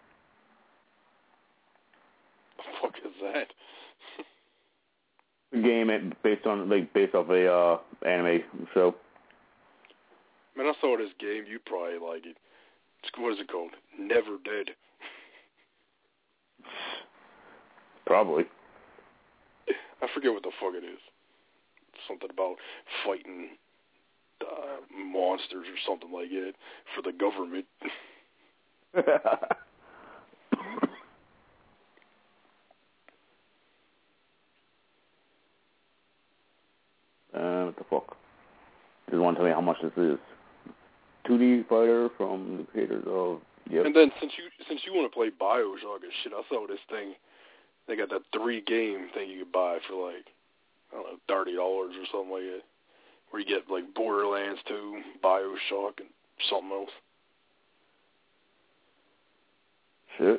The fuck is that? A game based on like based off a uh, anime show. Man, I saw this game. You'd probably like it. It's, what is it called? Never Dead. Probably. I forget what the fuck it is. Something about fighting uh, monsters or something like that for the government. uh, what the fuck? Just want to tell me how much this is. two D fighter from the creators of. Yep. And then since you since you want to play Bioshock and shit, I saw this thing. They got that three game thing you could buy for like I don't know thirty dollars or something like that, where you get like Borderlands two, Bioshock, and something else. Shit.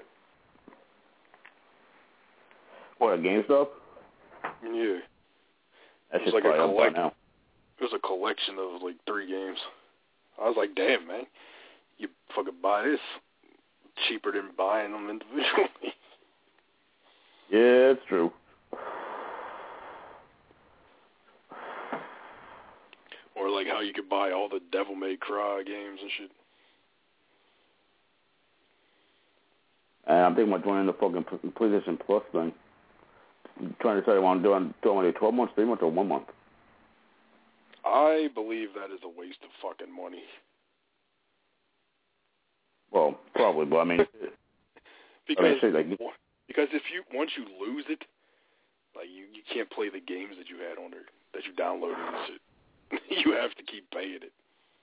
What, a GameStop? Yeah. That it was shit's like a probably collect- now. It was a collection of like three games. I was like, damn, man, you fucking buy this cheaper than buying them individually. Yeah, it's true. Or like how you could buy all the Devil May Cry games and shit. And I'm thinking about joining the fucking PlayStation Plus thing. I'm trying to decide if I want to do it, do I want to do twelve months, three months, or one month. I believe that is a waste of fucking money. Well, probably, but I mean, because I mean, shit, like, because if you once you lose it, like you, you can't play the games that you had on there that you downloaded and shit. You have to keep paying it.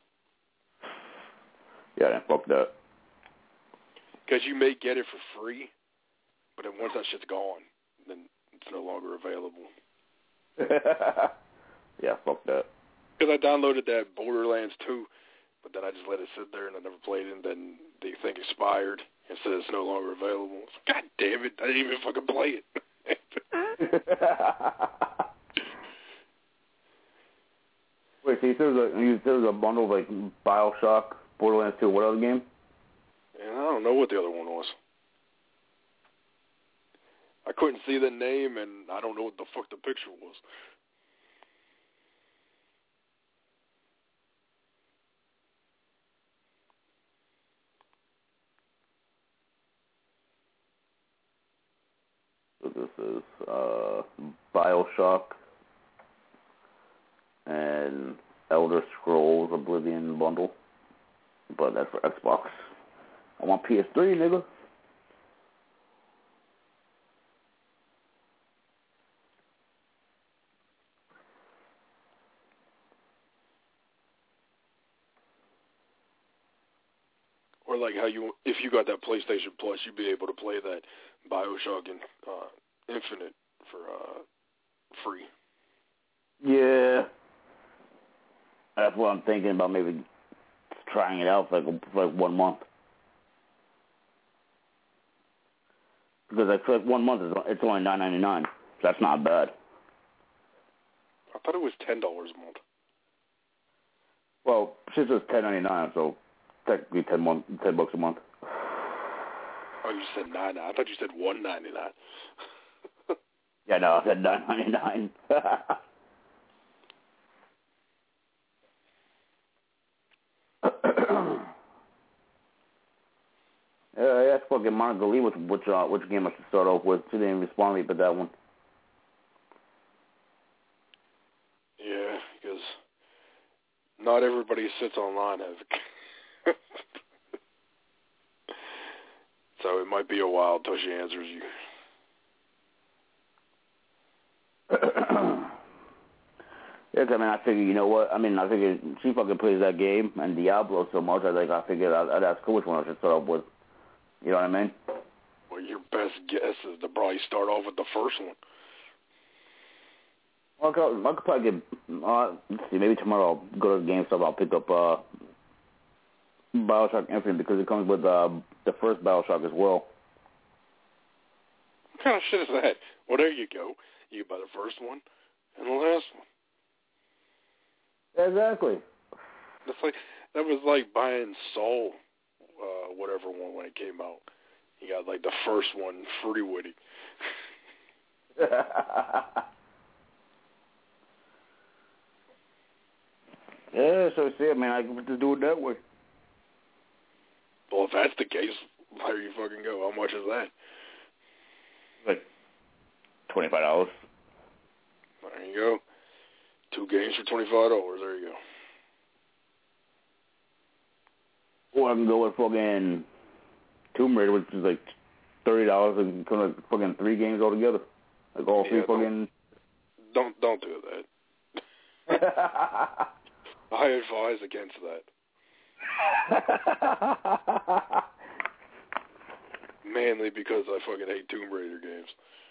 Yeah, then fuck that. Because you may get it for free, but then once that shit's gone, then it's no longer available. Yeah, fuck that. Because I downloaded that Borderlands two, but then I just let it sit there and I never played it, and then the thing expired and said it's no longer available. God damn it, I didn't even fucking play it. Wait, so you said there was a, you said there was a bundle of like Bioshock, Borderlands two, what other game? And I don't know what the other one was. I couldn't see the name, and I don't know what the fuck the picture was. So this is uh, Bioshock and Elder Scrolls Oblivion bundle, but that's for Xbox. I want P S three, nigga. Or like how you, if you got that PlayStation Plus, you'd be able to play that Bioshock and uh, Infinite for uh, free. Yeah, that's what I'm thinking about. Maybe trying it out for like, for like one month, because I feel like one month is it's only nine ninety nine. So that's not bad. I thought it was ten dollars a month. Well, since it's ten ninety nine, so technically ten month, ten bucks a month. Oh, you said nine. I thought you said one ninety nine. Yeah, no, I said nine ninety nine. Yeah, I asked fucking Monica Lee which which uh, which game I should start off with. She didn't respond to me, but that one. Yeah, because not everybody sits online has. So it might be a while until she answers you. Yeah, I mean, I figured, you know what? I mean, I figured she fucking plays that game and Diablo so much. I think I figured I'd, I'd ask her which one I should start off with. You know what I mean? Well, your best guess is to probably start off with the first one. Well, I could, I could probably get. Uh, let's see, maybe tomorrow I'll go to GameStop. I'll pick up uh, Bioshock Infinite because it comes with uh, the first Bioshock as well. What kind of shit is that? Well, there you go. You buy the first one and the last one. Exactly. That's like that was like buying Soul, uh, whatever one when it came out. You got like the first one, Fruity Woody. Yeah, so see it, man. I can just do it that way. Well, if that's the case, there you fucking go. How much is that? Like twenty-five dollars. There you go. Two games for twenty-five dollars. There you go. Or I can go with fucking Tomb Raider, which is like thirty dollars, and come like fucking three games altogether. Like all three yeah, fucking. Don't don't do that. I advise against that. Mainly because I fucking hate Tomb Raider games.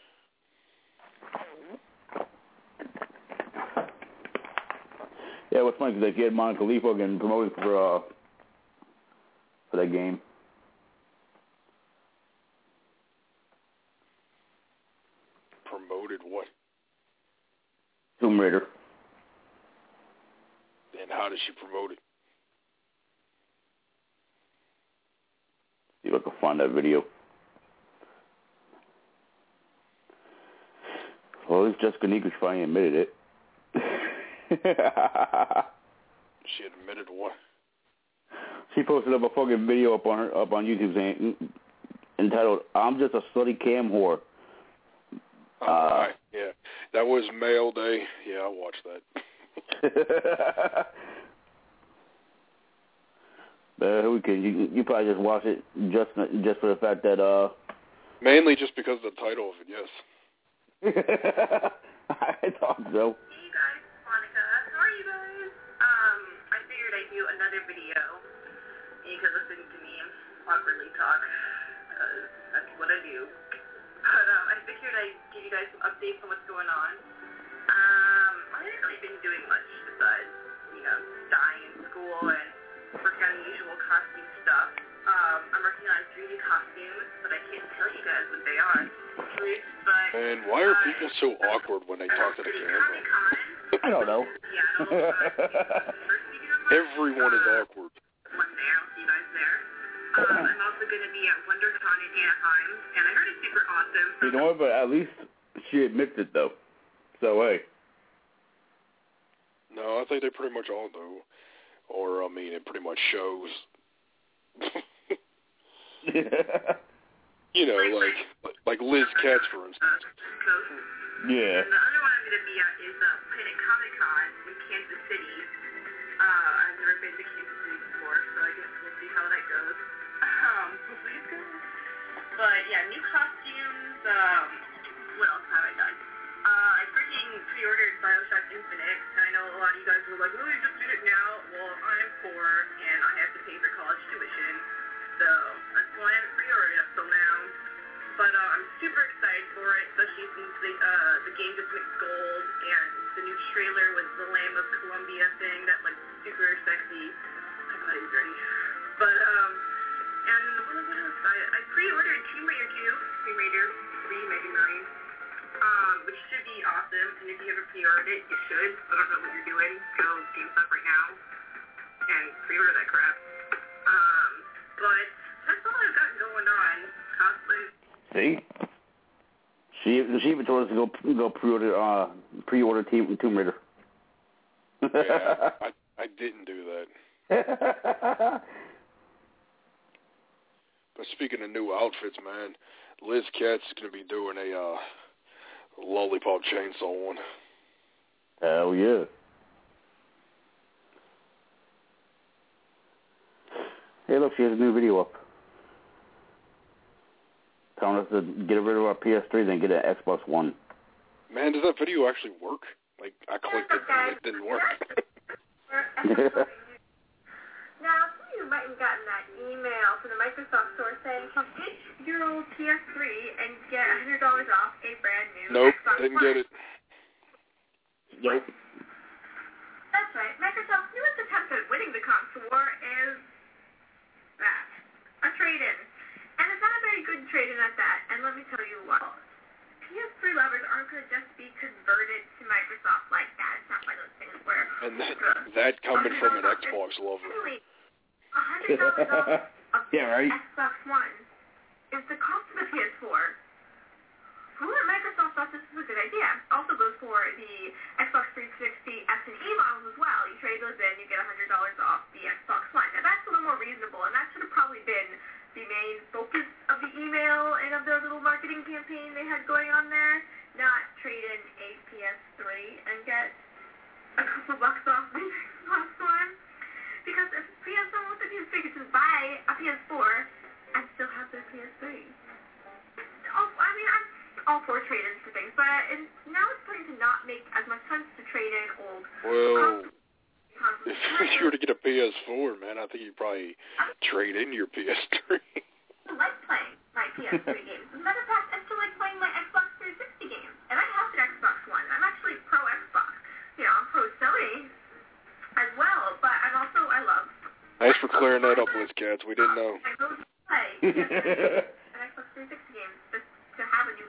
Yeah, what's funny is that kid Mon Khalifa getting promoted for uh, for that game. Promoted what? Tomb Raider. And how does she promote it? See if I can find that video. Well, at least Jessica Nichols finally admitted it. She admitted what? She posted up a fucking video up on her up on YouTube saying entitled "I'm just a slutty cam whore." Oh, uh, right. Yeah, that was Mail Day. Yeah, I watched that. uh, who can you? You probably just watch it just just for the fact that uh. Mainly just because of the title of it. Yes. I thought so. Hey guys, Monica. How are you guys? Um, I figured I'd do another video. And you could listen to me awkwardly talk. Uh, that's what I do. But um, I figured I'd give you guys some updates on what's going on. Um, I haven't really been doing much besides, you know, dying in school and working on the usual costume stuff. Um, I'm working on three D costumes, but I can't tell you guys what they are. Please, but And why are people so awkward when they talk to the camera? I don't know. Everyone is awkward. One day I'll see you guys there. Um, I'm also going to be at WonderCon in Anaheim, and I heard it's super awesome. You know what? But at least she admits it, though. So hey. No, I think they pretty much all do. Or I mean, it pretty much shows. You know, like like Liz Katz, for instance. Yeah. And the other one I'm going to be at is uh, Planet Comic Con in Kansas City. Uh, I've never been to Kansas City before, so I guess we'll see how that goes. Um, hopefully it's good. But yeah, new costumes. Um, what else have I done? Uh, I freaking pre-ordered Bioshock Infinite, and I know a lot of you guys were like, oh, you just did it now. Well, I'm poor, and I have to pay for college tuition, so that's why I haven't pre-ordered up till now. But uh, I'm super excited for it, especially since the, uh, the game just went gold, and the new trailer with the Lamb of Columbia thing that looks super sexy. My body's ready. But, um, and what else? I, I pre-ordered Tomb Raider two, Tomb Raider three Mega Million, um, which should be awesome, and if you ever pre-ordered it, you should. I don't know what you're doing. Go GameStop right now and pre-order that crap. Um, but that's all I've got going on. Cosplay. See? She she even told us to go go pre-order uh pre-order Team Tomb Raider. Yeah, I I didn't do that. But speaking of new outfits, man, Liz Katz is going to be doing a uh, Lollipop Chainsaw one. Hell yeah. Hey, look, she has a new video up. Telling us to get rid of our P S three, then get an Xbox One. Man, does that video actually work? Like, I clicked it and it didn't work. Now, some of you might have gotten that email from the Microsoft store saying, get your old P S three and get one hundred dollars off a brand new Nope, Xbox didn't One. get it. Nope. That's right. Microsoft's newest attempt at winning the console war is that, a trade-in. And it's not a very good trade-in at that, and let me tell you what. P S three lovers aren't going to just be converted to Microsoft like that. It's not one of those things where, And that, that coming from an Xbox lover. one hundred dollars off Yeah, right? Xbox One is the cost of the P S four. Who at Microsoft thought this was a good idea? Also goes for the Xbox three sixty S and E models as well. You trade those in, you get one hundred dollars off the Xbox One. Now that's a little more reasonable, and that should have probably been the main focus of the email and of the little marketing campaign they had going on there. Not trade in a P S three and get a couple bucks off the Xbox One. Because if P S one wants a P S three, you can buy a P S four and still have their P S three. Oh, I mean, I'm all for trade-ins for things, but it, now it's starting to not make as much sense to trade in old Well, consoles. if you were to get a P S four, man, I think you'd probably trade in your P S three. I like playing my P S three games. As a matter of fact, I still like playing my Xbox three sixty games. And I have an Xbox One. I'm actually pro Xbox. You know, I'm pro Sony as well, but I'm also, I love... Thanks for clearing that up, Liz Cats. We didn't know. I go to play an Xbox three sixty games just to have a new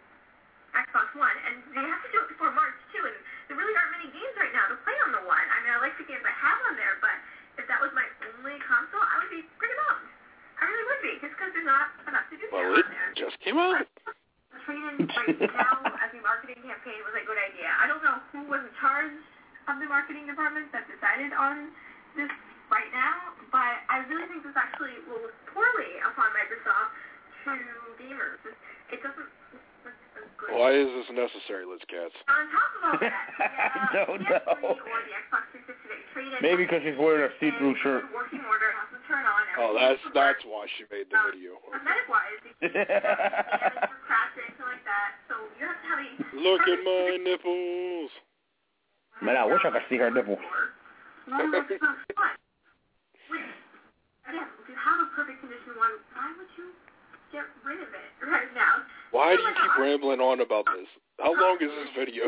Xbox One, and they have to do it before March, too, and there really aren't many games right now to play on the One. I mean, I like the games I have on there, but if that was my only console, I would be pretty bummed. I really would be, just because there's not enough to do Well, on it there. just came out. Trade-in right now as a marketing campaign was a good idea. I don't know who was in charge of the marketing department that decided on this right now, but I really think this actually will look poorly upon Microsoft to gamers. It doesn't look as good. Why is this necessary, Liz Cats? On top of all that, I yeah, don't P S three know. or the Xbox three sixty that you trade in Maybe because she's wearing a see-through shirt. working order has to turn on. Oh, that's that's why she made the video. Cosmetic-wise, you can't damage or crash or anything like that, so you have to have a... Look at my nipples. Man, I wish I could see her nipple. One Xbox One. Which, again, if you have a perfect condition one, why would you get rid of it right now? Why do you keep rambling on about this? How long is this video?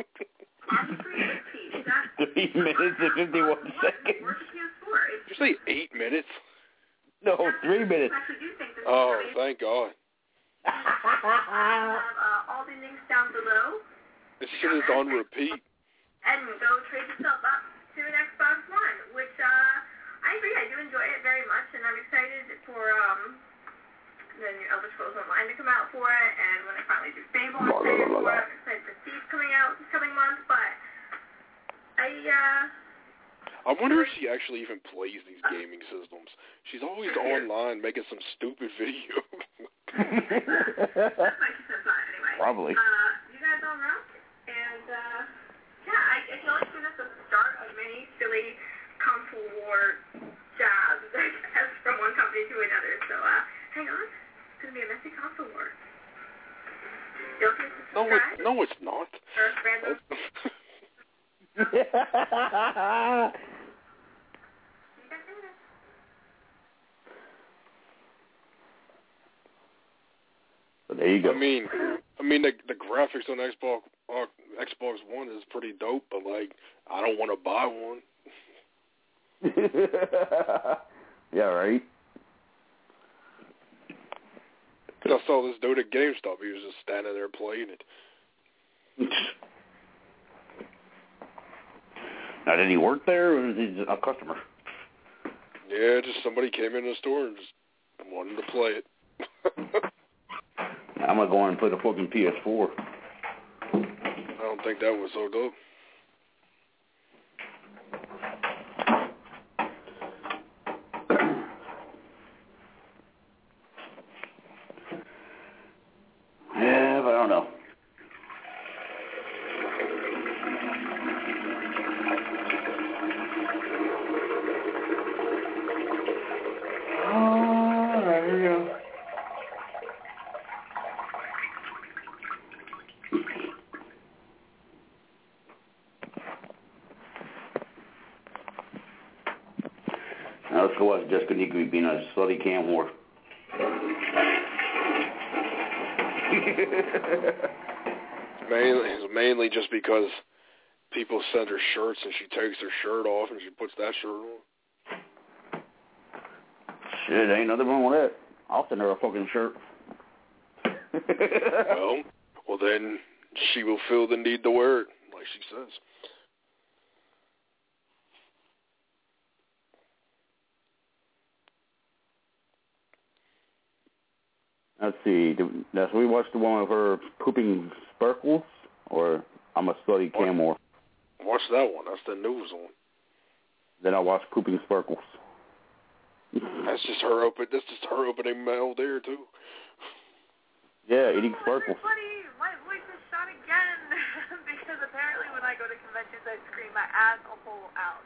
Three minutes and fifty-one seconds. Did you say eight minutes? No, three minutes. Oh, thank God. I have uh, all the links down below. This shit is on repeat. And go trade yourself up to an Xbox One, which uh, I agree, I do enjoy it very much, and I'm excited for um, the new Elder Scrolls Online to come out for it, and when I finally do Fable, I'm excited for it. I'm excited for Thief coming out this coming month, but I, uh... I wonder if she actually even plays these gaming systems. She's always online making some stupid video. Probably. Uh, you guys all know, and, uh... yeah, I, I can only see this as the start of many silly console war jobs, I guess, from one company to another. So, uh, hang on. It's going to be a messy console war. Don't forget to No, subscribe. it, no, it's not. Or random. But there you go. I mean, I mean the the graphics on Xbox uh, Xbox One is pretty dope, but like, I don't want to buy one. Yeah, right. I saw this dude at GameStop. He was just standing there playing it. Now, did he work there, or was he just a customer? Yeah, just somebody came in the store and just wanted to play it. I'm gonna go on and play the fucking P S four. I don't think that was so dope. Yeah, but I don't know. Oh, there you go. Now let's go watch Jessica Nigri being a slutty cam whore. mainly, it's mainly just because people send her shirts and she takes her shirt off and she puts that shirt on. Shit, ain't nothing wrong with that. I'll send her a fucking shirt. well, well then she will feel the need to wear it, like she says. Let's see. Did, so we watched the one of her pooping sparkles, or I'm a slutty Camor. Watch that one. That's the news one. Then I watched Pooping Sparkles. That's just her open. That's just her opening mail there too. Yeah, eating Oh, sparkles. everybody, my voice is shot again because apparently when I go to conventions I scream my ass a hole out.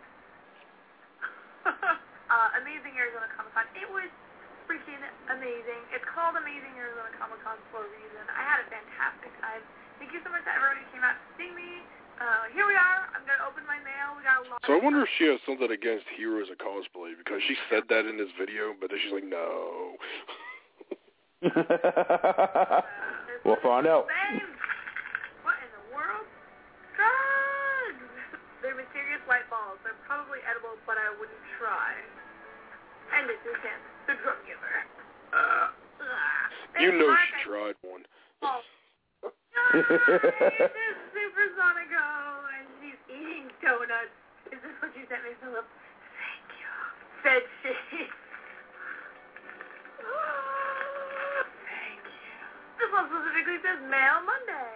uh, amazing Arizona Comic Con. It was freaking amazing. It's called Amazing Arizona Comic Con for a reason. I had a fantastic time. Thank you so much to everyone who came out to see me. Uh, here we are. I'm going to open my mail. We got a lot So I of wonder if she has something against heroes of cosplay, because she said that in this video, but then she's like, no. We'll find out. What in the world? Drugs! They're mysterious white balls. They're probably edible, but I wouldn't try. And this is him, the drug giver. Uh, You know Mark, she tried one. Oh. This is Supersonico, and she's eating donuts. Is this what you sent me, Philip? Thank you. Said she. Thank you. This one specifically says Mail Monday.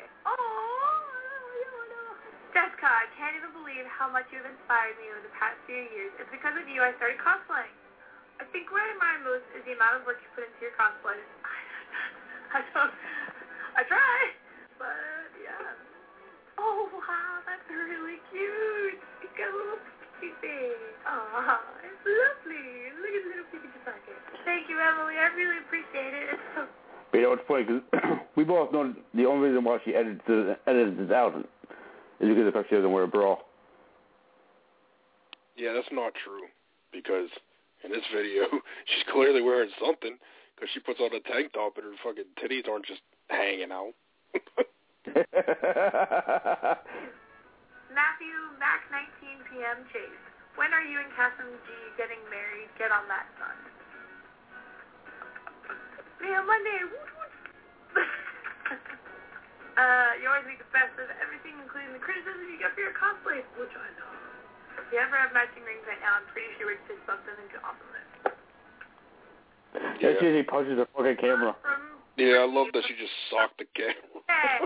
Oh, Jessica, I can't even believe how much you've inspired me over the past few years. It's because of you I started cosplaying. I think what I admire most is the amount of work you put into your cosplay. I don't, I try, but yeah. Oh, wow, that's really cute. It's got a little piece. Aw, it's lovely. Look at the little Pikachu pocket. Thank you, Emily. I really appreciate it. It's so... But you know, it's funny, because we both know the only reason why she edits this, edits this out is because of the fact she doesn't wear a bra. Yeah, that's not true, because in this video, she's clearly wearing something, because she puts on a tank top and her fucking titties aren't just hanging out. Matthew, Mac nineteen p.m. Chase. When are you and Catherine G getting married? Get on that, son. Man, Monday. Woot, woot. uh, you always make the best of everything, including the criticism you get for your cosplay, which I know. If you ever have matching rings right now, I'm pretty sure it's just something to compliment. Yeah, she punches the fucking camera. Yeah, I love that she just socked the camera. Yeah,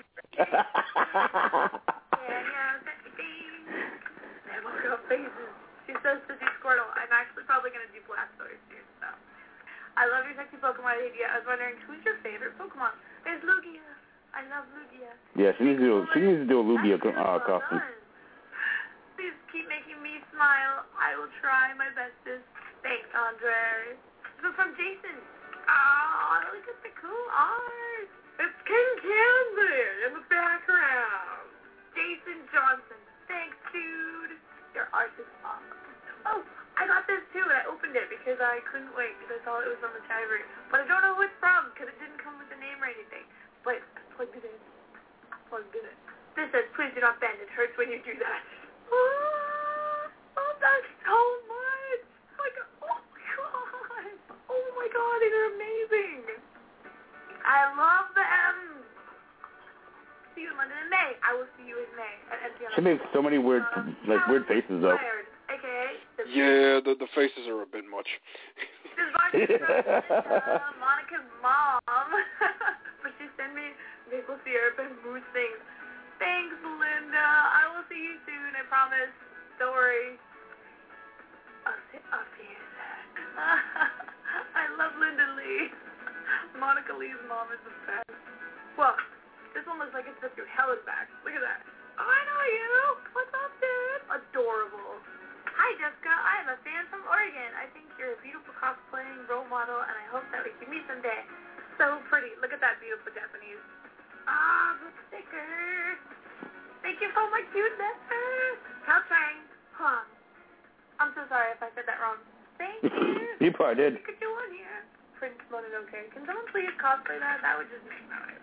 yeah, they walk up faces. She says to do Squirtle. I'm actually probably going to do Blastoise soon, so. I love your sexy Pokemon idea. I was wondering, who's your favorite Pokemon? There's Lugia. I love Lugia. Yeah, she needs to do, she needs to do a Lugia uh, costume. Please keep making me smile. I will try my bestest. Thanks, Andre. This is from Jason. Oh, look at the cool art. It's King Candy in the background. Jason Johnson. Thanks, dude. Your art is awesome. Oh, I got this too, and I opened it because I couldn't wait because I thought it was from the Chivery. But I don't know who it's from because it didn't come with a name or anything. But I plugged it in. I plugged it in. This says, please do not bend. It hurts when you do that. Oh, oh that's so much. Like, oh my god. Oh my god, these are amazing. I love them. See you in London in May. I will see you in May at M T L. She makes so many weird, uh, like weird faces though. A K A the Yeah, the the faces are a bit much. This is uh, Monica's mom. But she sent me maple syrup and moose things. Thanks, Linda. I will see you soon. I promise. Don't worry. I'll see, I'll see you soon. I love Linda Lee. Monica Lee's mom is the best. Well, this one looks like it's been through hell and back. Look at that. Oh, I know you. What's up, dude? Adorable. Hi, Jessica. I am a fan from Oregon. I think you're a beautiful cosplaying role model, and I hope that we can meet someday. So pretty. Look at that beautiful Japanese. Ah, the sticker. Thank you for my cuteness. How Chang. Huh. I'm so sorry if I said that wrong. Thank you. You probably did. Pikachu on here. Prince Mononoke. Can someone please cosplay that? That would just make my life.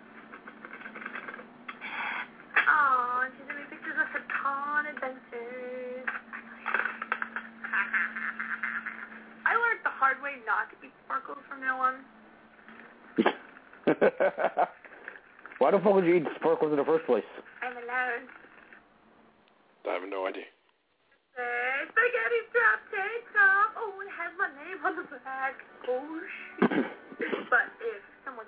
Aw, she's sending me pictures of her con adventures. I learned the hard way not to eat sparkles from now on. Why the fuck would you eat sparkles in the first place? I'm alone. I have no idea. Hey, spaghetti strap tank top. Oh, it has my name on the back. Oh, shit. But if someone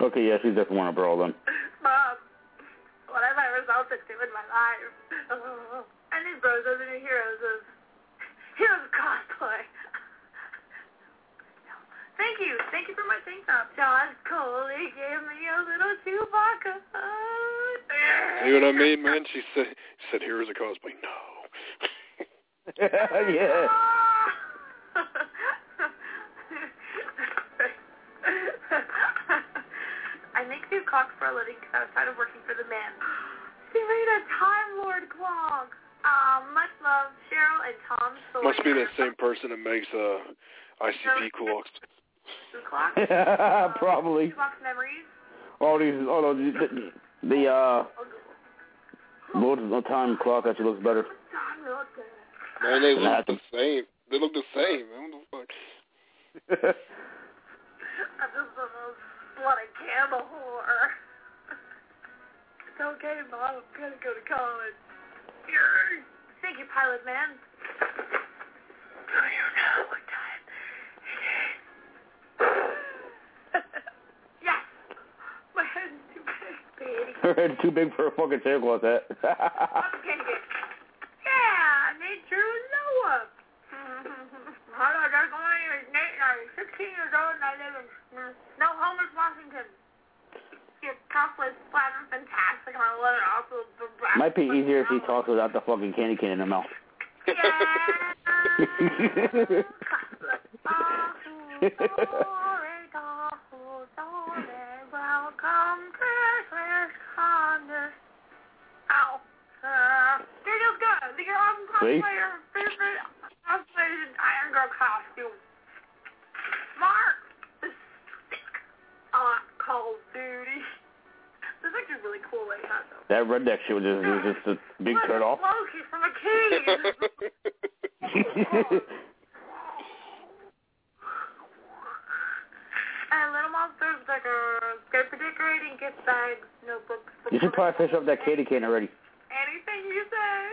Okay, yeah, she's definitely want to brawl then. Mom, what have I resulted to in my life? Oh, I need bros as new heroes of heroes of cosplay. Thank you. Thank you for my tank top. Josh Coley gave me a little Chewbacca. See what I mean, man? She said, she said here's a cosplay. No. Yeah. I make new clocks for a living because I was tired of working for the man. She made a Time Lord clock. Um, much love, Cheryl and Tom Sawyer. Must be that same person that makes uh, I C P clocks. The clock? Probably. Shoebox Memories. All these, all of these, the, the uh, Lord of the Time clock actually looks better. Man, they look the same. They look the same. Man, what the fuck? I'm just a bloody camel whore. It's okay, Mom. I'm gonna go to college. Thank you, Pilot Man. Do you know what time it is? Yes. My head's too big, baby. Her head's too big for a fucking tablecloth hat. Yeah, nature Noah. Hello, there's only Nate, I'm sixteen years old and I live in no Homeless, Washington. Your cosplay's flat and fantastic, and I love it also. Might be easier if she talks without the fucking candy cane in her mouth. Welcome to Ow. Uh, you're just good. You're awesome cosplayer. Favorite cosplayer Iron Girl costume. Mark. Uh, Call of Duty. This is actually really cool what he has though. That redneck shit was just, was just a big turn off. Loki from a cave. And Little Monsters stickers, gift for decorating, gift bags, notebooks. You should probably finish up that candy cane already. Anything you say.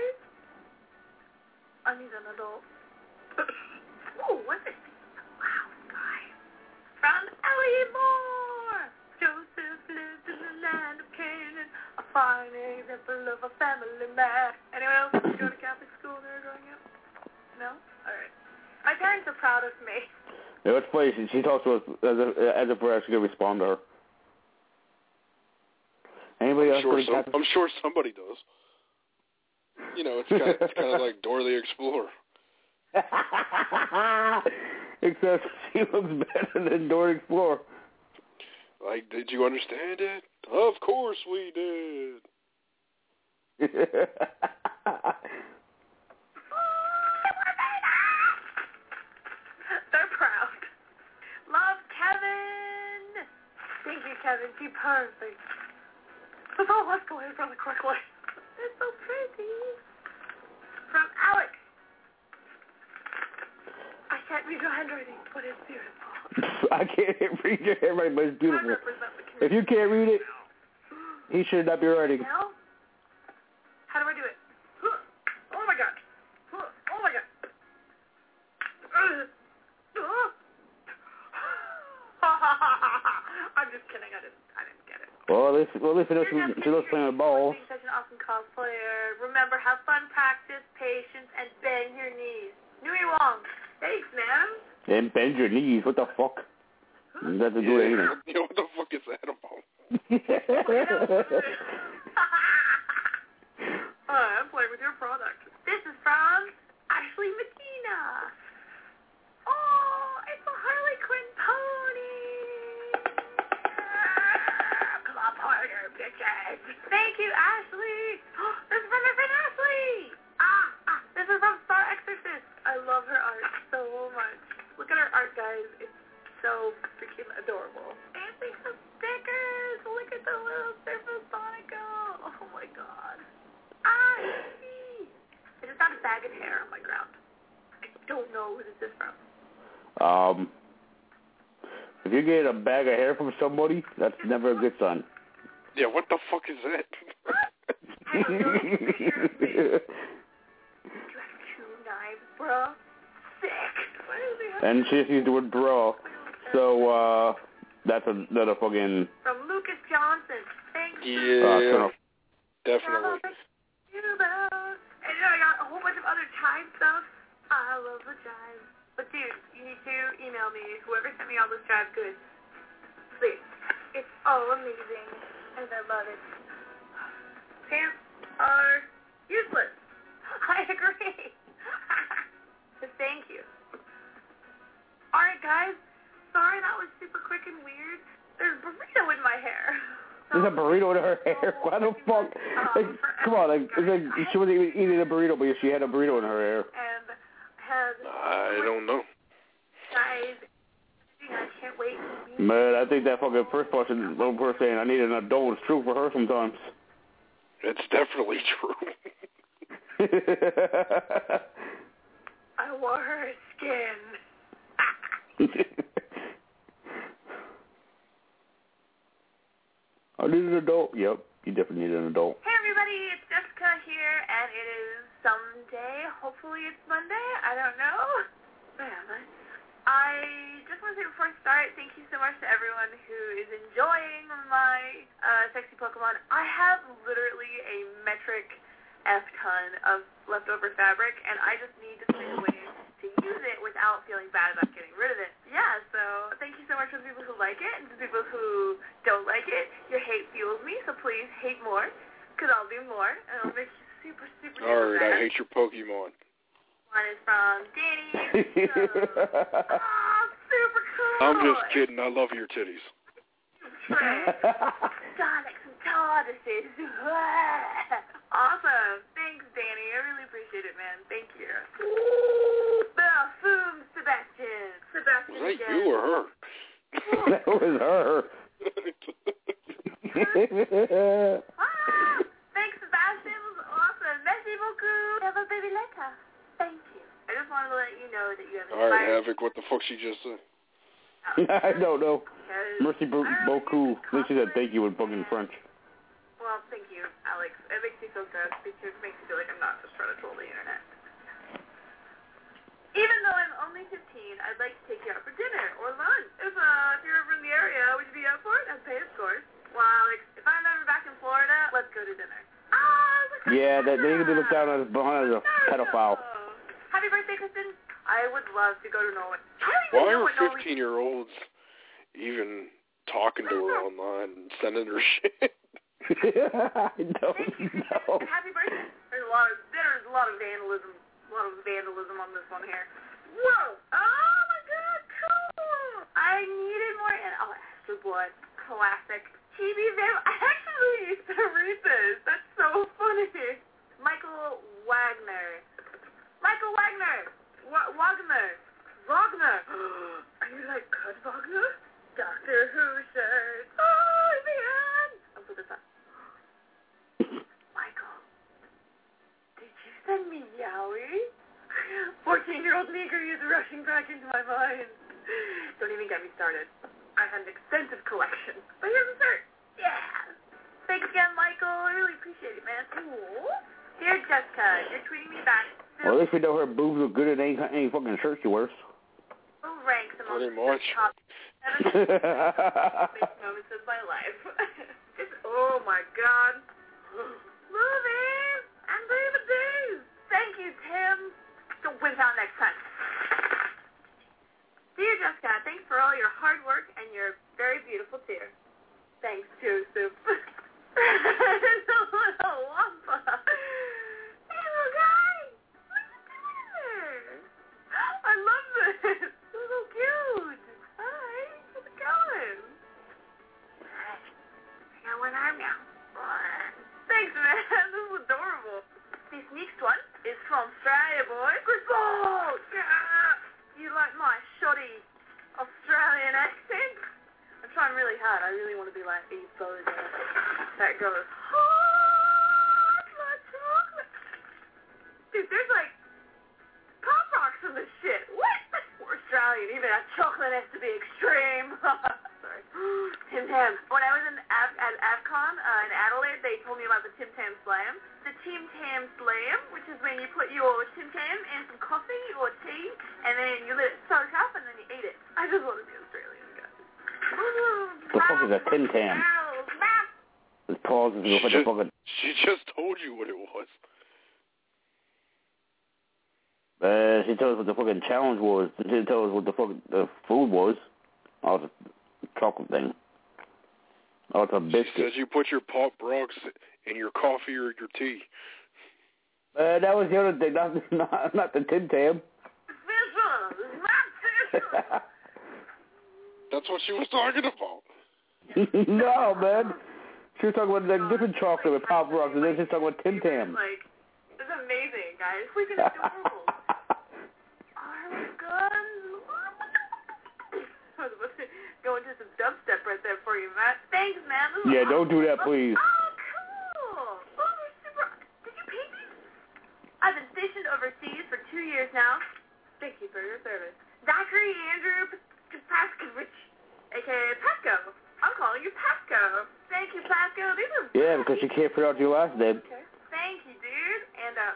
I need an adult. Ooh, what's this? Wow, guy. From Elliot Moore. Joseph lived in the land of Canaan, a fine example of a family man. Anyone else go to Catholic school when they were growing up? No? Alright. My parents are proud of me. Yeah, let's play. She, she talks to us as if, as if we're actually going to respond to her. Anybody I'm else? Sure go to some, Catholic? I'm sure somebody does. You know, it's kind of, it's kind of like Dora the Explorer. Except she looks better than Dora the Explorer. Like, did you understand it? Of course we did. They're proud. Love, Kevin. Thank you, Kevin. Keep perfect. Let's all let's go in really quickly. It's so pretty. From Alex. I can't read your handwriting, but it's beautiful. I can't read your handwriting, but it's beautiful. If you can't read it, he should not be writing. Now? How do I do it? Oh my god. Oh my god. I'm just kidding. I didn't. I didn't get it. Well, at least, well, at least she knows, she knows playing with balls. Being such an awesome cosplayer. Remember, have fun, practice, patience, and bend your knees. Nui Wong. Thanks, man. And bend your knees. What the fuck? That's a good yeah, either. you know, what the fuck is that about? uh, I'm playing with your product. This is from Ashley Medina. Oh, it's a Harley Quinn pony. Come on, partner, bitches. Thank you, Ashley. This is from my friend Ashley. Ah, ah, this is from Star Exorcist. I love her art so much. Look at her art, guys. It's so freaking adorable. And think some stickers. Look at the little Surface Sonico. Oh my god. Ah, see. I just found a bag of hair on my ground. I don't know who this is from. Um, if you get a bag of hair from somebody, that's never a good sign. Yeah, what the fuck is that? I don't know. You have two knives, bro. Sick. Why does he have And she just used the word bro. So, uh, that's a, that's a fucking... From Johnson. Thank you. Yeah, Uh, definitely. You about. And you know, I got a whole bunch of other Jive stuff. I love the Jive. But dude, you need to email me. Whoever sent me all this Jive goods. Please. It's all amazing. And I love it. Pants are useless. I agree. But thank you. Alright guys. Sorry that was super quick and weird. There's a burrito in my hair. There's a burrito in her hair. Why the fuck? Like, come on, like, it's like she wasn't even eating a burrito, but she had a burrito in her hair. And has I don't know. guys, I can't wait. Man, I think that fucking first person, little person saying I need an adult is true for her sometimes. It's definitely true. I want her skin. I need an adult. Yep, you definitely need an adult. Hey everybody, it's Jessica here, and it is someday. Hopefully it's Monday. I don't know. Whatever. I just want to say before I start, thank you so much to everyone who is enjoying my uh, sexy Pokemon. I have literally a metric F ton of leftover fabric, and I just need to find a way to use it without feeling bad about getting rid of it. Yeah, so thank you so much to the people who like it, and to the people who don't like it. Your hate fuels me, so please hate more, because I'll do more, and it'll make you super, super Alright, mad. I hate your Pokemon. One is from Danny. So, oh, super cool. I'm just kidding. I love your titties. Sonics and tortoises. Awesome. Thanks, Danny. I really appreciate it, man. Thank you. Boom, Sebastian. Sebastian Was that again. you or her? That was her. Ah, thanks, Sebastian. It was awesome. Merci beaucoup. Have a baby letter. Thank you. I just wanted to let you know that you have Alright, inspired. Havoc, what the fuck she just said? I don't know. Merci beaucoup. I think she said thank you in fucking French. Well, thank you, Alex. It makes me feel good because it makes me feel like I'm not just trying to troll the internet. Even though I'm only fifteen, I'd like to take you out for dinner or lunch. If, uh, if you're ever in the area, would you be up for it? I'd pay, of course. Well, Alex, if I'm ever back in Florida, let's go to dinner. Ah, Yeah, that they could be looked down as, as a pedophile. Happy birthday, Kristen. I would love to go to Norway. I don't even Why know are what Norway fifteen-year-olds even talking to her online and sending her shit? I don't know. Happy birthday. There's a lot of there's a lot of vandalism, a lot of vandalism on this one here. Whoa! Oh my God, cool! I needed more. And oh, Astro Blood, classic. T V Vim. I actually used to read this. That's so funny. Michael Wagner. Michael Wagner. Wa- Wagner. Wagner. Are you like Kurt Wagner? Doctor Who shirt. Oh, man. I'll put this up. Michael, did you send me Yowie? fourteen-year-old Nigger is rushing back into my mind. Don't even get me started. I have an extensive collection. But here's the shirt. Yeah. Thanks again, Michael. I really appreciate it, man. Cool. Dear Jessica, you're tweeting me back. Well, at least we know her boobs look good in any, any fucking shirt she wears. Who ranks among Pretty the much. top seven best moments of my life? Just, oh my God. Movies and D V Ds. Thank you, Tim. Don't win out next time. Dear Jessica, thanks for all your hard work, and you're very beautiful too. Thanks, Joseph. It's a little wampa. Hey, little guy. What are you doing there? I love this. It's so cute. Hi. How's it going? I got one arm now. Thanks, man. This is adorable. This next one is from Australia, boy. Chris Ball. Yeah. You like my shoddy Australian accent? I'm trying really hard. I really want to be like Eve Bozan. That goes, hot like chocolate. Dude, there's like pop rocks in this shit. What? We're Australian. Even that chocolate has to be extreme. Sorry. Tim Tam. When I was in Av- at AvCon uh, in Adelaide, they told me about the Tim Tam Slam. The Tim Tam Slam, which is when you put your Tim Tam in some coffee or tea, and then you let it soak up, and then you eat it. I just want to be Australian, guys. The fuck is a Tim Tam? Mouse, calls and She go just, fucking. she just told you what it was. Uh, she told us what the fucking challenge was. She didn't tell us what the fucking the food was. Oh, it's a chocolate thing. Oh, it's a biscuit. She says you put your pop rocks in your coffee or your tea. Uh, that was the other thing, not not, not the Tim Tam. That's what she was talking about. No, man. She was talking about like different chocolate with pop rocks, and then she was talking about Tim Tam. Like, this is amazing, guys. Freaking adorable. Our guns. I was about to go into some dubstep right there for you, Matt. Thanks, man. This is Yeah, awesome. don't do that, please. Oh, cool. Oh, they're super. Did you pay me? I've been stationed overseas for two years now. Thank you for your service. Zachary Andrew Paskovich, a k a. Pasco. I'm calling you Pasco. Thank you, Pasco. These are Yeah, because she can't pronounce your last name. Okay. Thank you, dude. And, uh...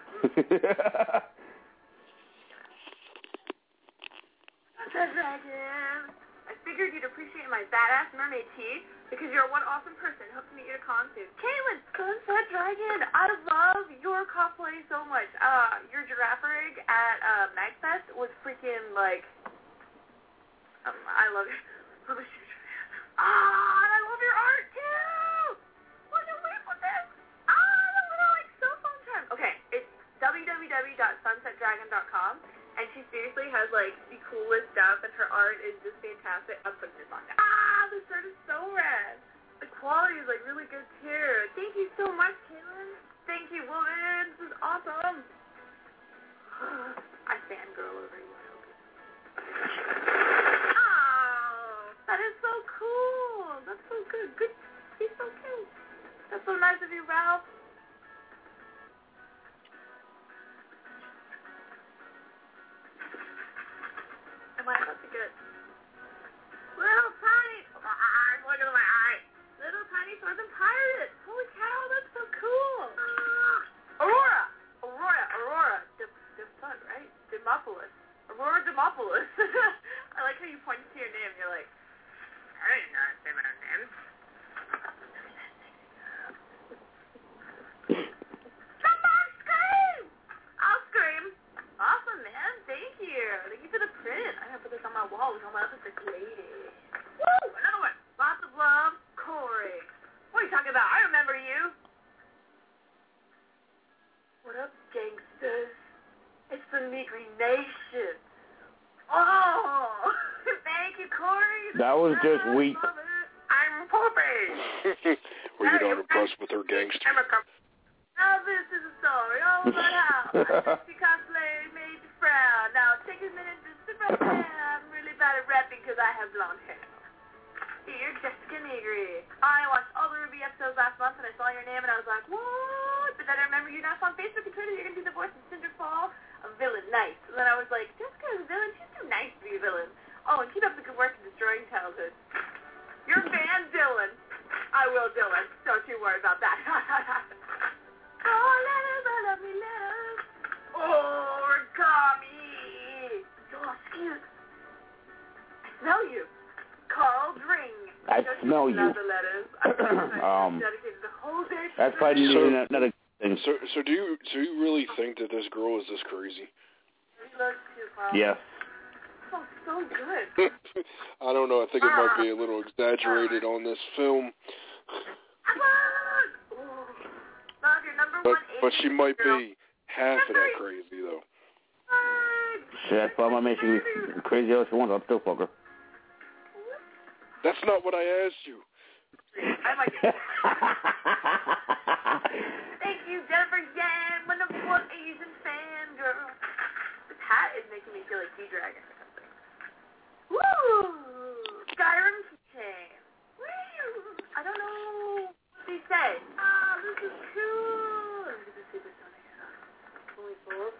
I figured you'd appreciate my badass mermaid tea because you're one awesome person. Hope to meet you at a con soon. Caitlin, Sunset Dragon, I love your cosplay so much. Uh, your giraffe rig at uh, Magfest was freaking, like... Um, I love it. I'm a huge fan. Ah, and I love your art, too! What did we put this? Ah, that was like so fun time. Okay, it's w w w dot sunset dragon dot com, and she seriously has, like, the coolest stuff, and her art is just fantastic. I'm putting this on. Ah, this shirt is so rad. The quality is, like, really good, too. Thank you so much, Caitlin. Thank you, woman. This is awesome. I fangirl over you. That is so cool. That's so good. Good. He's so cute. That's so nice of you, Ralph. Am I about to get little tiny? I'm looking at my eye. Little tiny swords and pirates. Holy cow, that's so cool. Aurora, Aurora, Aurora. The the sun, right? Demopoulos. Aurora Demopoulos. I like how you pointed to your name. You're like. I didn't know say my name. Someone scream! I'll scream. Awesome, man. Thank you. Thank you for the print. I'm going to put this on my wall with all my other lady. Woo! Another one. Lots of love, Corey. What are you talking about? I remember you. What up, gangsters? It's the Negri Nation. Oh! Thank you, Corey. That was just weak. I'm Poppy. Were you not impressed with her gangster? Now this is a story all about how my sexy cosplay made you frown. Now take a minute to sit right there. I'm really bad at rapping because I have blonde hair. Dear Jessica Negri, I watched all the Ruby episodes last month and I saw your name and I was like, what? But then I remember you now on Facebook and Twitter. You're going to be the voice of Cinderfall, a villain, nice. And then I was like, Jessica is a villain. She's too nice to be a villain. Oh, and keep up the good work in destroying childhood. Your fan, Dylan. I will, Dylan. Don't you worry about that. Oh, letters, I love me letters. Origami. So cute. I smell you. Carl Dring. I Don't smell you. you. The letters. I um, dedicated the whole day to that's probably So- not another thing. So, so do you, so you really think that this girl is this crazy? Look too, Carl. Yes. Oh, so good. I don't know. I think it might be a little exaggerated on this film. But, but she might be half of that crazy, though. Shit, that's why my man she can be crazy all she wants. I'll still fuck her. That's not what I asked you. I might get Thank you, Jennifer Yan, one of one Asian fan girl. This hat is making me feel like G-Dragon or something. Woo! Skyrim keychain. Woo! I don't know what they say. Ah, this is cool. Let me just see this one here. Holy balls.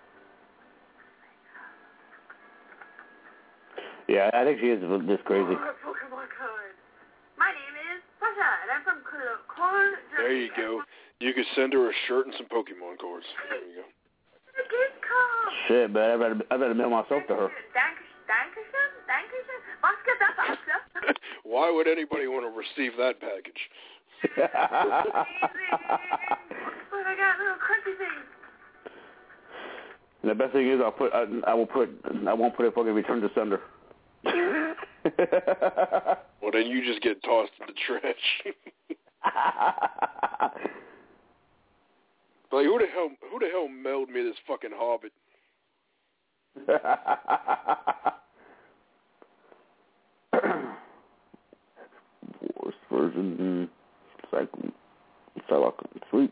Yeah, I think she is this crazy. Oh, Pokemon card. My name is Sasha, and I'm from Corn. There you go. You could send her a shirt and some Pokemon cards. There you go. A gift card. Shit, man, I better, I better mail myself to her. Dankeschön, Dankeschön. Was geht das, Oscar? Why would anybody want to receive that package? But I got little crunchy things. And the best thing is, I'll put, I, I will put, I won't put a fucking return to sender. Well, then you just get tossed in the trash. Like, who the hell, who the hell mailed me this fucking Hobbit? Worst version, cycle, Psylocke, sweet.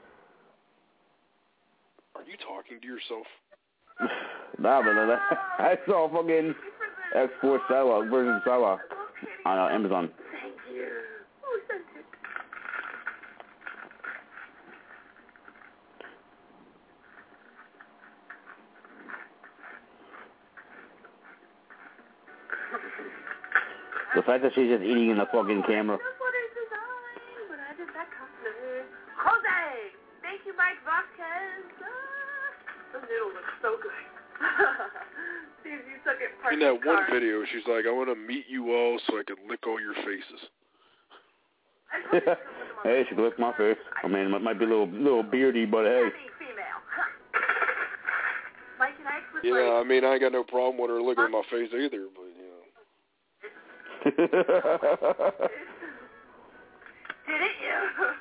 Are you talking to yourself? Nah, but I, I saw fucking X four Psylocke version of Psylocke on uh, Amazon. Thank you. Who sent it? The fact that she's just eating in the fucking camera. That's what I designed when I did that cover. Jose! Thank you, Mike Vasquez. Ah, the noodle looks so good. See if you took it part In that one video, she's like, I want to meet you all so I can lick all your faces. Hey, she can lick my face. I mean, it might be a little, little beardy, but hey. Female. Mike and I was Yeah, like, I mean, I ain't got no problem with her licking my face either, but, you know. did it you?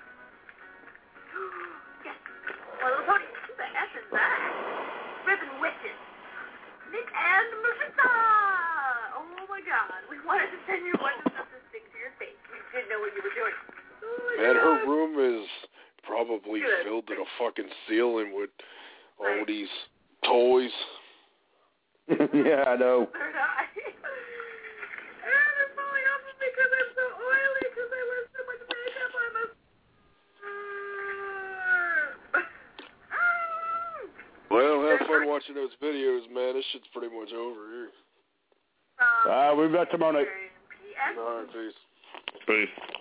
Yes. My little pony. The S is back. Ribbon Witches. Nick and Marissa. Oh my God. We wanted to send you one of stuff to stick to your face. We didn't know what you were doing. Oh Man, God. her room is probably Good. filled to the fucking ceiling with all right. these toys. Yeah, I know. They're not. And they're falling off of me because I'm so oily because I wear so much makeup on my... Well, have fun watching those videos, man. This shit's pretty much over here. Uh, we've got tomorrow night. P S All right, peace. Peace.